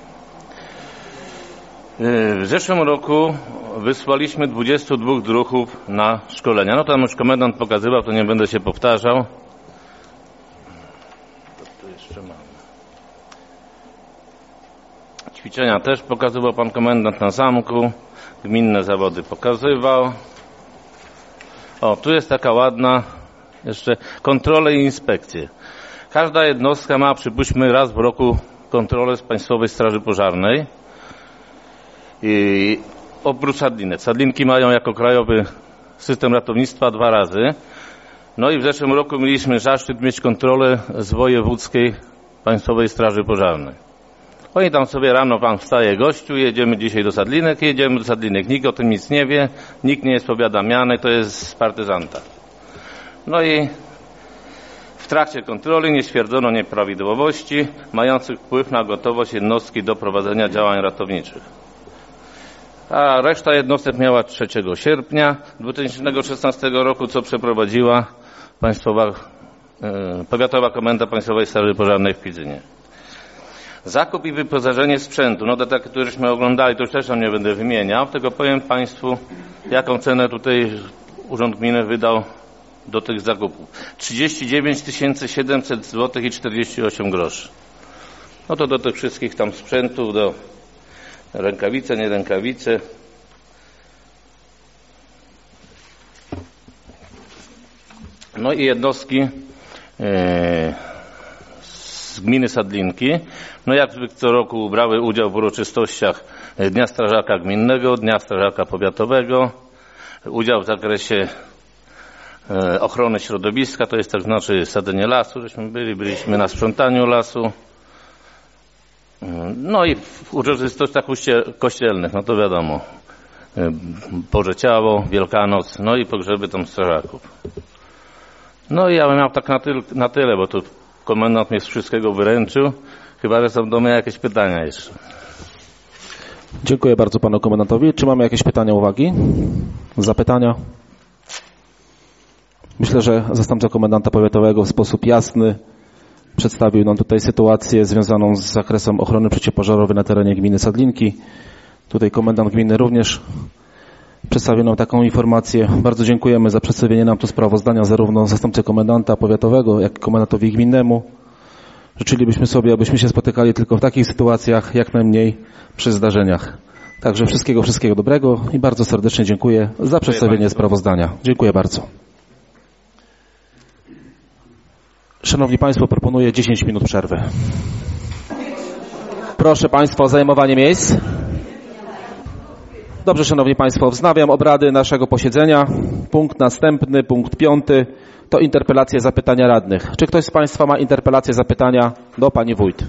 W zeszłym roku wysłaliśmy dwudziestu dwóch druhów na szkolenia. No tam już komendant pokazywał, to nie będę się powtarzał. Co tu jeszcze mamy? Ćwiczenia też pokazywał pan komendant na zamku. Gminne zawody pokazywał. O, tu jest taka ładna jeszcze kontrole i inspekcje. Każda jednostka ma, przypuśćmy, raz w roku kontrolę z Państwowej Straży Pożarnej. I oprócz Sadlinek. Sadlinki mają jako krajowy system ratownictwa dwa razy. No i w zeszłym roku mieliśmy zaszczyt mieć kontrolę z Wojewódzkiej Państwowej Straży Pożarnej. Oni tam sobie rano, pan wstaje, gościu, jedziemy dzisiaj do Sadlinek, jedziemy do Sadlinek. Nikt o tym nic nie wie, nikt nie jest powiadamiany, to jest z partyzanta. No i w trakcie kontroli nie stwierdzono nieprawidłowości mających wpływ na gotowość jednostki do prowadzenia działań ratowniczych. A reszta jednostek miała trzeciego sierpnia dwa tysiące szesnastego roku, co przeprowadziła Państwowa, e, Powiatowa Komenda Państwowej Straży Pożarnej w Kwidzynie. Zakup i wyposażenie sprzętu, no to takie, któreśmy oglądali, to już też tam nie będę wymieniał, tylko powiem Państwu, jaką cenę tutaj Urząd Gminy wydał do tych zakupów. trzydzieści dziewięć tysięcy siedemset złotych i czterdzieści osiem groszy. No to do tych wszystkich tam sprzętów, do rękawice, nie rękawice. No i jednostki e, z gminy Sadlinki, no jak co roku brały udział w uroczystościach Dnia Strażaka Gminnego, Dnia Strażaka Powiatowego, udział w zakresie e, ochrony środowiska, to jest tak znaczy sadzenie lasu, żeśmy byli, byliśmy na sprzątaniu lasu. No i w uroczystościach kościelnych, no to wiadomo, Boże Ciało, Wielkanoc, no i pogrzeby tam strażaków. No i ja bym miał tak na tyle, na tyle, bo tu komendant mnie z wszystkiego wyręczył, chyba że są do mnie jakieś pytania jeszcze. Dziękuję bardzo panu komendantowi. Czy mamy jakieś pytania, uwagi? Zapytania? Myślę, że zastępca komendanta powiatowego w sposób jasny przedstawił nam tutaj sytuację związaną z zakresem ochrony przeciwpożarowej na terenie gminy Sadlinki. Tutaj komendant gminy również przedstawił nam taką informację. Bardzo dziękujemy za przedstawienie nam tu sprawozdania zarówno zastępcy komendanta powiatowego, jak i komendantowi gminnemu. Życzylibyśmy sobie, abyśmy się spotykali tylko w takich sytuacjach, jak najmniej przy zdarzeniach. Także wszystkiego, wszystkiego dobrego i bardzo serdecznie dziękuję za przedstawienie sprawozdania. Dziękuję bardzo. Szanowni Państwo, proponuję dziesięć minut przerwy. Proszę Państwa o zajmowanie miejsc. Dobrze, Szanowni Państwo, wznawiam obrady naszego posiedzenia. Punkt następny, punkt piąty, to interpelacje, zapytania radnych. Czy ktoś z Państwa ma interpelacje, zapytania do Pani Wójt?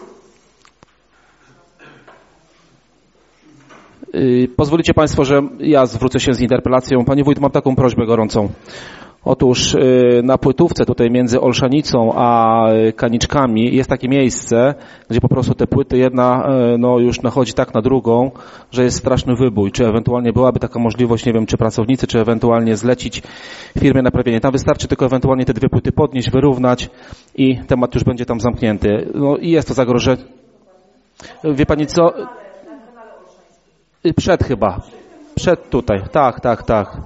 Yy, pozwolicie Państwo, że ja zwrócę się z interpelacją. Pani Wójt, mam taką prośbę gorącą. Otóż na płytówce tutaj między Olszanicą a Kaniczkami jest takie miejsce, gdzie po prostu te płyty jedna no, już nachodzi tak na drugą, że jest straszny wybój. Czy ewentualnie byłaby taka możliwość, nie wiem, czy pracownicy, czy ewentualnie zlecić firmie naprawienie. Tam wystarczy tylko ewentualnie te dwie płyty podnieść, wyrównać i temat już będzie tam zamknięty. No i jest to zagrożenie. Wie pani co? Przed chyba. Przed tutaj. Tak, tak, tak.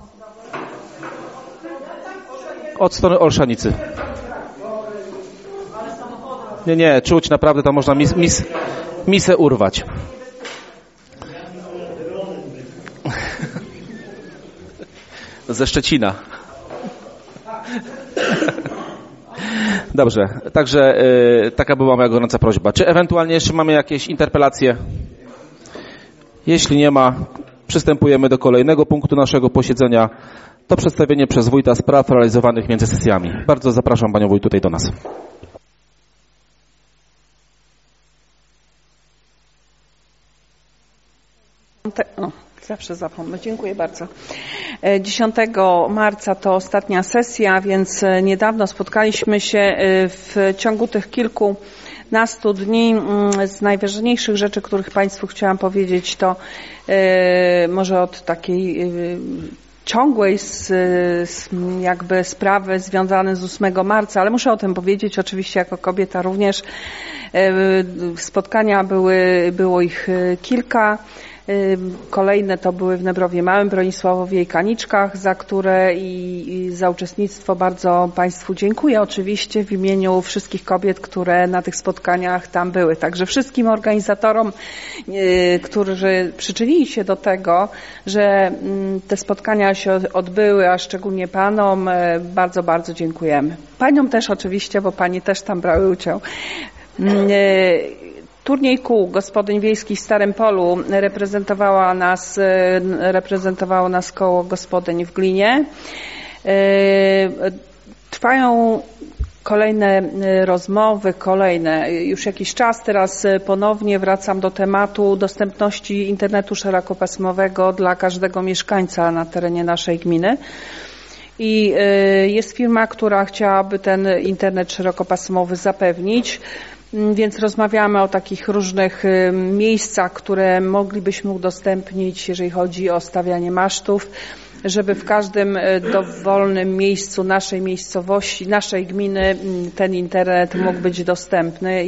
Od strony Olszanicy. Nie, nie, czuć naprawdę, tam można mis, mis, misę urwać. Ze Szczecina. Dobrze, także y, taka była moja gorąca prośba. Czy ewentualnie jeszcze mamy jakieś interpelacje? Jeśli nie ma, przystępujemy do kolejnego punktu naszego posiedzenia. To przedstawienie przez wójta spraw realizowanych między sesjami. Bardzo zapraszam panią wójt tutaj do nas. O, zawsze zapomnę. Dziękuję bardzo. dziesiątego marca to ostatnia sesja, więc niedawno spotkaliśmy się w ciągu tych kilkunastu dni. Z najważniejszych rzeczy, których Państwu chciałam powiedzieć, to może od takiej ciągłej z, z jakby sprawy związane z ósmego marca, ale muszę o tym powiedzieć, oczywiście jako kobieta również. Spotkania były, było ich kilka. Kolejne to były w Nebrowie Małym, Bronisławowie i Kaniczkach, za które i, i za uczestnictwo bardzo Państwu dziękuję oczywiście w imieniu wszystkich kobiet, które na tych spotkaniach tam były. Także wszystkim organizatorom, yy, którzy przyczynili się do tego, że yy, te spotkania się odbyły, a szczególnie Panom, yy, bardzo, bardzo dziękujemy. Paniom też oczywiście, bo Panie też tam brały udział. Yy, Turniej kół gospodyń wiejskich w Starym Polu reprezentowała nas, reprezentowało nas koło gospodyń w Glinie. Trwają kolejne rozmowy, kolejne. Już jakiś czas teraz ponownie wracam do tematu dostępności internetu szerokopasmowego dla każdego mieszkańca na terenie naszej gminy. I jest firma, która chciałaby ten internet szerokopasmowy zapewnić. Więc rozmawiamy o takich różnych miejscach, które moglibyśmy udostępnić, jeżeli chodzi o stawianie masztów, żeby w każdym dowolnym miejscu naszej miejscowości, naszej gminy ten internet mógł być dostępny.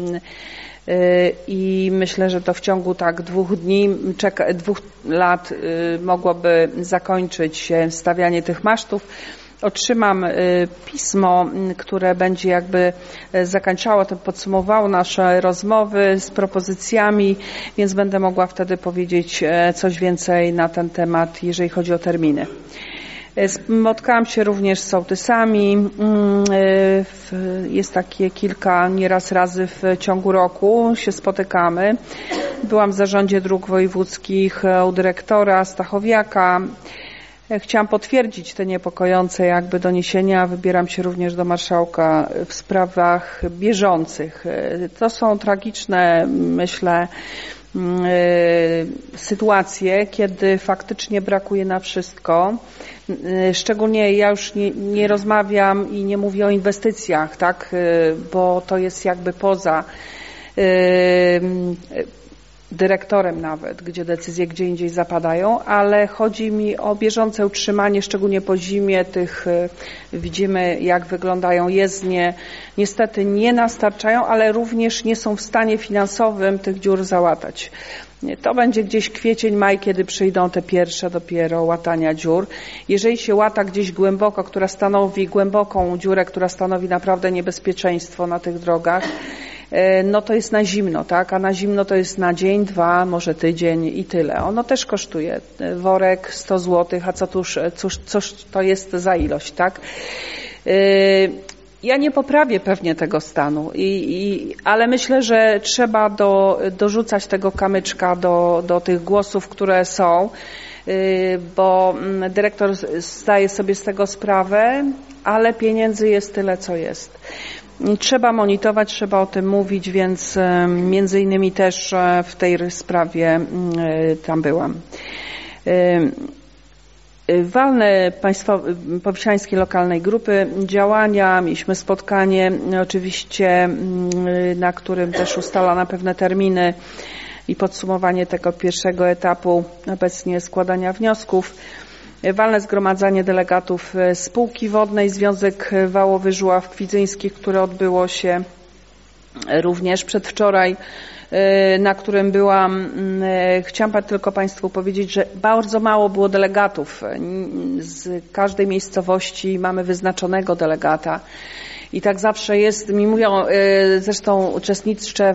I myślę, że to w ciągu tak dwóch dni, czeka, dwóch lat mogłoby zakończyć się stawianie tych masztów. Otrzymam pismo, które będzie jakby zakończało, to podsumowało nasze rozmowy z propozycjami, więc będę mogła wtedy powiedzieć coś więcej na ten temat, jeżeli chodzi o terminy. Spotkałam się również z sołtysami. Jest takie kilka nieraz razy w ciągu roku się spotykamy. Byłam w zarządzie dróg wojewódzkich u dyrektora Stachowiaka. Chciałam potwierdzić te niepokojące jakby doniesienia. Wybieram się również do marszałka w sprawach bieżących. To są tragiczne, myślę, sytuacje, kiedy faktycznie brakuje na wszystko. Szczególnie ja już nie, nie rozmawiam i nie mówię o inwestycjach, tak, bo to jest jakby poza dyrektorem nawet, gdzie decyzje gdzie indziej zapadają, ale chodzi mi o bieżące utrzymanie, szczególnie po zimie tych, widzimy jak wyglądają jezdnie, niestety nie nastarczają, ale również nie są w stanie finansowym tych dziur załatać. To będzie gdzieś kwiecień, maj, kiedy przyjdą te pierwsze dopiero łatania dziur. Jeżeli się łata gdzieś głęboko, która stanowi głęboką dziurę, która stanowi naprawdę niebezpieczeństwo na tych drogach, no to jest na zimno, tak? A na zimno to jest na dzień, dwa, może tydzień i tyle. Ono też kosztuje. Worek sto złotych, a co tuż, cóż, cóż to jest za ilość, tak? Ja nie poprawię pewnie tego stanu, i, i, ale myślę, że trzeba do, dorzucać tego kamyczka do, do tych głosów, które są, bo dyrektor zdaje sobie z tego sprawę, ale pieniędzy jest tyle, co jest. Trzeba monitorować, trzeba o tym mówić, więc między innymi też w tej sprawie tam byłam. Walne państwowe, powsiańskiej lokalnej grupy działania, mieliśmy spotkanie oczywiście, na którym też ustalano pewne terminy i podsumowanie tego pierwszego etapu obecnie składania wniosków. Walne zgromadzenie delegatów spółki wodnej, Związek Wałowy Żuław Kwidzyńskich, które odbyło się również przedwczoraj. na którym byłam. Chciałam tylko Państwu powiedzieć, że bardzo mało było delegatów. Z każdej miejscowości mamy wyznaczonego delegata. I tak zawsze jest, mi mówią, zresztą uczestniczę, w,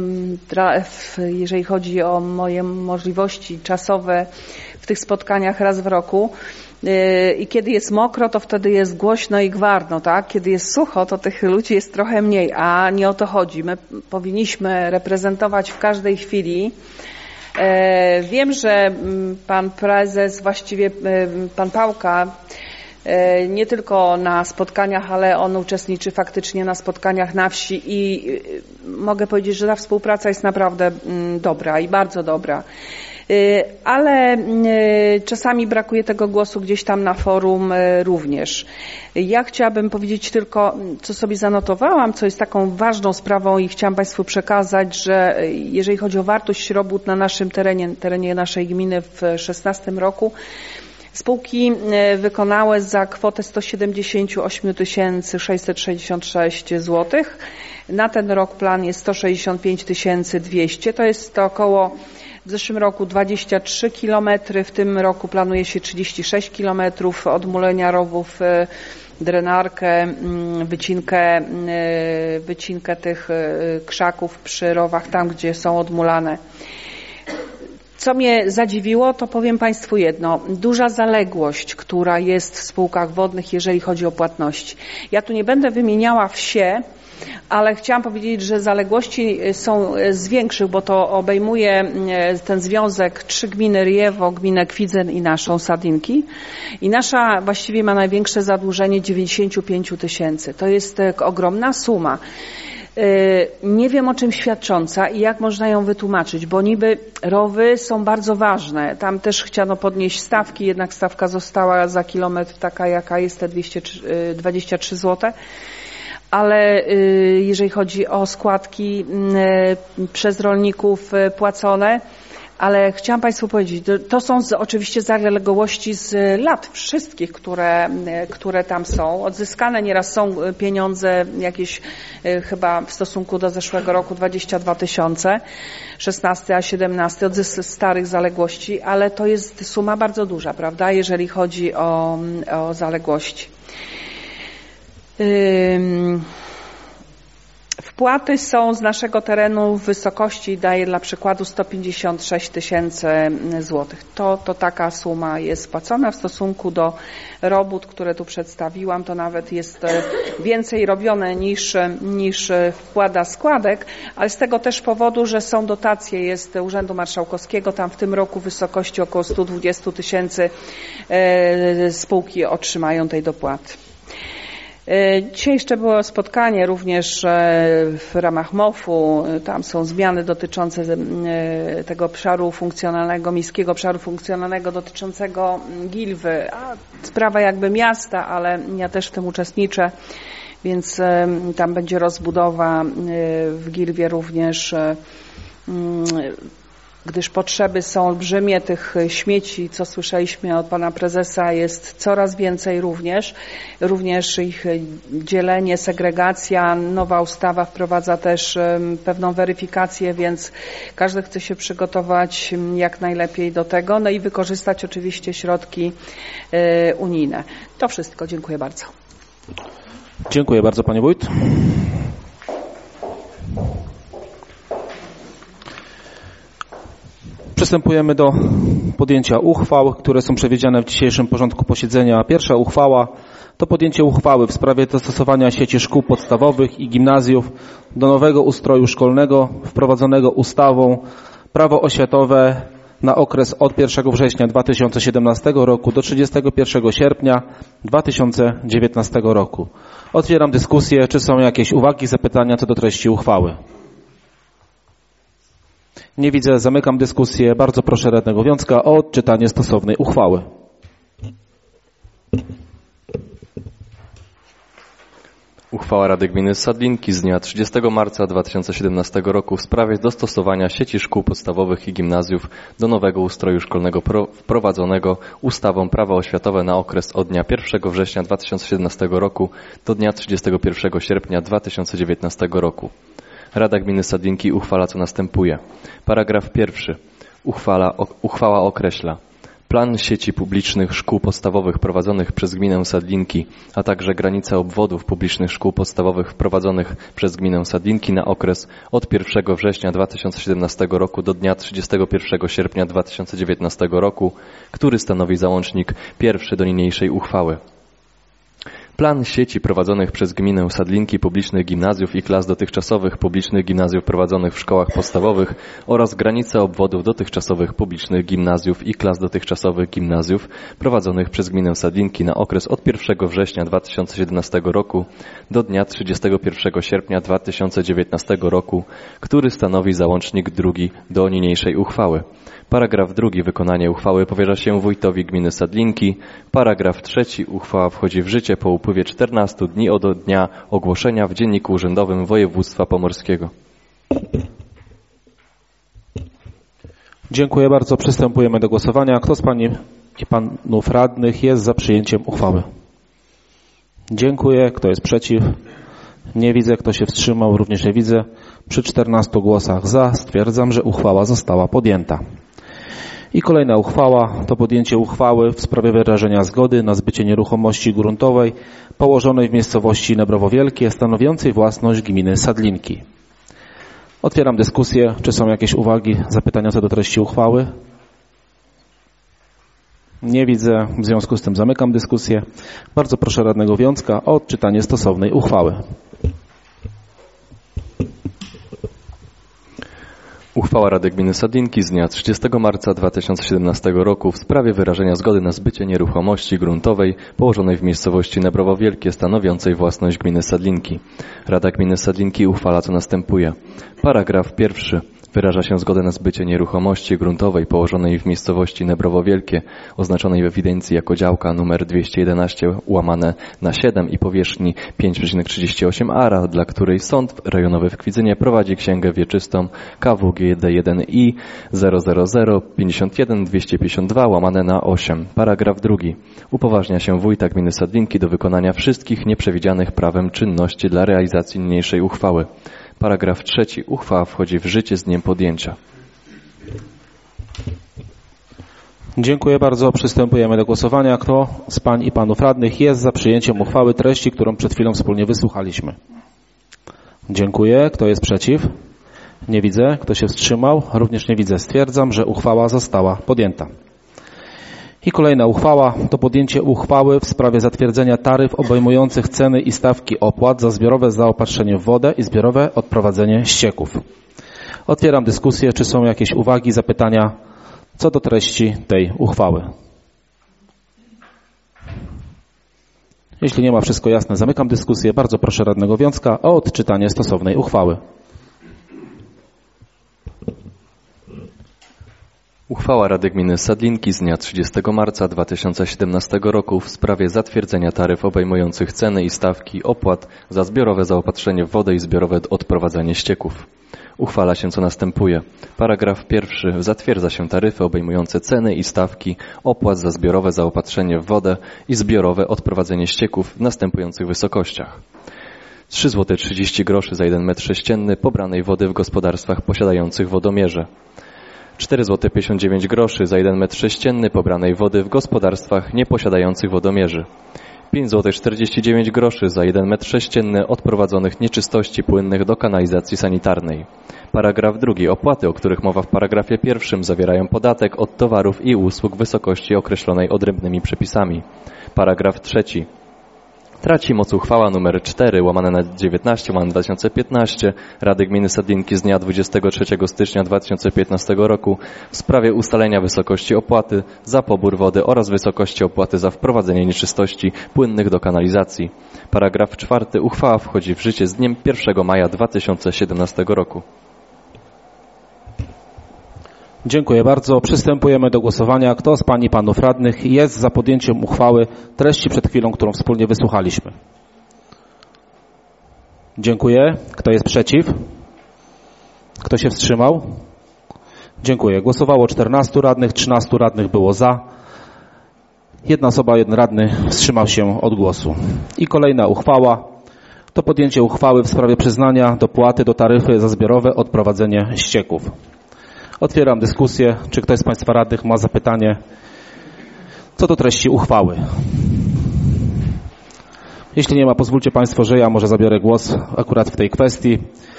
w, jeżeli chodzi o moje możliwości czasowe w tych spotkaniach raz w roku. I kiedy jest mokro, to wtedy jest głośno i gwarno, tak? Kiedy jest sucho, to tych ludzi jest trochę mniej, a nie o to chodzi. My powinniśmy reprezentować w każdej chwili. Wiem, że pan prezes, właściwie pan Pałka, nie tylko na spotkaniach, ale on uczestniczy faktycznie na spotkaniach na wsi i mogę powiedzieć, że ta współpraca jest naprawdę dobra i bardzo dobra. Ale czasami brakuje tego głosu gdzieś tam na forum również. Ja chciałabym powiedzieć tylko, co sobie zanotowałam, co jest taką ważną sprawą i chciałam Państwu przekazać, że jeżeli chodzi o wartość robót na naszym terenie, terenie naszej gminy w dwa tysiące szesnastym roku, spółki wykonały za kwotę sto siedemdziesiąt osiem tysięcy sześćset sześćdziesiąt sześć złotych. Na ten rok plan jest sto sześćdziesiąt pięć tysięcy dwieście. To jest to około w zeszłym roku dwadzieścia trzy kilometry, w tym roku planuje się trzydzieści sześć kilometrów odmulenia rowów, drenarkę, wycinkę, wycinkę tych krzaków przy rowach, tam gdzie są odmulane. Co mnie zadziwiło, to powiem Państwu jedno. Duża zaległość, która jest w spółkach wodnych, jeżeli chodzi o płatności. Ja tu nie będę wymieniała wsie, ale chciałam powiedzieć, że zaległości są z większych, bo to obejmuje ten związek trzy gminy Ryjewo, gminę Kwidzen i naszą Sadynki. I nasza właściwie ma największe zadłużenie dziewięćdziesiąt pięć tysięcy. To jest ogromna suma. Nie wiem, o czym świadcząca i jak można ją wytłumaczyć, bo niby rowy są bardzo ważne. Tam też chciano podnieść stawki, jednak stawka została za kilometr taka, jaka jest, te dwieście dwadzieścia trzy złote. Ale jeżeli chodzi o składki przez rolników płacone, ale chciałam Państwu powiedzieć, to są z, oczywiście zaległości z lat wszystkich, które, które tam są. Odzyskane nieraz są pieniądze jakieś chyba w stosunku do zeszłego roku dwadzieścia dwa tysiące, szesnasty a siedemnasty od starych zaległości, ale to jest suma bardzo duża, prawda, jeżeli chodzi o, o zaległości. Wpłaty są z naszego terenu w wysokości, daję dla przykładu sto pięćdziesiąt sześć tysięcy złotych. To, to taka suma jest spłacona w stosunku do robót, które tu przedstawiłam. To nawet jest więcej robione niż, niż wkłada składek, ale z tego też powodu, że są dotacje, jest Urzędu Marszałkowskiego, tam w tym roku w wysokości około sto dwadzieścia tysięcy spółki otrzymają tej dopłaty. Dzisiaj jeszcze było spotkanie również w ramach M O F-u. Tam są zmiany dotyczące tego obszaru funkcjonalnego, miejskiego obszaru funkcjonalnego dotyczącego Gilwy. A sprawa jakby miasta, ale ja też w tym uczestniczę, więc tam będzie rozbudowa w Gilwie również, gdyż potrzeby są olbrzymie, tych śmieci, co słyszeliśmy od pana prezesa, jest coraz więcej również. Również ich dzielenie, segregacja, nowa ustawa wprowadza też pewną weryfikację, więc każdy chce się przygotować jak najlepiej do tego, no i wykorzystać oczywiście środki unijne. To wszystko. Dziękuję bardzo. Dziękuję bardzo, pani wójt. Przystępujemy do podjęcia uchwał, które są przewidziane w dzisiejszym porządku posiedzenia. Pierwsza uchwała to podjęcie uchwały w sprawie dostosowania sieci szkół podstawowych i gimnazjów do nowego ustroju szkolnego wprowadzonego ustawą Prawo oświatowe na okres od pierwszego września dwa tysiące siedemnastego roku do trzydziestego pierwszego sierpnia dwa tysiące dziewiętnastego roku. Otwieram dyskusję. Czy są jakieś uwagi, zapytania co do treści uchwały? Nie widzę. Zamykam dyskusję. Bardzo proszę radnego Wiązka o odczytanie stosownej uchwały. Uchwała Rady Gminy Sadlinki z dnia trzydziestego marca dwa tysiące siedemnastego roku w sprawie dostosowania sieci szkół podstawowych i gimnazjów do nowego ustroju szkolnego wprowadzonego ustawą Prawo oświatowe na okres od dnia pierwszego września dwa tysiące siedemnastego roku do dnia trzydziestego pierwszego sierpnia dwa tysiące dziewiętnastego roku. Rada Gminy Sadlinki uchwala, co następuje. Paragraf pierwszy. Uchwala, o, uchwała określa plan sieci publicznych szkół podstawowych prowadzonych przez gminę Sadlinki, a także granice obwodów publicznych szkół podstawowych prowadzonych przez gminę Sadlinki na okres od pierwszego września dwa tysiące siedemnastego roku do dnia trzydziestego pierwszego sierpnia dwa tysiące dziewiętnastego roku, który stanowi załącznik pierwszy do niniejszej uchwały. Plan sieci prowadzonych przez gminę Sadlinki publicznych gimnazjów i klas dotychczasowych publicznych gimnazjów prowadzonych w szkołach podstawowych oraz granice obwodów dotychczasowych publicznych gimnazjów i klas dotychczasowych gimnazjów prowadzonych przez gminę Sadlinki na okres od pierwszego września dwa tysiące siedemnastego roku do dnia trzydziestego pierwszego sierpnia dwa tysiące dziewiętnastego roku, który stanowi załącznik drugi do niniejszej uchwały. Paragraf drugi. Wykonanie uchwały powierza się wójtowi gminy Sadlinki. Paragraf trzeci. Uchwała wchodzi w życie po upływie czternastu dni od dnia ogłoszenia w Dzienniku Urzędowym Województwa Pomorskiego. Dziękuję bardzo. Przystępujemy do głosowania. Kto z Pań i Panów Radnych jest za przyjęciem uchwały? Dziękuję. Kto jest przeciw? Nie widzę. Kto się wstrzymał? Również nie widzę. Przy czternastu głosach za stwierdzam, że uchwała została podjęta. I kolejna uchwała to podjęcie uchwały w sprawie wyrażenia zgody na zbycie nieruchomości gruntowej położonej w miejscowości Nebrowo Wielkie, stanowiącej własność gminy Sadlinki. Otwieram dyskusję. Czy są jakieś uwagi, zapytania co do treści uchwały? Nie widzę. W związku z tym zamykam dyskusję. Bardzo proszę radnego Wiącka o odczytanie stosownej uchwały. Uchwała Rady Gminy Sadlinki z dnia trzydziestego marca dwa tysiące siedemnastego roku w sprawie wyrażenia zgody na zbycie nieruchomości gruntowej położonej w miejscowości Nebrowo Wielkie stanowiącej własność gminy Sadlinki. Rada Gminy Sadlinki uchwala, co następuje. Paragraf pierwszy. Wyraża się zgodę na zbycie nieruchomości gruntowej położonej w miejscowości Nebrowo Wielkie, oznaczonej w ewidencji jako działka numer dwieście jedenaście łamane na siedem i powierzchni pięć przecinek trzydzieści osiem ara, dla której Sąd Rejonowy w Kwidzynie prowadzi księgę wieczystą K W G D jeden I zero zero zero pięćdziesiąt jeden dwieście pięćdziesiąt dwa łamane na osiem. Paragraf drugi. Upoważnia się wójta gminy Sadlinki do wykonania wszystkich nieprzewidzianych prawem czynności dla realizacji niniejszej uchwały. Paragraf trzeci. Uchwała wchodzi w życie z dniem podjęcia. Dziękuję bardzo. Przystępujemy do głosowania. Kto z Pań i Panów Radnych jest za przyjęciem uchwały treści, którą przed chwilą wspólnie wysłuchaliśmy? Dziękuję. Kto jest przeciw? Nie widzę. Kto się wstrzymał? Również nie widzę. Stwierdzam, że uchwała została podjęta. I kolejna uchwała to podjęcie uchwały w sprawie zatwierdzenia taryf obejmujących ceny i stawki opłat za zbiorowe zaopatrzenie w wodę i zbiorowe odprowadzenie ścieków. Otwieram dyskusję. Czy są jakieś uwagi, zapytania co do treści tej uchwały? Jeśli nie ma, wszystko jasne, zamykam dyskusję. Bardzo proszę radnego Wiącka o odczytanie stosownej uchwały. Uchwała Rady Gminy Sadlinki z dnia trzydziestego marca dwa tysiące siedemnastego roku w sprawie zatwierdzenia taryf obejmujących ceny i stawki opłat za zbiorowe zaopatrzenie w wodę i zbiorowe odprowadzanie ścieków. Uchwala się, co następuje. Paragraf pierwszy. Zatwierdza się taryfy obejmujące ceny i stawki opłat za zbiorowe zaopatrzenie w wodę i zbiorowe odprowadzenie ścieków w następujących wysokościach. trzy złote trzydzieści groszy za jeden metr sześcienny pobranej wody w gospodarstwach posiadających wodomierze. cztery złote pięćdziesiąt dziewięć groszy za jeden metr sześcienny pobranej wody w gospodarstwach nieposiadających wodomierzy. pięć złotych czterdzieści dziewięć groszy za jeden metr sześcienny odprowadzonych nieczystości płynnych do kanalizacji sanitarnej. Paragraf drugi. Opłaty, o których mowa w paragrafie pierwszym, zawierają podatek od towarów i usług w wysokości określonej odrębnymi przepisami. Paragraf trzeci. Traci moc uchwała nr cztery łamane na dziewiętnaście łamane na dwa tysiące piętnaście Rady Gminy Sadlinki z dnia dwudziestego trzeciego stycznia dwa tysiące piętnastego roku w sprawie ustalenia wysokości opłaty za pobór wody oraz wysokości opłaty za wprowadzenie nieczystości płynnych do kanalizacji. Paragraf czwarty. Uchwała wchodzi w życie z dniem pierwszego maja dwa tysiące siedemnastego roku. Dziękuję bardzo. Przystępujemy do głosowania. Kto z Pań i Panów Radnych jest za podjęciem uchwały treści przed chwilą, którą wspólnie wysłuchaliśmy? Dziękuję. Kto jest przeciw? Kto się wstrzymał? Dziękuję. Głosowało czternastu radnych, trzynastu radnych było za. Jedna osoba, jeden radny wstrzymał się od głosu. I kolejna uchwała. to podjęcie uchwały w sprawie przyznania dopłaty do taryfy za zbiorowe odprowadzenie ścieków. Otwieram dyskusję. Czy ktoś z Państwa radnych ma zapytanie co do treści uchwały? Jeśli nie ma, pozwólcie Państwo, że ja może zabiorę głos akurat w tej kwestii.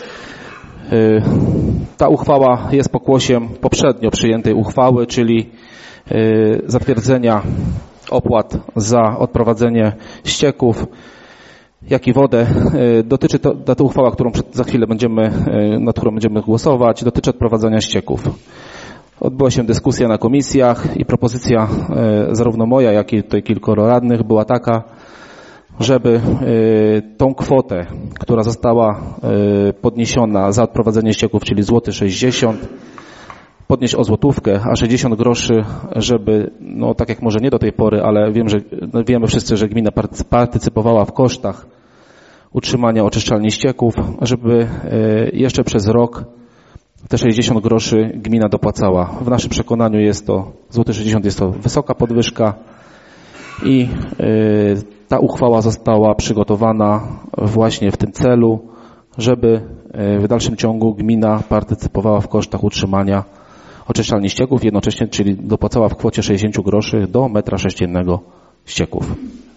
Ta uchwała jest pokłosiem poprzednio przyjętej uchwały, czyli zatwierdzenia opłat za odprowadzenie ścieków, jak i wodę. Dotyczy to, ta uchwała, którą za chwilę będziemy, nad którą będziemy głosować, dotyczy odprowadzania ścieków. Odbyła się dyskusja na komisjach i propozycja zarówno moja, jak i tutaj kilkoro radnych była taka, żeby tą kwotę, która została podniesiona za odprowadzenie ścieków, czyli złoty sześćdziesiąt, podnieść o złotówkę, a sześćdziesiąt groszy, żeby, no tak jak może nie do tej pory, ale wiem, że no wiemy wszyscy, że gmina partycypowała w kosztach utrzymania oczyszczalni ścieków, żeby jeszcze przez rok te sześćdziesiąt groszy gmina dopłacała. W naszym przekonaniu jest to, złoty sześćdziesiąt jest to wysoka podwyżka i ta uchwała została przygotowana właśnie w tym celu, żeby w dalszym ciągu gmina partycypowała w kosztach utrzymania oczyszczalni ścieków, jednocześnie, czyli dopłacała w kwocie sześćdziesiąt groszy do metra sześciennego ścieków.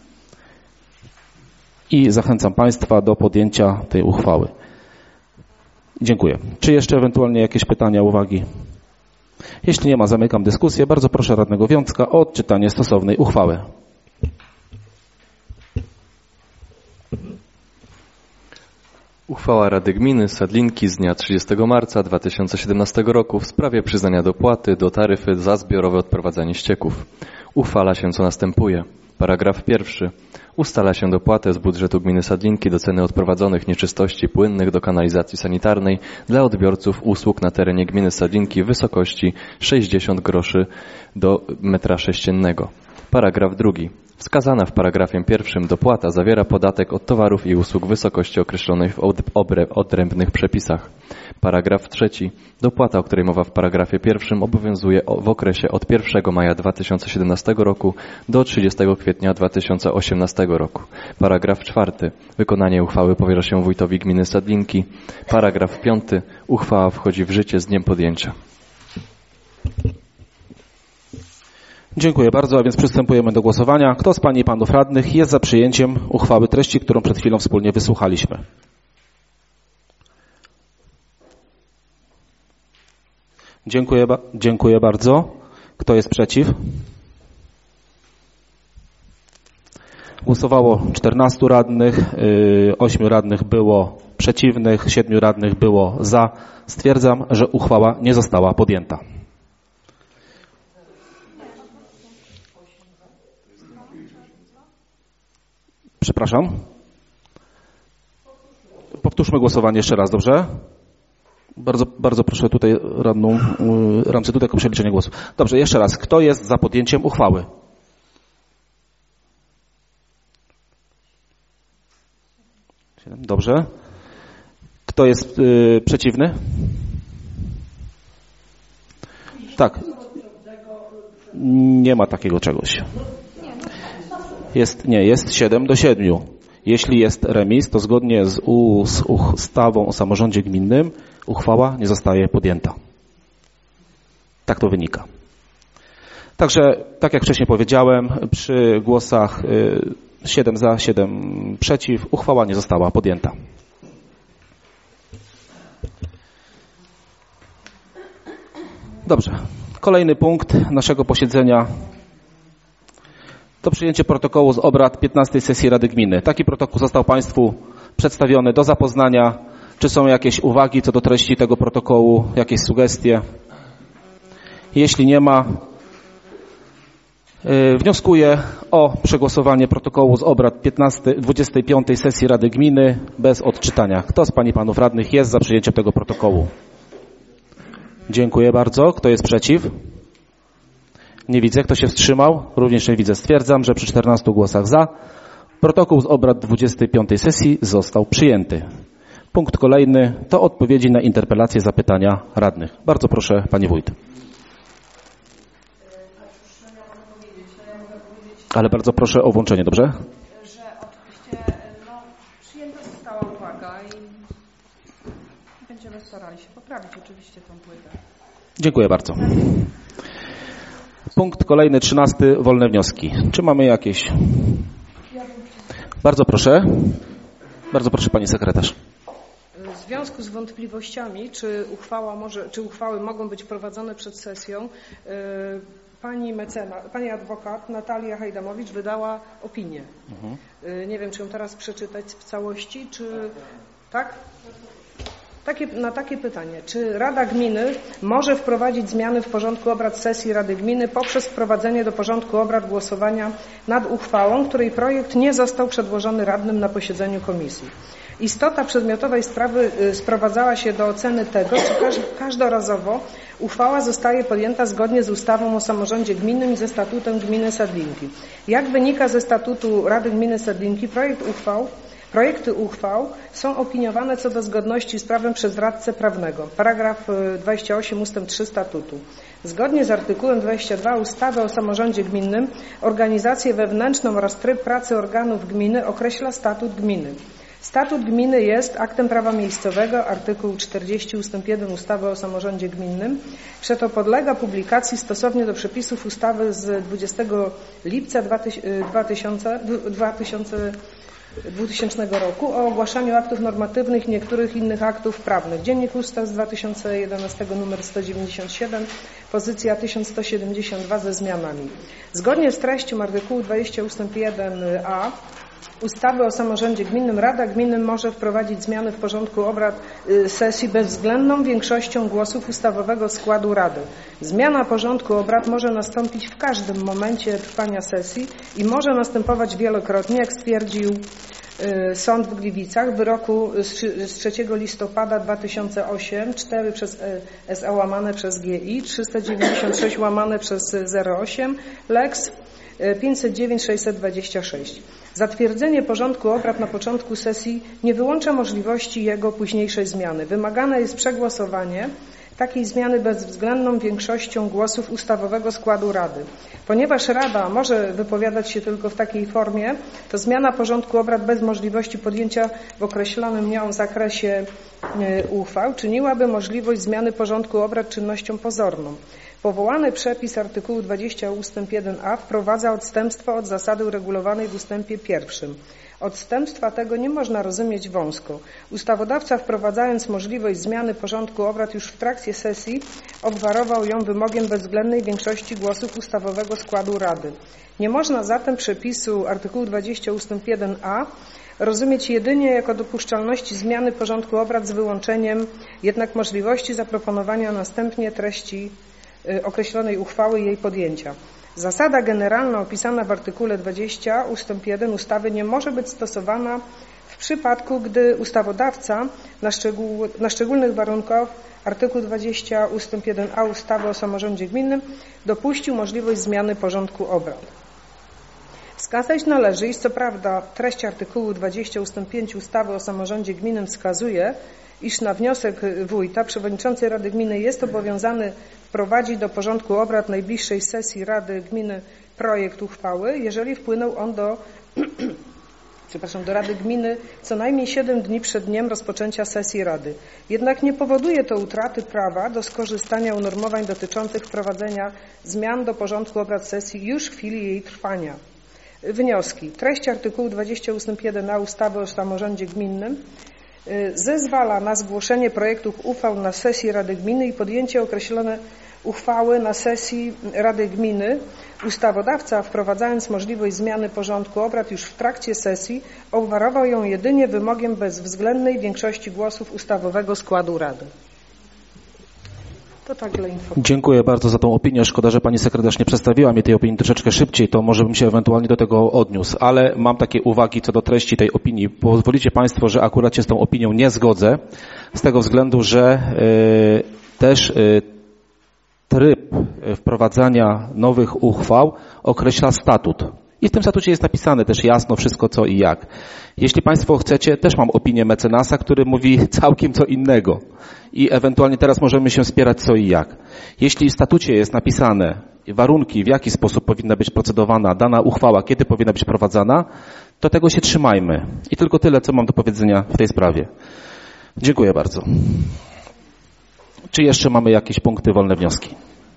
I zachęcam Państwa do podjęcia tej uchwały. Dziękuję. Czy jeszcze ewentualnie jakieś pytania, uwagi? Jeśli nie ma, zamykam dyskusję. Bardzo proszę radnego Wiącka o odczytanie stosownej uchwały. Uchwała Rady Gminy Sadlinki z dnia trzydziestego marca dwa tysiące siedemnastego roku w sprawie przyznania dopłaty do taryfy za zbiorowe odprowadzanie ścieków. Uchwala się co następuje. Paragraf pierwszy. Ustala się dopłatę z budżetu gminy Sadlinki do ceny odprowadzonych nieczystości płynnych do kanalizacji sanitarnej dla odbiorców usług na terenie gminy Sadlinki w wysokości sześćdziesiąt groszy do metra sześciennego. Paragraf drugi. Wskazana w paragrafie pierwszym dopłata zawiera podatek od towarów i usług w wysokości określonej w odrębnych przepisach. Paragraf trzeci. Dopłata, o której mowa w paragrafie pierwszym, obowiązuje w okresie od pierwszego maja dwa tysiące siedemnastego roku do trzydziestego kwietnia dwa tysiące osiemnastego roku. Paragraf czwarty. Wykonanie uchwały powierza się wójtowi gminy Sadlinki. Paragraf piąty. Uchwała wchodzi w życie z dniem podjęcia. Dziękuję bardzo, a więc przystępujemy do głosowania. Kto z Pań i Panów Radnych jest za przyjęciem uchwały treści, którą przed chwilą wspólnie wysłuchaliśmy? Dziękuję, dziękuję bardzo. Kto jest przeciw? Głosowało czternastu radnych, ośmiu radnych było przeciwnych, siedmiu radnych było za. Stwierdzam, że uchwała nie została podjęta. Przepraszam. Powtórzmy głosowanie jeszcze raz, dobrze? Bardzo, bardzo proszę tutaj radną Ramsy tutaj o przeliczenie głosu. Dobrze, jeszcze raz. Kto jest za podjęciem uchwały? Dobrze. Kto jest yy, przeciwny? Tak. Nie ma takiego czegoś. Jest, nie, jest siedem do siedmiu. Jeśli jest remis, to zgodnie z, u, z ustawą o samorządzie gminnym uchwała nie zostaje podjęta. Tak to wynika. Także, tak jak wcześniej powiedziałem, przy głosach siedem za, siedem przeciw, uchwała nie została podjęta. Dobrze. Kolejny punkt naszego posiedzenia to przyjęcie protokołu z obrad piętnastej sesji Rady Gminy. Taki protokół został Państwu przedstawiony do zapoznania. Czy są jakieś uwagi co do treści tego protokołu, jakieś sugestie? Jeśli nie ma, yy, wnioskuję o przegłosowanie protokołu z obrad dwudziestej piątej sesji Rady Gminy bez odczytania. Kto z Pań i Panów Radnych jest za przyjęciem tego protokołu? Dziękuję bardzo. Kto jest przeciw? Nie widzę. Kto się wstrzymał? Również nie widzę. Stwierdzam, że przy czternastu głosach za protokół z obrad dwudziestej piątej sesji został przyjęty. Punkt kolejny to odpowiedzi na interpelacje, zapytania radnych. Bardzo proszę, Pani Wójt. Ale bardzo proszę o włączenie, dobrze? Że oczywiście no, Przyjęta została uwaga i będziemy starali się poprawić oczywiście tą płytę. Dziękuję bardzo. Punkt kolejny, trzynasty, wolne wnioski. Czy mamy jakieś? Bardzo proszę. Bardzo proszę pani sekretarz. W związku z wątpliwościami, czy uchwała może, czy uchwały mogą być prowadzone przed sesją, pani mecena, pani adwokat Natalia Hajdamowicz wydała opinię. Mhm. Nie wiem, czy ją teraz przeczytać w całości, czy tak? Takie, na takie pytanie, czy Rada Gminy może wprowadzić zmiany w porządku obrad sesji Rady Gminy poprzez wprowadzenie do porządku obrad głosowania nad uchwałą, której projekt nie został przedłożony radnym na posiedzeniu komisji. Istota przedmiotowej sprawy sprowadzała się do oceny tego, czy każdorazowo uchwała zostaje podjęta zgodnie z ustawą o samorządzie gminnym i ze statutem gminy Sadlinki. Jak wynika ze statutu Rady Gminy Sadlinki, projekt uchwał Projekty uchwał są opiniowane co do zgodności z prawem przez radcę prawnego. Paragraf dwudziesty ósmy ustęp trzy statutu. Zgodnie z artykułem dwudziestym drugim ustawy o samorządzie gminnym organizację wewnętrzną oraz tryb pracy organów gminy określa statut gminy. Statut gminy jest aktem prawa miejscowego, artykuł czterdziesty ustęp jeden ustawy o samorządzie gminnym. Przeto podlega publikacji stosownie do przepisów ustawy z dwudziestego lipca dwutysięcznego roku o ogłaszaniu aktów normatywnych i niektórych innych aktów prawnych. Dziennik Ustaw z dwa tysiące jedenastego numer sto dziewięćdziesiąt siedem, pozycja tysiąc sto siedemdziesiąt dwa ze zmianami. Zgodnie z treścią artykułu dwudziestego ustęp jeden a ustawy o samorządzie gminnym Rada Gminy może wprowadzić zmiany w porządku obrad sesji bezwzględną większością głosów ustawowego składu Rady. Zmiana porządku obrad może nastąpić w każdym momencie trwania sesji i może następować wielokrotnie, jak stwierdził Sąd w Gliwicach w wyroku z trzeciego listopada dwa tysiące ósmego, cztery przez S A łamane przez G I, trzysta dziewięćdziesiąt sześć łamane przez zero osiem, Lex pięćset dziewięć sześćset dwadzieścia sześć. Zatwierdzenie porządku obrad na początku sesji nie wyłącza możliwości jego późniejszej zmiany. Wymagane jest przegłosowanie takiej zmiany bezwzględną większością głosów ustawowego składu Rady. Ponieważ Rada może wypowiadać się tylko w takiej formie, to zmiana porządku obrad bez możliwości podjęcia w określonym nią zakresie uchwał czyniłaby możliwość zmiany porządku obrad czynnością pozorną. Powołany przepis artykułu dwudziestego ustęp jeden a wprowadza odstępstwo od zasady uregulowanej w ustępie pierwszym. Odstępstwa tego nie można rozumieć wąsko. Ustawodawca, wprowadzając możliwość zmiany porządku obrad już w trakcie sesji, obwarował ją wymogiem bezwzględnej większości głosów ustawowego składu Rady. Nie można zatem przepisu artykułu dwudziestego ustęp jeden a rozumieć jedynie jako dopuszczalności zmiany porządku obrad z wyłączeniem jednak możliwości zaproponowania następnie treści określonej uchwały i jej podjęcia. Zasada generalna opisana w artykule dwudziestym ustęp jeden ustawy nie może być stosowana w przypadku, gdy ustawodawca na, szczegół, na szczególnych warunkach artykuł dwudziesty ustęp jeden a ustawy o samorządzie gminnym dopuścił możliwość zmiany porządku obrad. Wskazać należy, iż co prawda treść artykułu dwudziestego ustęp pięć ustawy o samorządzie gminnym wskazuje, iż na wniosek wójta przewodniczący Rady Gminy jest obowiązany wprowadzić do porządku obrad najbliższej sesji Rady Gminy projekt uchwały, jeżeli wpłynął on do, przepraszam, do Rady Gminy co najmniej siedem dni przed dniem rozpoczęcia sesji Rady. Jednak nie powoduje to utraty prawa do skorzystania unormowań dotyczących wprowadzenia zmian do porządku obrad sesji już w chwili jej trwania. Wnioski. Treść artykułu dwudziestego ustęp jeden a ustawy o samorządzie gminnym zezwala na zgłoszenie projektów uchwał na sesji Rady Gminy i podjęcie określone uchwały na sesji Rady Gminy. Ustawodawca, wprowadzając możliwość zmiany porządku obrad już w trakcie sesji, obwarował ją jedynie wymogiem bezwzględnej większości głosów ustawowego składu Rady. To tak dla informacji. Dziękuję bardzo za tą opinię. Szkoda, że pani sekretarz nie przedstawiła mi tej opinii troszeczkę szybciej, to może bym się ewentualnie do tego odniósł, ale mam takie uwagi co do treści tej opinii. Pozwolicie państwo, że akurat się z tą opinią nie zgodzę, z tego względu, że yy, też yy, tryb wprowadzania nowych uchwał określa statut. I w tym statucie jest napisane też jasno wszystko co i jak. Jeśli państwo chcecie, też mam opinię mecenasa, który mówi całkiem co innego. I ewentualnie teraz możemy się spierać co i jak. Jeśli w statucie jest napisane warunki, w jaki sposób powinna być procedowana dana uchwała, kiedy powinna być prowadzana, To tego się trzymajmy. I tylko tyle, co mam do powiedzenia w tej sprawie. Dziękuję bardzo. Czy jeszcze mamy jakieś punkty, wolne wnioski?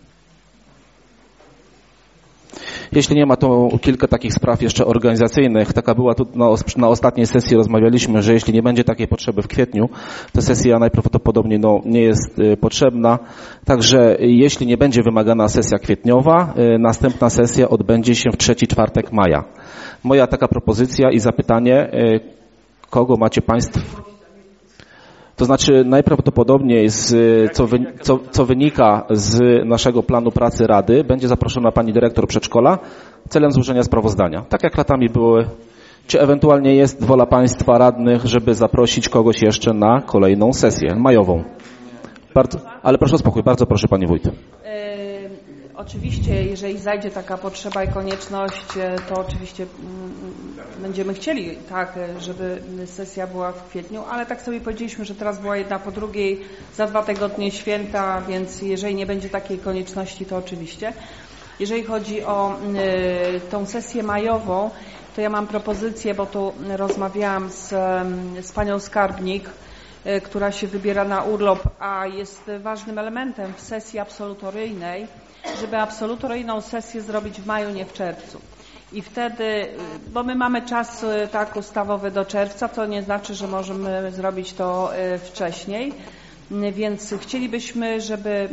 Jeśli nie ma, to kilka takich spraw jeszcze organizacyjnych. Taka była tu na, na ostatniej sesji, rozmawialiśmy, że jeśli nie będzie takiej potrzeby w kwietniu, to sesja najprawdopodobniej no, nie jest y, potrzebna. Także jeśli nie będzie wymagana sesja kwietniowa, y, następna sesja odbędzie się w trzeci czwartek maja. Moja taka propozycja i zapytanie, y, kogo macie Państwo? To znaczy najprawdopodobniej, z, co, wy, co, co wynika z naszego planu pracy Rady, będzie zaproszona pani dyrektor przedszkola celem złożenia sprawozdania. Tak jak latami były. Czy ewentualnie jest wola państwa radnych, żeby zaprosić kogoś jeszcze na kolejną sesję majową? Bardzo, ale proszę o spokój, bardzo proszę pani wójt. Oczywiście, jeżeli zajdzie taka potrzeba i konieczność, to oczywiście będziemy chcieli, tak, żeby sesja była w kwietniu, ale tak sobie powiedzieliśmy, że teraz była jedna po drugiej, za dwa tygodnie święta, więc jeżeli nie będzie takiej konieczności, to oczywiście. Jeżeli chodzi o tą sesję majową, to ja mam propozycję, bo tu rozmawiałam z, z panią skarbnik, która się wybiera na urlop, a jest ważnym elementem w sesji absolutoryjnej, żeby absolutoryjną sesję zrobić w maju, nie w czerwcu. I wtedy, bo my mamy czas tak ustawowy do czerwca, to nie znaczy, że możemy zrobić to wcześniej, więc chcielibyśmy, żeby,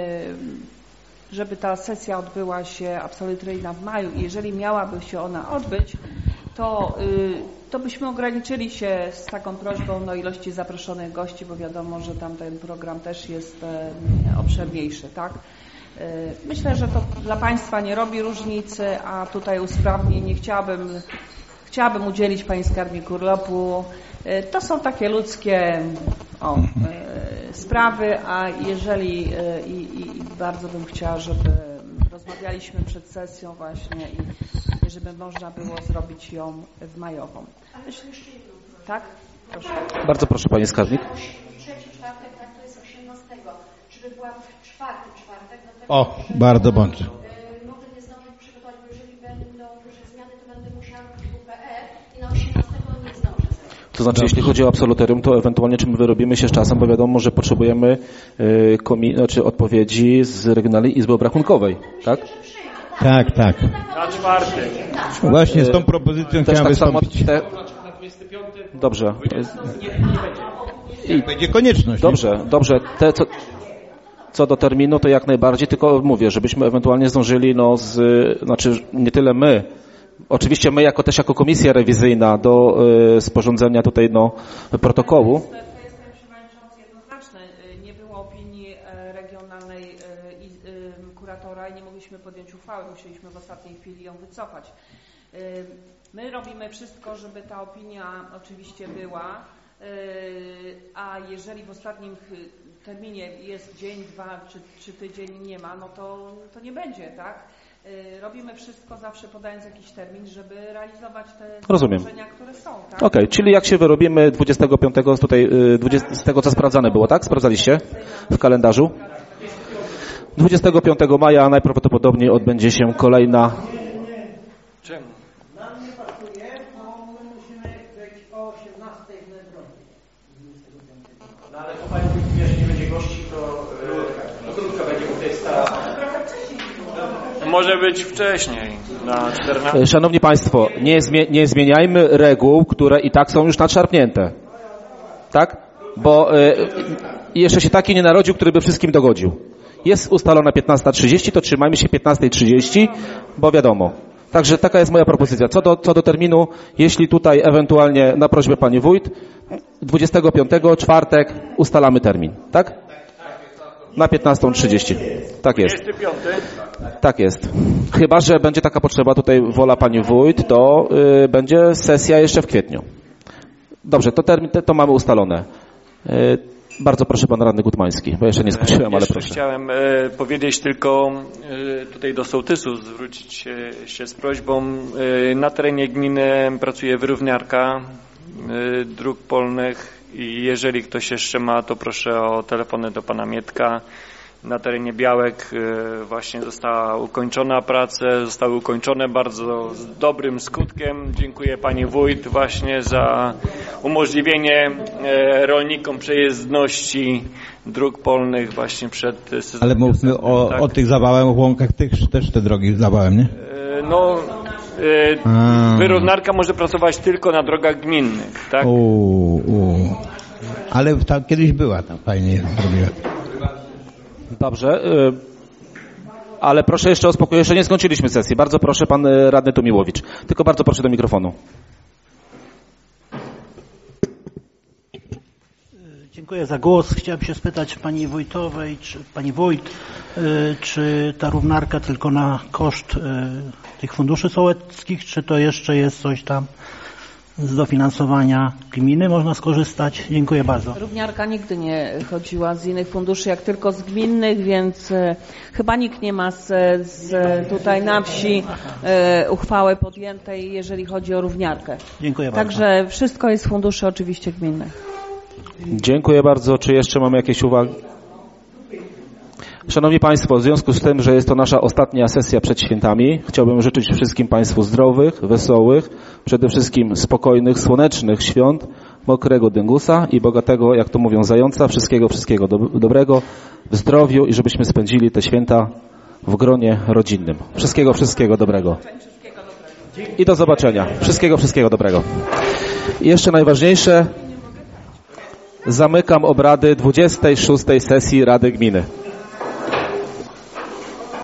żeby ta sesja odbyła się absolutoryjna w maju i jeżeli miałaby się ona odbyć, to, to byśmy ograniczyli się z taką prośbą do ilości zaproszonych gości, bo wiadomo, że tam ten program też jest obszerniejszy, tak? Myślę, że to dla Państwa nie robi różnicy, a tutaj usprawni. Nie chciałabym, chciałabym udzielić Pani skarbnik urlopu. To są takie ludzkie o, sprawy, a jeżeli i, i bardzo bym chciała, żeby rozmawialiśmy przed sesją właśnie i żeby można było zrobić ją w majową. Tak? Proszę. Bardzo proszę Pani skarbnik. Trzeci czwartek, tak to jest osiemnastego. Żeby była w czwarty czwartek. O, bardzo bądź. Mogę nie zdążyć przygotować, bo jeżeli będą duże zmiany, to będę musiała robić W P R i na osiemnastego nie zdążę. To znaczy, jeśli chodzi o absolutorium, to ewentualnie czy my wyrobimy się z czasem, bo wiadomo, że potrzebujemy y, komi- znaczy odpowiedzi z Regionalnej Izby Obrachunkowej, tak? Tak, tak. Na czwartek. Właśnie z tą propozycją Też chciałem tak samo wystąpić. te... Dobrze. I będzie konieczność. Dobrze, nie? dobrze. Te, co... Co do terminu, to jak najbardziej, tylko mówię, żebyśmy ewentualnie zdążyli, no z, znaczy nie tyle my, oczywiście my jako też jako komisja rewizyjna do y, sporządzenia tutaj no protokołu. To jest Panie Przewodniczący jednoznaczne. Nie było opinii regionalnej kuratora i nie mogliśmy podjąć uchwały, musieliśmy w ostatniej chwili ją wycofać. My robimy wszystko, żeby ta opinia oczywiście była, a jeżeli w ostatnim terminie jest dzień, dwa czy, czy tydzień nie ma, no to, to nie będzie, tak? Robimy wszystko zawsze podając jakiś termin, żeby realizować te założenia, które są. Tak? Okej, okay, czyli jak się wyrobimy dwudziestego piątego tutaj, dwudziestego, z tego co sprawdzane było, tak? Sprawdzaliście w kalendarzu? dwudziestego piątego maja najprawdopodobniej odbędzie się kolejna... Czemu? Nam nie pasuje, bo my musimy być o osiemnastej w Negronie. No ale po Pani jeśli nie będzie gości, to krótka będzie w tej stale. Może być wcześniej, na czternastego. Szanowni Państwo, nie, zmie- nie zmieniajmy reguł, które i tak są już nadszarpnięte. Tak? Bo y, jeszcze się taki nie narodził, który by wszystkim dogodził. Jest ustalona piętnasta trzydzieści, to trzymajmy się piętnasta trzydzieści, bo wiadomo. Także taka jest moja propozycja. Co do, co do terminu, jeśli tutaj ewentualnie na prośbę Pani Wójt, dwudziestego piątego, czwartek, ustalamy termin. Tak? Na piętnastą trzydzieści. Tak jest. Tak jest. Chyba że będzie taka potrzeba, tutaj wola Pani Wójt, to y, będzie sesja jeszcze w kwietniu. Dobrze, to termin, to mamy ustalone. Y, bardzo proszę Pan Radny Gutmański, bo jeszcze nie skończyłem, ale proszę. Chciałem e, powiedzieć tylko e, tutaj do sołtysu zwrócić się, się z prośbą. E, na terenie gminy pracuje wyrówniarka e, dróg polnych i jeżeli ktoś jeszcze ma, to proszę o telefony do Pana Mietka. na terenie Białek właśnie została ukończona prace, zostały ukończone bardzo z dobrym skutkiem. Dziękuję pani wójt właśnie za umożliwienie rolnikom przejezdności dróg polnych właśnie przed sezonem. Ale mówmy o, tak? o tych zawałach, łąkach, tych, też te drogi zawałem, nie? No, wyrównarka może pracować tylko na drogach gminnych, tak? U, u. Ale tam kiedyś była, tam fajnie zrobiła. Dobrze, ale proszę jeszcze o spokój, jeszcze nie skończyliśmy sesji. Bardzo proszę, pan radny Tomiłowicz. Tylko bardzo proszę do mikrofonu. Dziękuję za głos. Chciałem się spytać pani wójtowej, czy pani wójt, czy ta równarka tylko na koszt tych funduszy sołeckich, czy to jeszcze jest coś tam z dofinansowania gminy można skorzystać? Dziękuję bardzo. Równiarka nigdy nie chodziła z innych funduszy, jak tylko z gminnych, więc e, chyba nikt nie ma z, z tutaj na wsi e, uchwały podjętej, jeżeli chodzi o równiarkę. Dziękuję Także bardzo. Także wszystko jest z funduszy oczywiście gminnych. Dziękuję bardzo. Czy jeszcze mamy jakieś uwagi? Szanowni Państwo, w związku z tym, że jest to nasza ostatnia sesja przed świętami, chciałbym życzyć wszystkim Państwu zdrowych, wesołych, przede wszystkim spokojnych, słonecznych świąt, mokrego dyngusa i bogatego, jak to mówią, zająca, wszystkiego, wszystkiego do, dobrego, w zdrowiu i żebyśmy spędzili te święta w gronie rodzinnym. Wszystkiego, wszystkiego dobrego. I do zobaczenia. Wszystkiego, wszystkiego dobrego. I jeszcze najważniejsze, zamykam obrady dwudziestej szóstej sesji Rady Gminy.